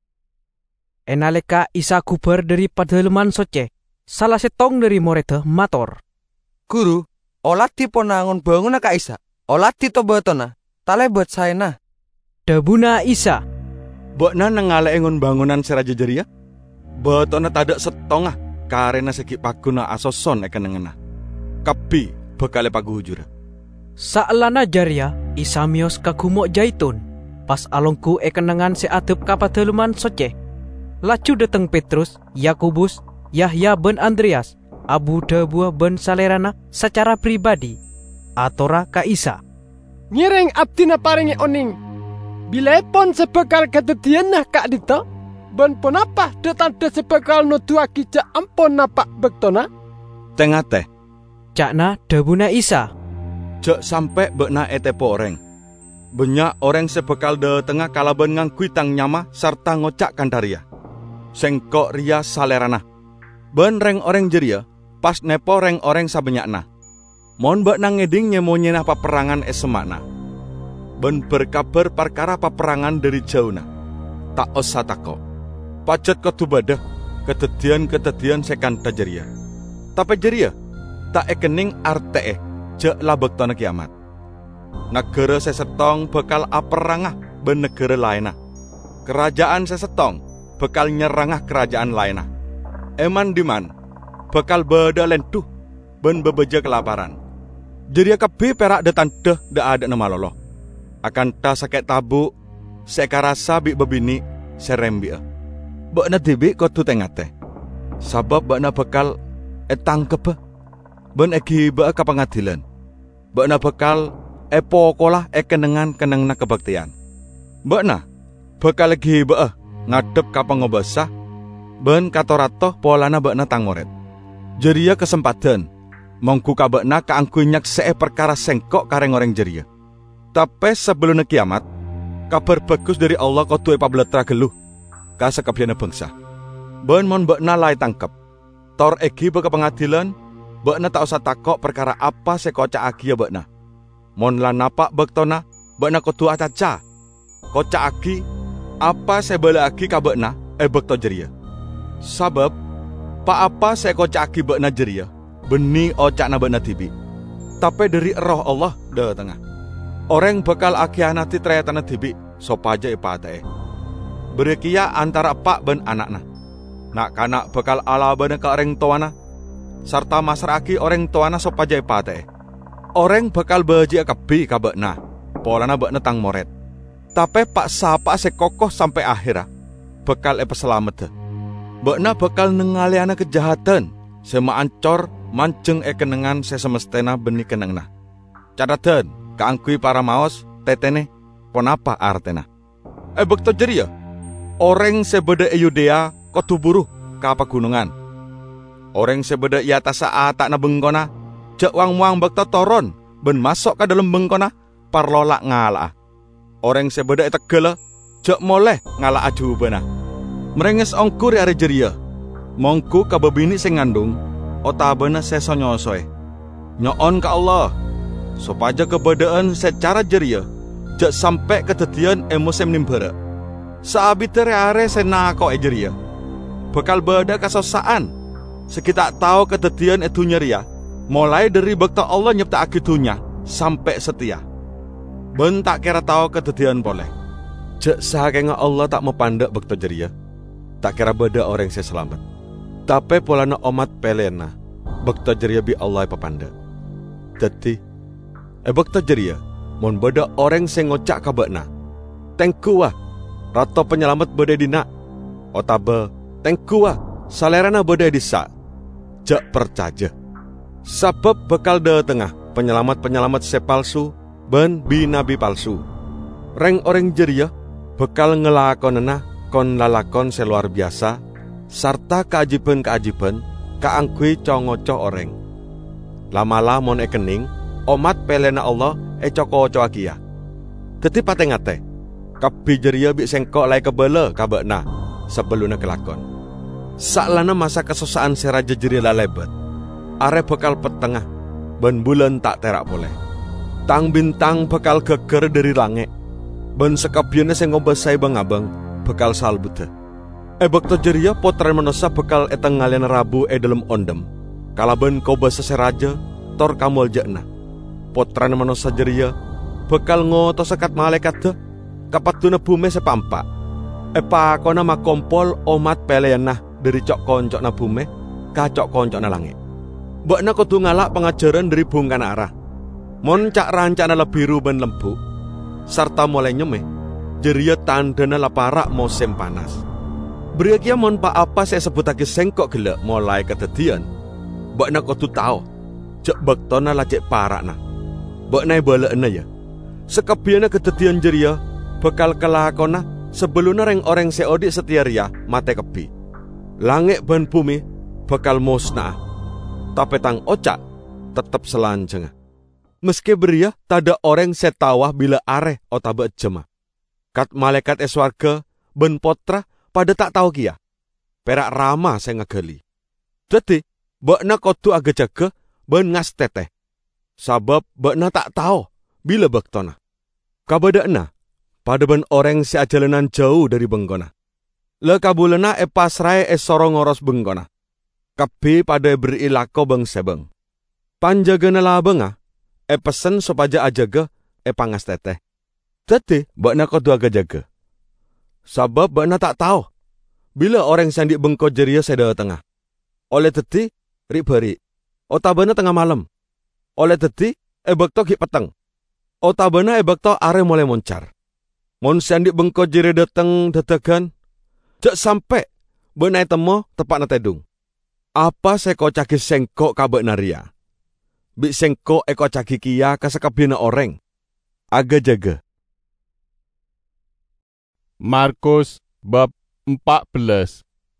Enaleka Isa kuber dari padeleman soce, salah setong dari morete mator. Guru, olati ponangon bangun ka Isa. Olati to betona, tale buat saya nah. Dabuna Isa. Bokna nengale engon bangunan seraja jeria. Betona tadak setongah karena segi paguna asoson eka nengena. Kapi bekale pagu hujura. Saalana jaria Isa mios kagumok jaitun. Pas alongku ekenengan seatep kapadeleman soce. Lacu dateng Petrus, Yakobus, Yahya ben Andreas, Abu Dabuah ben Salerana secara pribadi. Atora ka Isa. Nyereng abdina paringi oning. Bilepon sebekal kededian nah kak dito. Ben pon apa detanda sebekal nuduaki ja ampon napak bektona. Tengah teh. Cakna dabuna Isa. Jak sampai bekna etepo orang. Banyak orang sebekal de tengah kalaban ngangkui tang nyama sarta ngocak kandaria. Sengkok ria salerana. Ben reng orang jeria, pas nepo reng orang sabenyakna. Mon bak nang ngeding nyemonye apa perangan esemana. Ben berkabar perkara peperangan dari jauhna. Tak usah tako. Pacet kotu badah, ketedian-ketedian sekanta jeria. Tapi jeria, tak ekening arte jek labek tona kiamat. Negara sesetong bakal aperangah ben negara lainah. Kerajaan sesetong bakal nyerangah kerajaan lainah. Eman diman bakal beda lentuh ben bebeja kelaparan. Jadi kabeh perak detan deh dak ada nama loloh. Akan ta sakit tabu sekarasa bi bebini serembi. Bakna tibi kotu tengah teh. Sabab bakna bakal etangkep ben eki ba ka pengadilan. Bakna bakal epo kolah ekenengan kenengna kebaktian. Bakna bakal lagi ba ngadep ka pengobasah ben katorato polana bekna tang moret. Jeria kesempatan mongku ka bekna kaangku nyaksee perkara sengkok kareng orang jeria. Tapi sebelum kiamat, kabar bagus dari Allah kau tuai pabletra geluh ka sekabiana bangsa. Ben mon bekna lai tangkep. Tor egi beka pengadilan, bekna tak usah takok perkara apa sekocak agi ya bekna. Mon lan napak bektona, bekna kau tua caca. Kocak agi, apa sebela agi ka bekna, eh bekto jeria. Sabab, pak apa sekocak agi bekna jeria, beni ocak na bekna tibi. Tapi dari roh Allah dah tengah. Orang bakal akianati trayatana tibi, sopaja ipatae. Berekia antara pak ben anakna. Nak kanak bakal ala bena ke orang tuana, serta masraki orang tuana sopaja ipatae. Orang bakal baji kebi kabekna, polana bekna tang moret. Tapi pak sapa sekokoh sampai akhirah, bakal epa selamat. Bekna bakal nengaliana kejahatan, sema ancor manceng ekenengan sesemestena beni kenengna. Catatan, kaangkui para maos, tetene, ponapa artena. Eh bekto jeria, orang sebeda Yudea kotu buruh ka pagunungan. Orang sebeda iata saat tak na bengkona, cek wang-wang bekto toron, ben masuk ke dalam bengkona, parlolak ngalah. Orang sebeda etegela, cek moleh ngalah aju bena. Merenges ongkur ari jeria, mongku ka bebini sing ngandung, otabena seso nyosoe. Nyoon ka Allah, supaya kebedaan secara jeria, jak sampai ketetian emosi menimbara. Saabite are senako e jeria, bakal beda kasosaan. Sekitar tahu ketetian itu nyeria, mulai dari bakta Allah nyipta akitunya sampai setia. Ben tak kira tahu ketetian boleh. Jak sahakenga Allah tak mau pandek bakta jeria, tak kira beda orang saya selamat. Tapi polana omat pelena, bakta jeria bi Allah papanda. Jadi ebek terjeria, mon beda orang sing ngocak kabekna. Tengkuah, rato penyelamat beda dina. Otabe, tengkuah, salerana beda disa. Jak percaja. Sebab bekal de tengah penyelamat-penyelamat sepalsu, ben binabi palsu. Reng orang jeria, bekal ngelakonena kon lalakon seluar biasa, sarta keajiban-keajiban, kaangkui congoco orang. Lamalah mon ekening, omat pelena Allah e coko coakia. Teti patengate, kabi jeria bi sengkok lai kebele kabekna sebelumnya kelakon. Saklana masa kesosaan seraja jeria lalebet, are bekal petengah, ben bulan tak terak boleh. Tang bintang bekal geger dari langit, ben sekabiana sing ngobasai bang-abang bekal salbute. E bekto jeria potren menosa bekal eteng ngalian rabu e dalam ondem. Kalaben kobasa seraja tor kamul jekna. Potran manusia jeria bekal ngoto sekat malaikat de kapatuna bume sepampak. Epa kona makompol omat peleyanah dari cok koncok na bume ka cok koncok na langit. Bekna kudu ngalak pengajaran dari bungkan arah. Mon cak rancana lebiru ben lembu, serta mulai nyemeh jeria tandana laparak musim panas. Beriakia mon pa apa saya sebutake sengkok gelek mulai ketedian. Bekna kudu tahu cek bektona lacek parakna. Bekna balekna ya. Sekabiana ketetian jeria bekal kelakona sebelumnya orang-orang seodik setia ria mate kebi. Langit ban bumi bekal musnah. Tapi tang ocak tetap selanjeng. Meski beria tada orang setawah bila areh otabe jema. Kat malaikat eswarga ben potra pada tak tahu kia. Perak rama saya ngegeli. Jadi bekna kotu aga jaga ben ngas teteh. Sabab bekna tak tahu bila bektona. Kabadakna pada ben orang seajalanan jauh dari bengkona. Le kabulena e pasrai e sorong ngoros bengkona. Kabe pada beri lako beng sebeng. Panjagana labenga e pesen sopaja ajaga e pangas teteh. Jadi bekna kotu aga jaga. Sabab bekna tak tahu bila orang sandik bengko jeria seda tengah. Oleh teti ribari. Otabana tengah malam. Oleh teti, ebek to ki peteng. Otabana ebek to are mulai moncar. Mon sandik bengko jere dateng detegan. Cek sampai benai temo tepat na tedung. Apa seko caki sengkok kabek naria. Bik sengkok eko caki kia kasekabina orang. Aga jaga. Markus bab empat belas.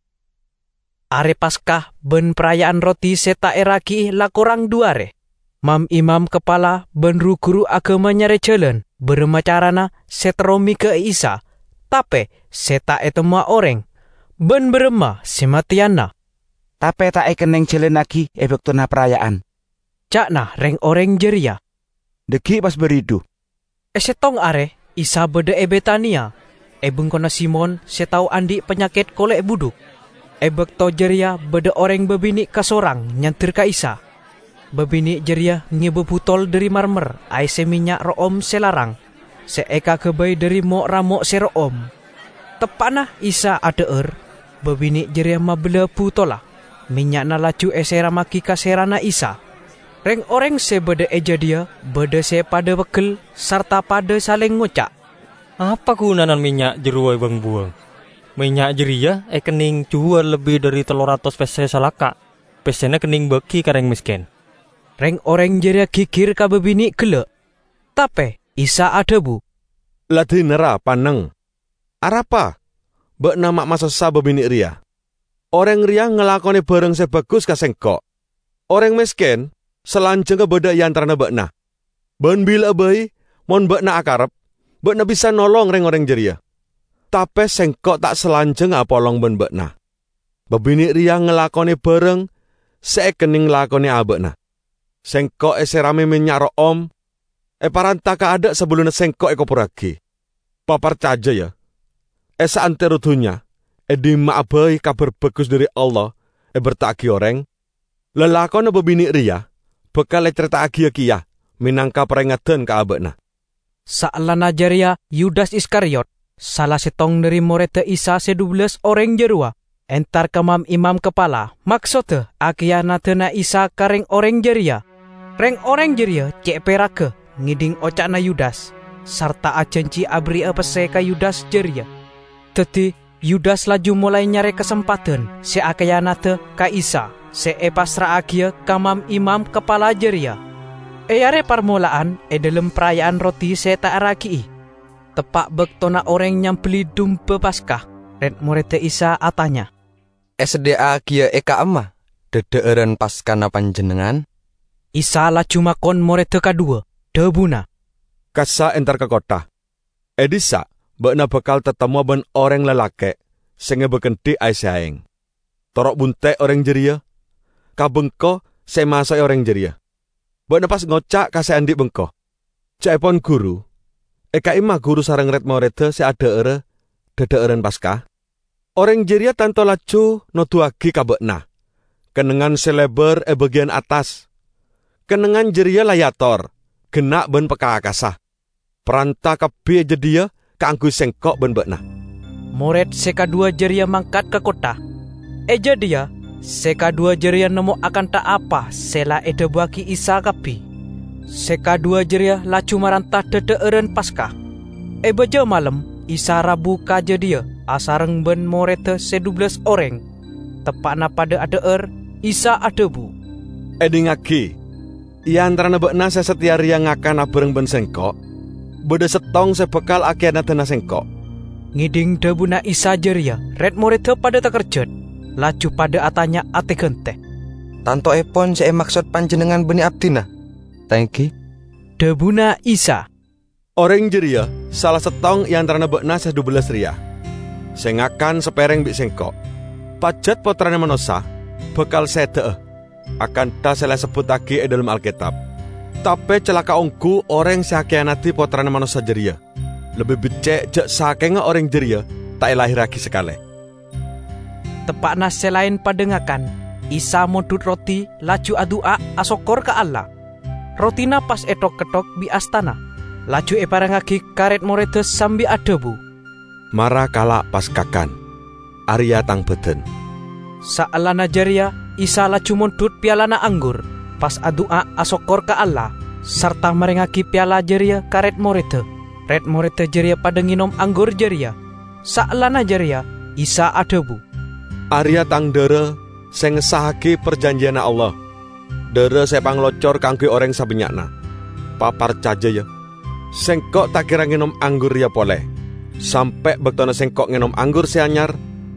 Are Paskah ben perayaan roti seta eraki la korang duare. Mam imam kepala ben ru guru agama nyare jalan beremacarana seteromi ke Isa. Tape seta etema orang ben berema sematiana. Tape tak ekeneng jalan lagi ebek tuna perayaan. Cakna reng orang jeria. Deki pas beridu. Esetong are Isa bede e Betania. Ebeng kona Simon setau andi penyakit kolek buduk. Ebek to jeria bede orang bebini kasorang nyantir ka Isa. Bebini jeria ngebeputol dari marmer ai se minyak room selarang. Seeka kebai dari mok ramok seroom. Tepana Isa adeer. Bebini jeria mabela putola. Minyak na laju esera maki kaserana Isa. Reng orang se bede eja dia, bede se pada bekel serta pada saling ngocak. Apa gunanan minyak jeruai bang buang? Minyak jeria e kening jual lebih dari telur ratus pese salaka. Pesena kening beki kareng miskin. Reng orang jeria kikir ka bebini gelek. Tape Isa ada bu. Ladhi nera paneng. Arapa? Bek nama masa sa bebini ria. Orang ria ngelakoni bareng sebagus ka sengkok. Orang miskin selanjeng ke beda yantarana bekna. Ben bila bayi, mon bekna akarep, bekna bisa nolong reng orang jeria. Tapi sengkok tak selanjeng apolong ben bekna. Bebini ria ngelakoni bareng, sekening lakoni abekna. Sengkok eserame minyak room, e paranta ka ada sebelum sengkok eko puragi. Papar caja ya. Esa anterutunya, e dima abai kabar bagus dari Allah, e bertaki orang. Lelakon bebini ria, bekal cerita agia kia, minangka peringatan ka abekna. Sa'lana jaria Yudas Iskariot, salah setong dari murid Isa sedubbelas orang jerua, entar kemam imam kepala, maksudnya akianatena Isa kareng orang jeria. Reng orang jeria cek perake, ngiding ocakna Yudas, serta ajanci abri apese ka Yudas jeria. Teti Yudas laju mulai nyari kesempatan, se akianate ka Isa, se epasra agia kamam imam kepala jeria. Eyare permulaan e dalam perayaan roti seta araki. Tepak bektona orang yang beli dumpe Paskah. Red murid Isa atanya. S D A kia eka emah. Dedeeren Paskah panjenengan. Isa laju makon murid kedua. Debuna. Kasa entar ke kota. Edisa bekna bakal tetemu ben orang lelake. Senge bekenti aisaeng. Torok bunte orang jeria. Kabengko semasai orang jeria. Bekna pas ngocak kase andi bengko. Caipon guru. Eka imah guru sarang red morete se ada ere dedeeren Paskah. Orang jeria tanto laju noduagi kabekna. Kenengan seleber e bagian atas. Kenengan jeria layator. Genak ben peka akasa. Peranta kebi jedia kanggu sengkok ben bekna. Murid seka dua jeria mangkat ke kota. Eja dia seka dua jeria nemu akan tak apa sela ede baki Isa kapi. Seka dua jeria lacu marantah dedeeren Paskah. E beja malam Isa rabu kaja dia asareng ben morete sedubbelas orang. Tepakna pada adeer Isa adebu. Edi ngaki. Ia antara bekna sesetia ria ngakan abereng ben sengkok. Beda setong sebekal akiana tena sengkok. Ngiding debuna Isa jeria red morete pada tekerjet. Laju pada atanya ate gente. Tanto epon saya maksud panjenengan beni abdina. Thank you. Debuna Isa. Orang jeria salah setong yang antara bekna sedubbelas ria. Sengakan sepereng bik sengkok. Pajat potrane manosa bekal sede akan ta sela sebut lagi e dalam Alkitab. Tapi celaka ongku orang sakianati potrane manosa jeria. Lebih becek jek sakenga orang jeria tak lahir lagi sekali. Tepak nas selain padengakan, Isa modut roti laju adua asokor ke Allah. Rotina pas etok ketok bi astana. Laju e parangagi karet moredes sambi adebu. Mara kala pas kakan. Arya tang beden. Sa'alana jaria Isa laju modut pialana anggur. Pas adua asokor ke Allah. Serta merengagi piala jaria karet morede. Red morede jaria pada nginom anggur jaria. Sa'alana jaria Isa adebu. Arya tang dere sing ngesahake perjanjian Allah. Dere sepang locor kangge orang sabenyakna. Papar caja ya. Sengkok tak kira ngenom anggur ya pole. Sampai bektona sengkok ngenom anggur seanyar,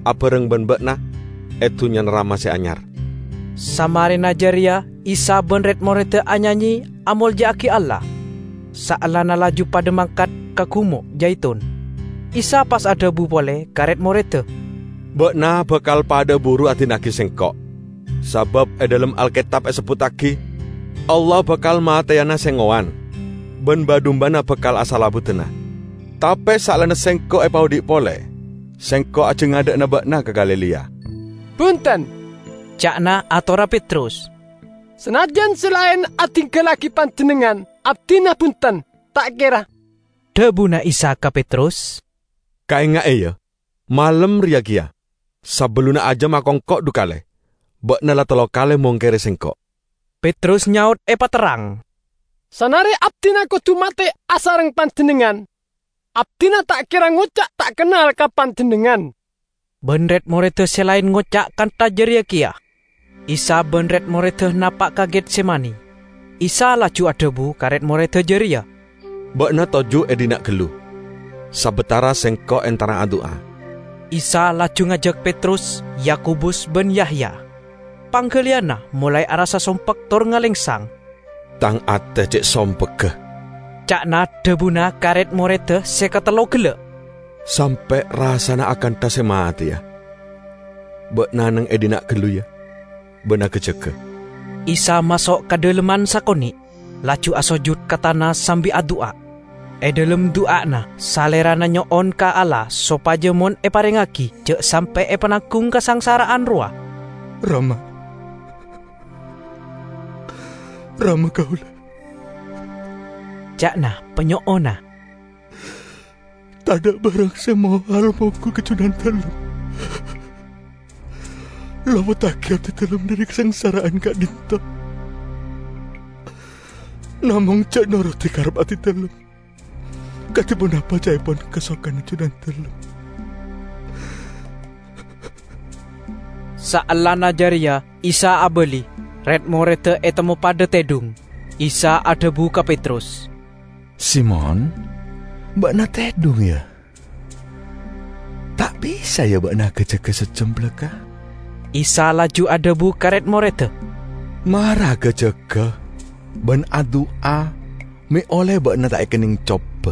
abareng ben bekna etu nyan rama se anyar. Samarina jaria Isa ben red morete anyanyi amol jaki Allah. Saalana laju pada mangkat ke kumo jaitun. Isa pas ada bu pole karet morete. Bekna bakal pada buru atinaki sengkok. Sabab e dalam Alkitab e sebutaki Allah bakal matayana sengoan. Ben badumbana bakal asalabutena. Tapi salana sengkok e paudi pole. Sengkok aja ngadekna bekna ke Galilea. Punten, cakna atora Petrus. Senajan selain atinggal lagi panjenengan, abdina punten, tak kira. Debuna Isa ke Petrus. Kainga e ya, malam riagia. Sabeluna aja makongkok dukale. Bekna la telo kale mongkere sengkok. Petrus nyaut epa terang. Sanare abdina kudu mate asareng panjenengan. Abdina tak kira ngucak tak kenal ka panjenengan. Benret morete selain ngocak kan tajeria kia. Isa benret morete napak kaget semani. Isa laju adebu karet morete jeria. Bekna toju edina gelu. Sabetara sengkok entara adua. Isa laju ngajak Petrus, Yakubus ben Yahya. Panggeliana mulai arasa sompek tor ngalengsang. Tang ate cek sompek ke. Cakna debuna karet morete sekatelo gele. Sampai rasana akan tase mati ya. Bekna nang edina gelu ya. Bena keceke. Isa masuk ke daleman sakoni. Laju asojud ke tanah sambi adua. E dalam doana salerana nyoon ka Allah sopaja mon e parengaki cek sampai e penakung kesangsaraan ruah. Rama. Rama kaula. Cakna penyoona. Tak ada barang semua hal mauku kecunan dalam. Lama tak kiap di dalam dari kesengsaraan Kak Dinto. Namong cak noroti karep ati dalam. Katipun apa cai pun kesokan kecunan dalam. Saalana jaria Isa abeli. Red morete etemu pada tedung. Isa ada buka Petrus. Simon, bakna tedung ya? Tak bisa ya bakna keceke secempleka? Isa laju ada buka red morete. Marah keceke. Ben adua. Me oleh bakna tak kening coba.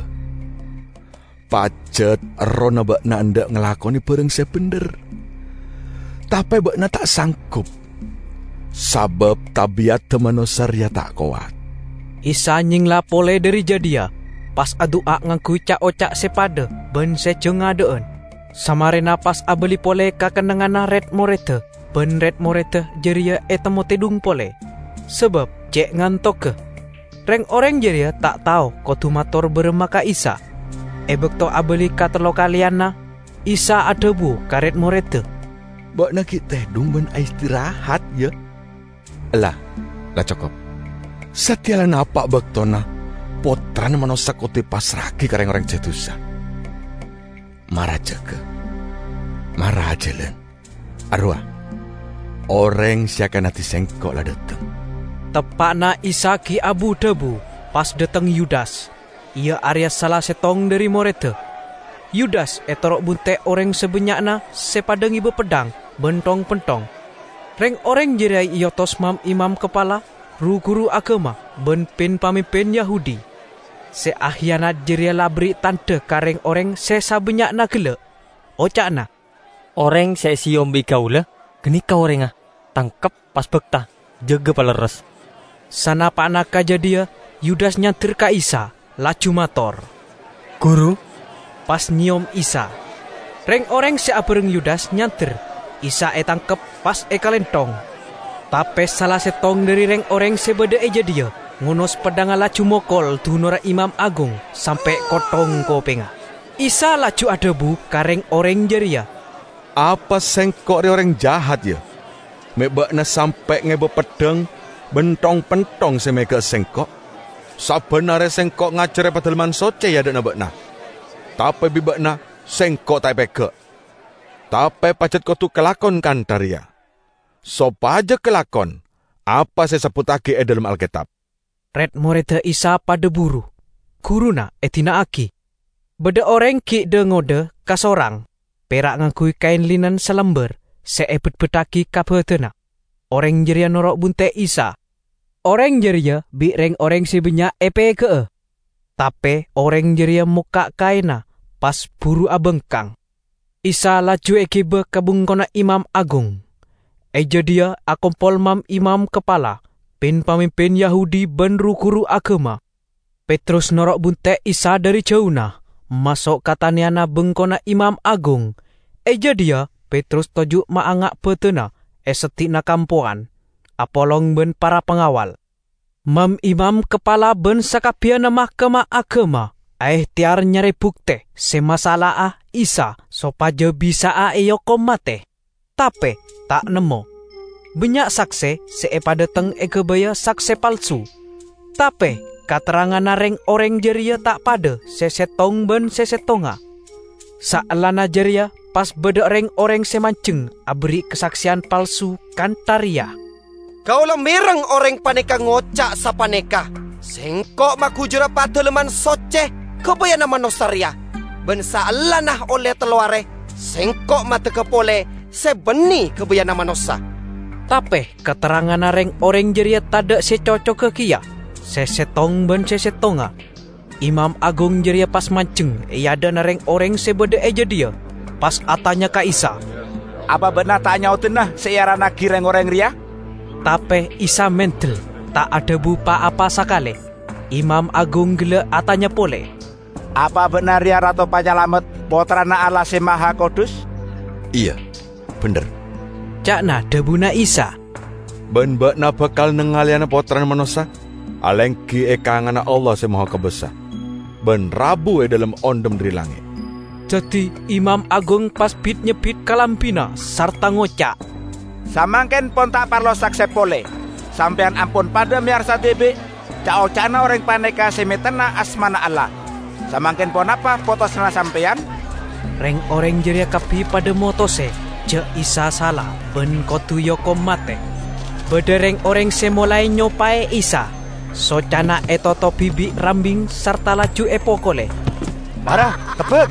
Pacet rona bakna anda ngelakoni pereng sepender. Tapi bakna tak sanggup. Sabab tabiat manusia ya tak kuat. Isa nyingla pole dari jadia. Pas adua ngangku cak ocak sepade. Ben secengadean. Samarena pas abeli pole kakenengana red morete. Ben red morete jeria etemo tedung pole. Sebab cek ngantok ke. Reng orang jeria tak tahu kotu motor beremaka Isa. Ebek to abeli katelo kaliana. Isa adebu karet morete. Bak nak tedung ben istirahat ya. Lah, lah cukup. Setiala napak baktona potran manosak ote pasraki kareng orang cetusa. Marah jaga. Marah jalan. Arwah. Orang siakan hati sengkok lah datang. Tepakna Isa ki abu debu pas datang Yudas. Ia area salah setong dari morete. Yudas etorok bunte orang sebenyakna sepadang ibu pedang bentong pentong. Reng orang jerai iotos mam imam kepala, ru guru agama, ben pin pamimpin Yahudi. Se ahyanat jeria labri tante kareng orang se sabenyakna gele. Ocakna. Orang se siom bikaula, geni ka orang ah, tangkep pas bekta, jaga paleres. Sana pakna kajadia, Yudas nyantir ka Isa, laju mator. Guru, pas nyiom Isa. Reng orang se abereng Yudas nyantir. Isa e tangkep pas e kalentong. Tapi salah setong dari reng orang sebeda eja dia. Ngunos pedang laju mokol tunora imam agung sampai kotong kopenga. Isa laju adebu kareng orang jeria. Apa sengkok orang jahat ya? Mebakna sampai ngebe pedang bentong pentong semega sengkok. Sabenare sengkok ngacere padalman soce ya dana bakna. Tapi bibakna sengkok tak peke. Tapi pacet kau tu kelakon kan taria. Sopaja kelakon. Apa saya sebut lagi e dalam Alkitab. Red morete Isa pada buru. Guruna etina aki. Beda orang ki de ngode kasorang. perak ngakui kain linen selember, seebet betaki kabetena. Orang jeria norok bunte Isa. Orang jeria bi reng orang si benyak epe ke. Tapi orang jeria muka kaina pas buru abengkang. Isa laju ekibe kabung kona imam agung. Eja dia akompol mam imam kepala, pin pamimpin Yahudi ben rukuru agama. Petrus norok bunte Isa dari jauhna, masuk kataniana bengkona imam agung. Eja dia Petrus toju maangak petena, esetina kampuan. Apolong ben para pengawal. Mam imam kepala ben sakapiana mahkamah agama. Aih tiar nyari bukte semasalah ah Isa sopaja bisa ah eyoko mate. Tapi tak nemu. Banyak saksi seepada teng ekebaya saksi palsu. Tapi katerangan nareng orang jeria tak pada sesetong ben sesetonga. Saalana jeria pas beda reng orang semanceng abri kesaksian palsu kantaria. Kaulah mereng orang paneka ngocak sa paneka. Sengkok maku jura pada leman soceh kebaya nama nosaria. Ben saalanah oleh teluare. Sengkok mata kepole sebeni kebaya nama nosa. Tapi keterangan nareng orang jeria tada secocok ke kia. Sesetong ben sesetonga. Imam Agung jeria pas manceng iada nareng orang sebeda eja dia. Pas atanya ka Isa. Apa benar tak nyau tenah seara nagi reng orang ria? Tapi Isa mental, tak ada bupa apa sakale. Imam Agung gele atanya pole. Apa benar ya Ratu Panyalamet, putrana Allah si Maha Kudus? Iya, bener. Cakna debuna Isa. Ben bakna bakal nengaliana potran manusia. Alengki ekangana Allah si Maha Kebesa. Ben rabu e dalam ondem dari langit. Jadi Imam Agung pas bit nyebit kalampina sarta ngocak. Samangken pon tak parlo sakse pole. Sampean ampun pada miarsa debe. Cao cana orang paneka semetena asmana Allah. Samangken pon apa foto sana sampean? Reng orang jeria kapi pada motose. Je Isa salah ben kotu yoko mate. Bedereng orang semolai nyopae Isa. So cana etoto bibi rambing sarta laju epokole. Marah, tebek.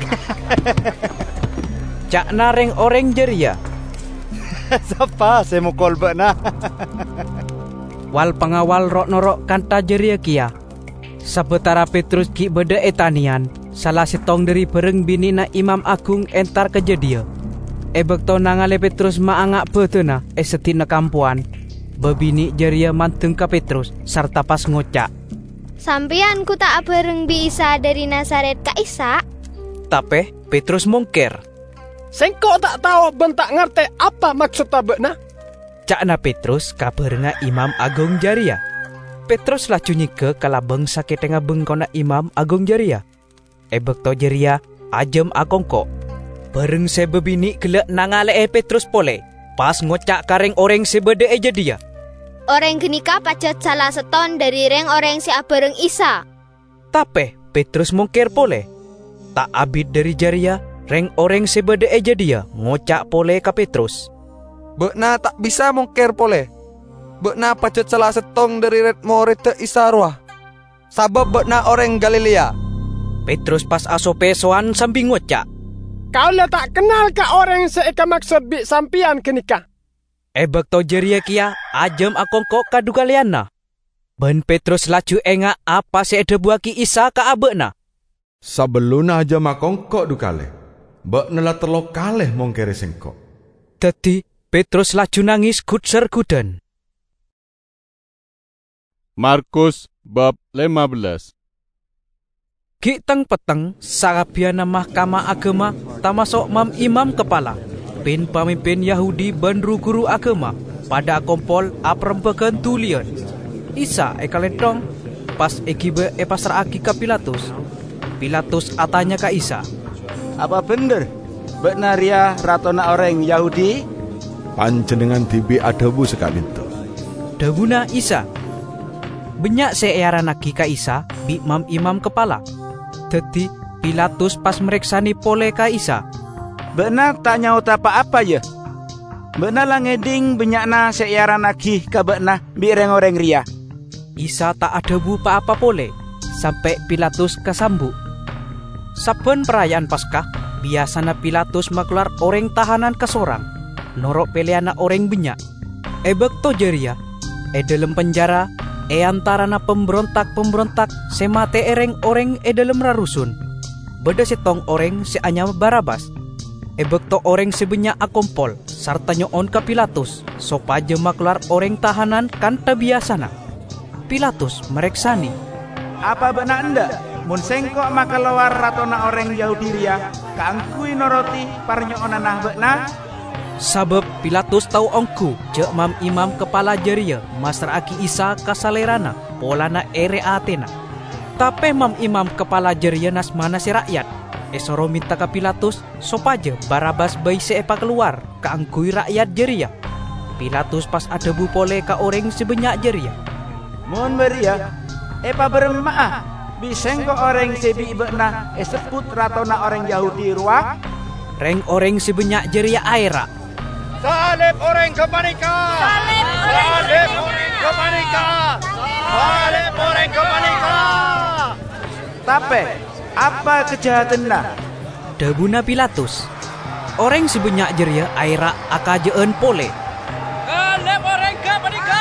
Cakna reng orang jeria. Siapa saya mau kolbek nah. Wal pengawal rok norok kanta jeria kia. Sabetara Petrus ki beda etanian. Salah setong dari bereng bini na Imam Agung entar kejedia. Ebek to nangale Petrus maangak betena esetina kampuan. Bebini jeria manteng ka Petrus sarta pas ngocak. Sampean ku tak bereng bi Isa dari Nazaret ka Isa. Tapi Petrus mongker. Sengkok tak tahu bentak ngerti apa maksud tabekna. Cakna Petrus kabarenga Imam Agung Jaria. Petrus laju nyike kalabeng saketengah bengkona Imam Agung Jaria. Ebek to Jaria ajem akongko. Bareng sebebini gelek nangale e Petrus pole. Pas ngocak kareng orang sebede eja dia. Orang genika pacet salah seton dari reng orang si abareng Isa. Tapi Petrus mongker pole. Tak abid dari Jaria. Reng orang sebeda eja dia ngocak pole ka Petrus. Bekna tak bisa mongker pole. Bekna pacet salah setong dari red morite Isarwah. Sabab bekna orang Galilea. Petrus pas asope soan sambil ngocak. Kau le tak kenal ka orang seeka maksud bi sampian kenika. Ebek to jeria kia ajem akongko kadu kaliana. Ben Petrus laju enga apa seede buaki Isa ka abekna. Sabeluna aja makongkok dukale. Bak nela terlo kaleh mongkere sengkok. Dadi Petrus laju nangis kutser kuden. Markus bab lima belas. Ki teng peteng sarabiana mahkamah agama tamasok mam imam kepala. Pin pamimpin Yahudi ben guru agama pada kompol aprempekan tulian. Isa ekalentong pas ekibe e pasar aki ka Pilatus. Pilatus atanya ka Isa. Apa bener? Benar ya ratona orang Yahudi? Panjenengan tibi adabu sekali itu. Dabuna Isa. Banyak seearan lagi ka Isa bi mam imam kepala. Jadi Pilatus pas mereksani pole ka Isa. Benar tak nyaut apa-apa ya? Benar lah ngeding benyakna seearan lagi ka bekna bi reng-orang ria. Isa tak ada bupa apa pole. Sampai Pilatus kesambuk. Saben perayaan Paskah, biasana Pilatus maklar orang tahanan kesorang, norok peleana orang banyak. Ebek to jeria, e dalam penjara, e antarana pemberontak-pemberontak semate ereng orang e dalam rarusun. Beda setong orang seanya Barabas. Ebek to orang sebanyak akompol, sarta nyoon ka Pilatus, sopaja maklar orang tahanan kanta biasana. Pilatus mereksani. Apa benar anda? Mun sengkok maka lawar ratona orang Yahudi ria, kaangkui noroti parnyoonanah bekna? Sabab Pilatus tahu ongku, cek mam imam kepala jeria, Master Aki Isa kasalerana, polana ere Atena. Tapi mam imam kepala jeria nas mana si rakyat, esoro minta ke Pilatus, sopaja Barabas bayi seepa keluar, kaangkui rakyat jeria. Pilatus pas ada bu pole ka orang sebanyak jeria. Mun beria, epa beremaah, bisengko orang sebi bekna eseput ratona orang Yahudi ruak. Reng orang sebanyak jeria aira. Salib orang ke panika. Salib orang ke panika. Salib orang ke panika. Tapi apa kejahatanna? Debuna Pilatus. Orang sebanyak jeria aira akajeun pole. Salib orang ke panika.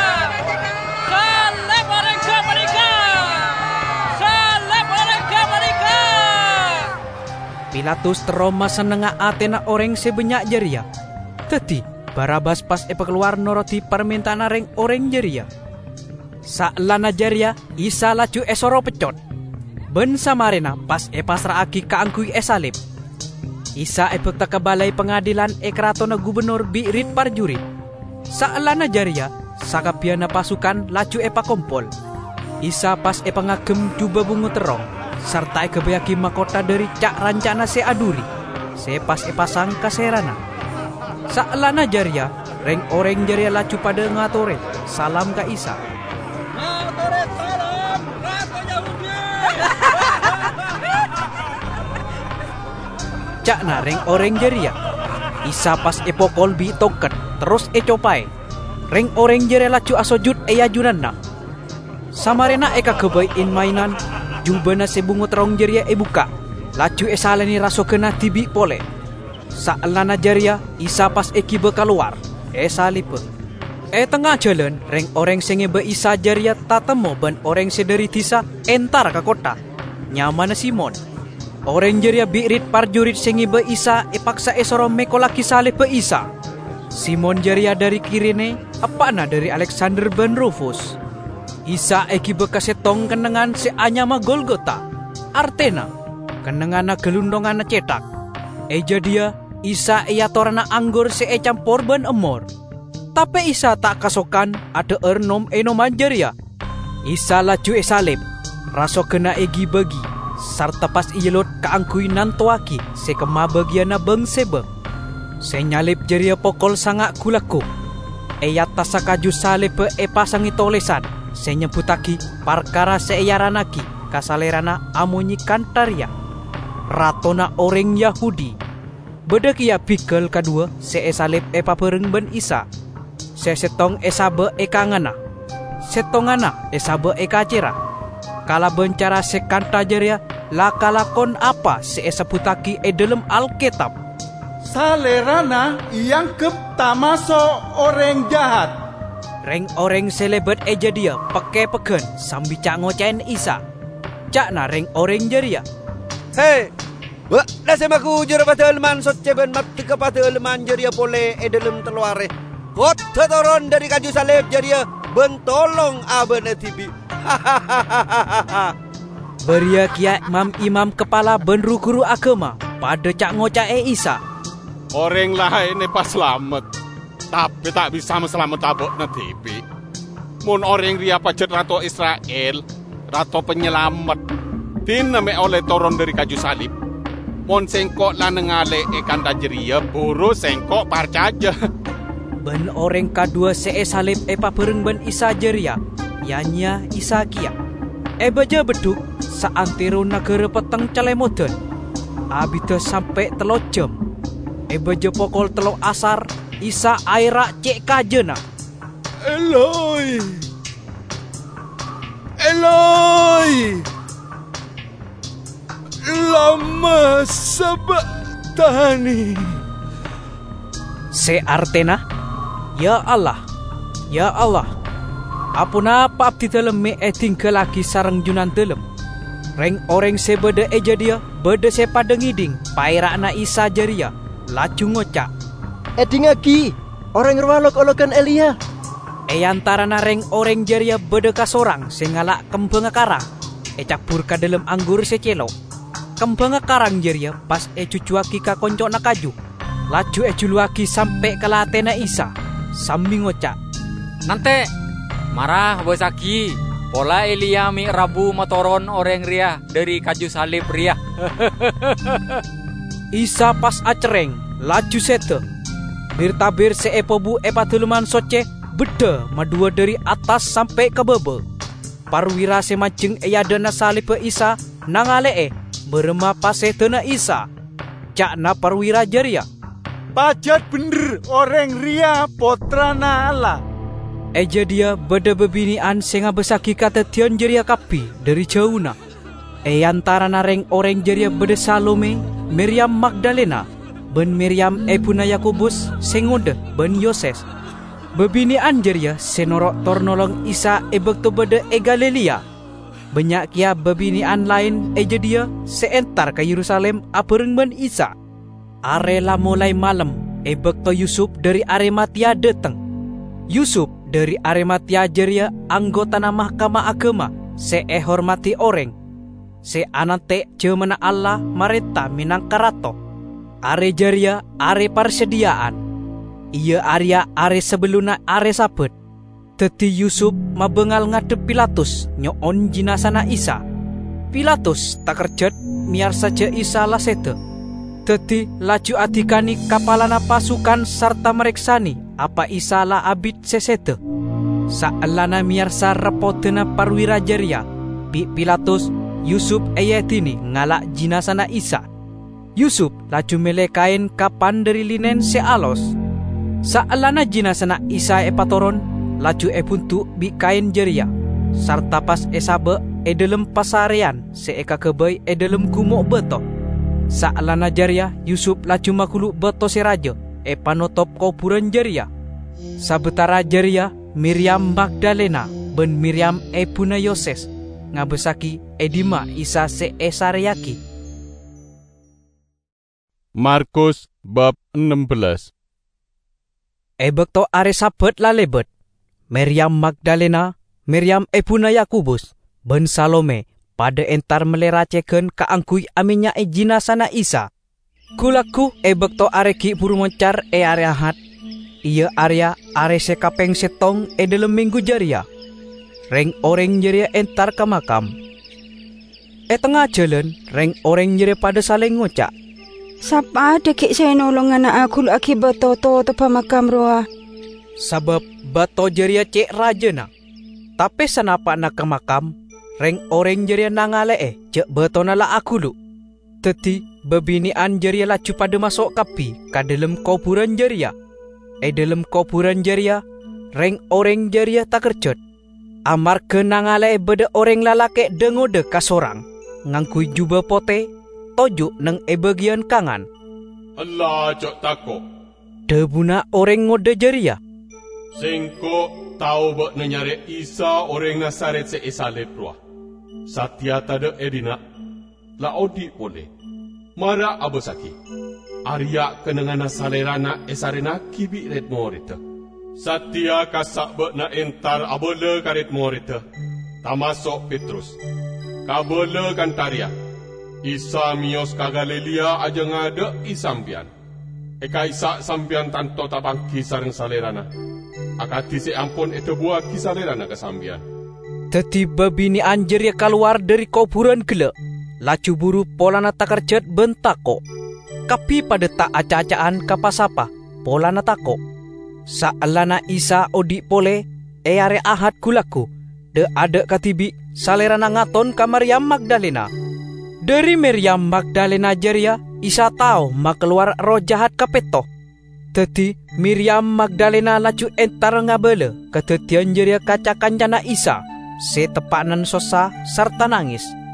Salib orang ke panika. Salib orang ke panika. Pilatus teroma senengah Atena orang sebanyak jeria. Teti Barabas pas epa keluar noroti permintaan reng orang jeria. Saklana jeria Isa laju esoro pecot. Ben samarena pas epa seraaki kaangkui esalib. Isa epek takabalai pengadilan ekratona gubernur birit parjurit. Saklana jeria sakapiana pasukan laju epa kompol. Isa pas epa ngagem juba bungu terong. Serta kebayaki makota dari cak rancana se aduri. Se pas epa sang kaserana. Saklana jaria, reng orang jaria laju pada ngatore, salam ka Isa. Ngatore salam, rato Yahudi. Cakna reng orang jaria, Isa pas epokol bi toket, terus e copai. Reng orang jaria laju asojud e yajunanna. Samarena eka kebain mainan, jubana sebungut rong jaria e buka, laju e salani raso kena tibi pole. Saklana jaria Isa pas eki keluar e salipe. E tengah jalan reng orang senge be Isa jaria tatemo ban orang sederi tisa entar ke kota. Nyamana Simon. Orang jaria birit parjurit senge be Isa e paksa esoro mekolaki salib be Isa. Simon jaria dari Kirene, apana dari Alexander ben Rufus. Isa eki bekasetong kenengan se anyama Golgota. Artena kenengana gelundongana cetak. Eja dia Isa ia torana anggur se campur ban emor. Tapi Isa tak kasokan ada ernom enoman jeria. Isa laju e salib, raso kena egi bagi, sarta pas ielot kaangkui nantoaki se kema bagiana beng sebe. Se nyalip jeria pokol sangak kulaku. E yata sakaju salib e pasangi tolesan, se nyebutaki parkara se yaranaki kasalerana amonyi kantaria. Ratona orang Yahudi. Bedek ia pikal kedua se salib e papereng ben Isa. Se setong e sabe e kangana. Setongana e sabe e kacera. Kala bencara se kanta jeria la kalakon apa se seputaki e dalam Alkitab. Salerana yang kep tamaso orang jahat. Reng orang selebet e jadia pakai peken sambil cak ngocain Isa. Cakna reng orang jeria. Hei, wah, nasemaku jura pada eleman soceben mat tiga pada eleman jeria pole e dalam teluare. Kot tetoron dari kayu salib jeria bentolong abene tibi. Beria kia mam imam kepala ben guru agama pada cak ngoca e Isa. Orang lain pas selamat, tapi tak bisa selamat abok na tibi. Mun orang ria pajet rato Israel, rato penyelamat. Tina me oleh toron dari kayu salib. Mon sengkok la nengale e kanda jeria buru sengkok parcaja. Ben orang kedua se e salib e papereng ben Isa jeria. Yanya Isa kia. E baja beduk saantero negara peteng celemoden. Abita sampai telo jam. E baja pokol telo asar Isa aira cek kajena. Eloi. Eloi. lama sabachthani. Se artena, ya Allah, ya Allah, apunapa abdi dalem me e tinggal lagi sareng junan dalem. Reng orang se bede eja dia, bede se pada ngiding, pairakna Isa jaria, laju ngocak. Eding lagi, orang rwalok-olokan Elia. E antara nareng orang jaria bede kasorang, se ngalak kembang karang. E cabur ka dalam anggur se celo. Kembang karang jaria, pas e cucuaki ka koncok na kaju. Laju e juluaki sampai ke latena Isa, sambil ngocak. Nanti, marah bosaki, pola Elia mi rabu motoron orang ria dari kaju salib ria. Isa pas acereng, laju sete. Bir-tabir se epobu epatuluman soce, beda madua dari atas sampai ke bebe. Parwira se majeng eyadana salib Isa, nangale e, berema pase tena Isa. Cakna parwira jaria. Pajat bener orang ria potrana Allah. Eja dia beda bebinian senga besaki kata tian jeria kapi dari jauhna. E antara nareng orang jeria beda Salome, Miriam Magdalena, ben Miriam ebuna Yakobus, sengode ben Yoses. Bebinian jeria senorok tornolong Isa e bekto beda e Galilea. Banyak kia bebinian lain eja dia seentar ke Yerusalem apereng ben Isa. Arela mulai malam, e bekto Yusuf dari Arimatia datang. Yusuf dari Arimatia jeria anggota na mahkamah agama, se e hormati orang. Se anante cemana Allah mareta minang karato. Are jeria are persediaan. Ia Arya are sebeluna are sabet. Teti Yusuf mabengal ngadep Pilatus nyoon jinasana Isa. Pilatus tak kerjet miar saja Isa lasete. Teti laju adikani kapalana pasukan sarta mereksani apa Isa la abid sesete. Saalana miarsa repotena parwira jaria, Pi Pilatus Yusuf ayatini ngalak jinasana Isa. Yusuf laju mele kain kapan dari linen sealos. Saalana jinasana Isa epatoron, laju epuntu bi kain jaria. Sarta pas esabe e dalam pasarean se eka kebay e dalam gumok beto. Saalana jaria Yusuf laju makulu beto seraja e panotop kuburan jaria. Sabetara jaria Miriam Magdalena ben Miriam e puna Yoses ngabesaki edima Isa se esariaki. Markus bab enam belas. E bekto are sabet lalebet Miriam Magdalena, Miriam e puna Yakobus ben Salome pada entar meleraceken kaangkui aminya e jinasana Isa. Kulaku e bekto areki buru moncar e area hat. Ia area are sekapeng setong e dalam minggu jaria. Reng orang jaria entar ke makam. E tengah jalan, reng orang jaria pada saling ngocak. Sapa ada kik saya nolong anak aku lagi batoto tepa makam roa. Sebab bato jaria cek rajana. Tapi senapa nak ke makam, reng orang jaria nangale e cek bato nala aku lu. Teti bebinian jaria laju pada masuk kapi ka dalam kuburan jaria. E dalam kuburan jaria, reng orang jaria tak kerjot. Amar kenangale beda orang lalake dengode kasorang, ngangkui jubah pote, tojuk neng e bagian kangan. Allah jok tako. Debuna orang ngode jaria. Sengko tahu bak nenyare Isa orang Nasaret se esalib ruah. Satya tada edina, la odi boleh. Mara abosaki. Arya kenengana salerana esarena kibi red morita. Satya kasak bekna entar abola karet morita. Tamasok Petrus. Kabola kan tarya. Isa mios ka Galilea aja ngada isampian. Eka isa sampian tanto tabangki sareng salerana. Akati se ampun itu buah kisalerana kesampian. Tiba bini anjeria keluar dari kuburan gila. Laju buru polana takarjet bentako. Kapi pada tak aca-acaan kapasapa, polana tako. Saalana Isa odi pole, e are ahad kulaku. De ada katibi, salerana ngaton ka Maryam Magdalena. Dari Maryam Magdalena jaria, Isa tahu mak keluar roh jahat kapeto. Teti Miriam Magdalena laju entar ngabele, ketetian jaria kaca kancana Isa. Se tepanan sosa sarta nangis.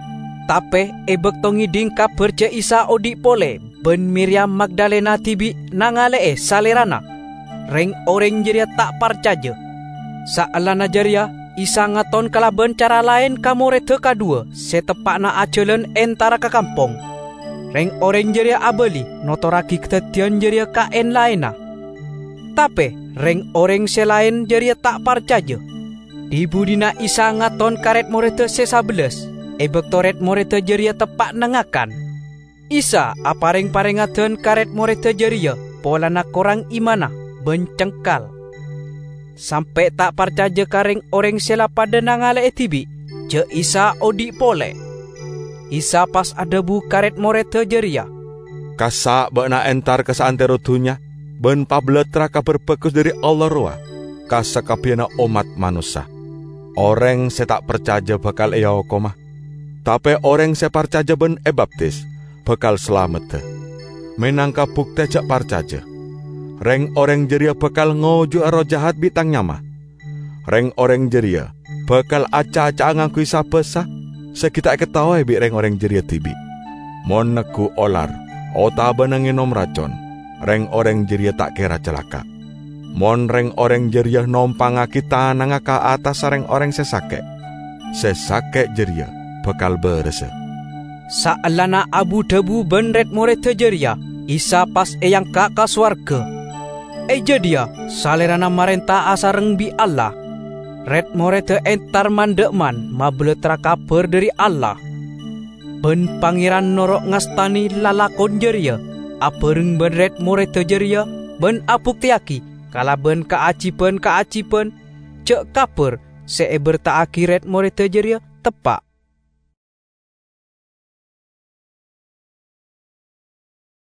Tapi ebek tongi ding kabar je Isa odik pole ben Miriam Magdalena tibi nangale e salerana. Reng orang jeria tak percaya. Saalana jeria Isa ngaton kalaben cara lain kamorete kadua setepakna acelen entara ke kampung. Reng orang jeria abeli notoraki ketetian jeria kaen laina. Tapi reng orang selain jeria tak percaya. Di budina Isa ngaton karet morete sesabeles. Ebek toret morete jeria tepak nengakan. Isa apareng-parengaten karet morete jeria polana korang imana bencengkal. Sampai tak percaya kareng orang sela pada nangale etibi je Isa odik pole. Isa pas ada bu karet morete jeria. Kasa bakna entar ke seantero dunya ben pabletra kabar bagus dari Allah roa kasa kapiana umat manusia. Orang se tak percaya bakal iya koma. Tapi orang se percaya ben e baptis bakal selamat. Menangka bukti jak percaya. Reng orang jeria bakal ngojo roh jahat bitang nyama. Reng orang jeria bakal aca-aca ngangkui sabesa sekita ketawa bi reng orang jeria tibi. Mon neku olar ota benangin nom racon. Reng orang jeria tak kira celaka. Mon reng orang jeria nompanga kita nanga ke atas reng orang sesake. Sesake jeria bakal berese. Saalana abu debu benret morete jeria Isa pas eyang kakak swarga. Eja dia salerana marenta asareng bi Allah. Red morete entar mandekman mabletra kabar dari Allah. Ben pangeran norok ngastani lalakon jeria. Apereng ben red morete jeria ben apuk tiaki. Kala ben kaacipen kaacipen cek kaper se bertaaki red morete jeria tepak.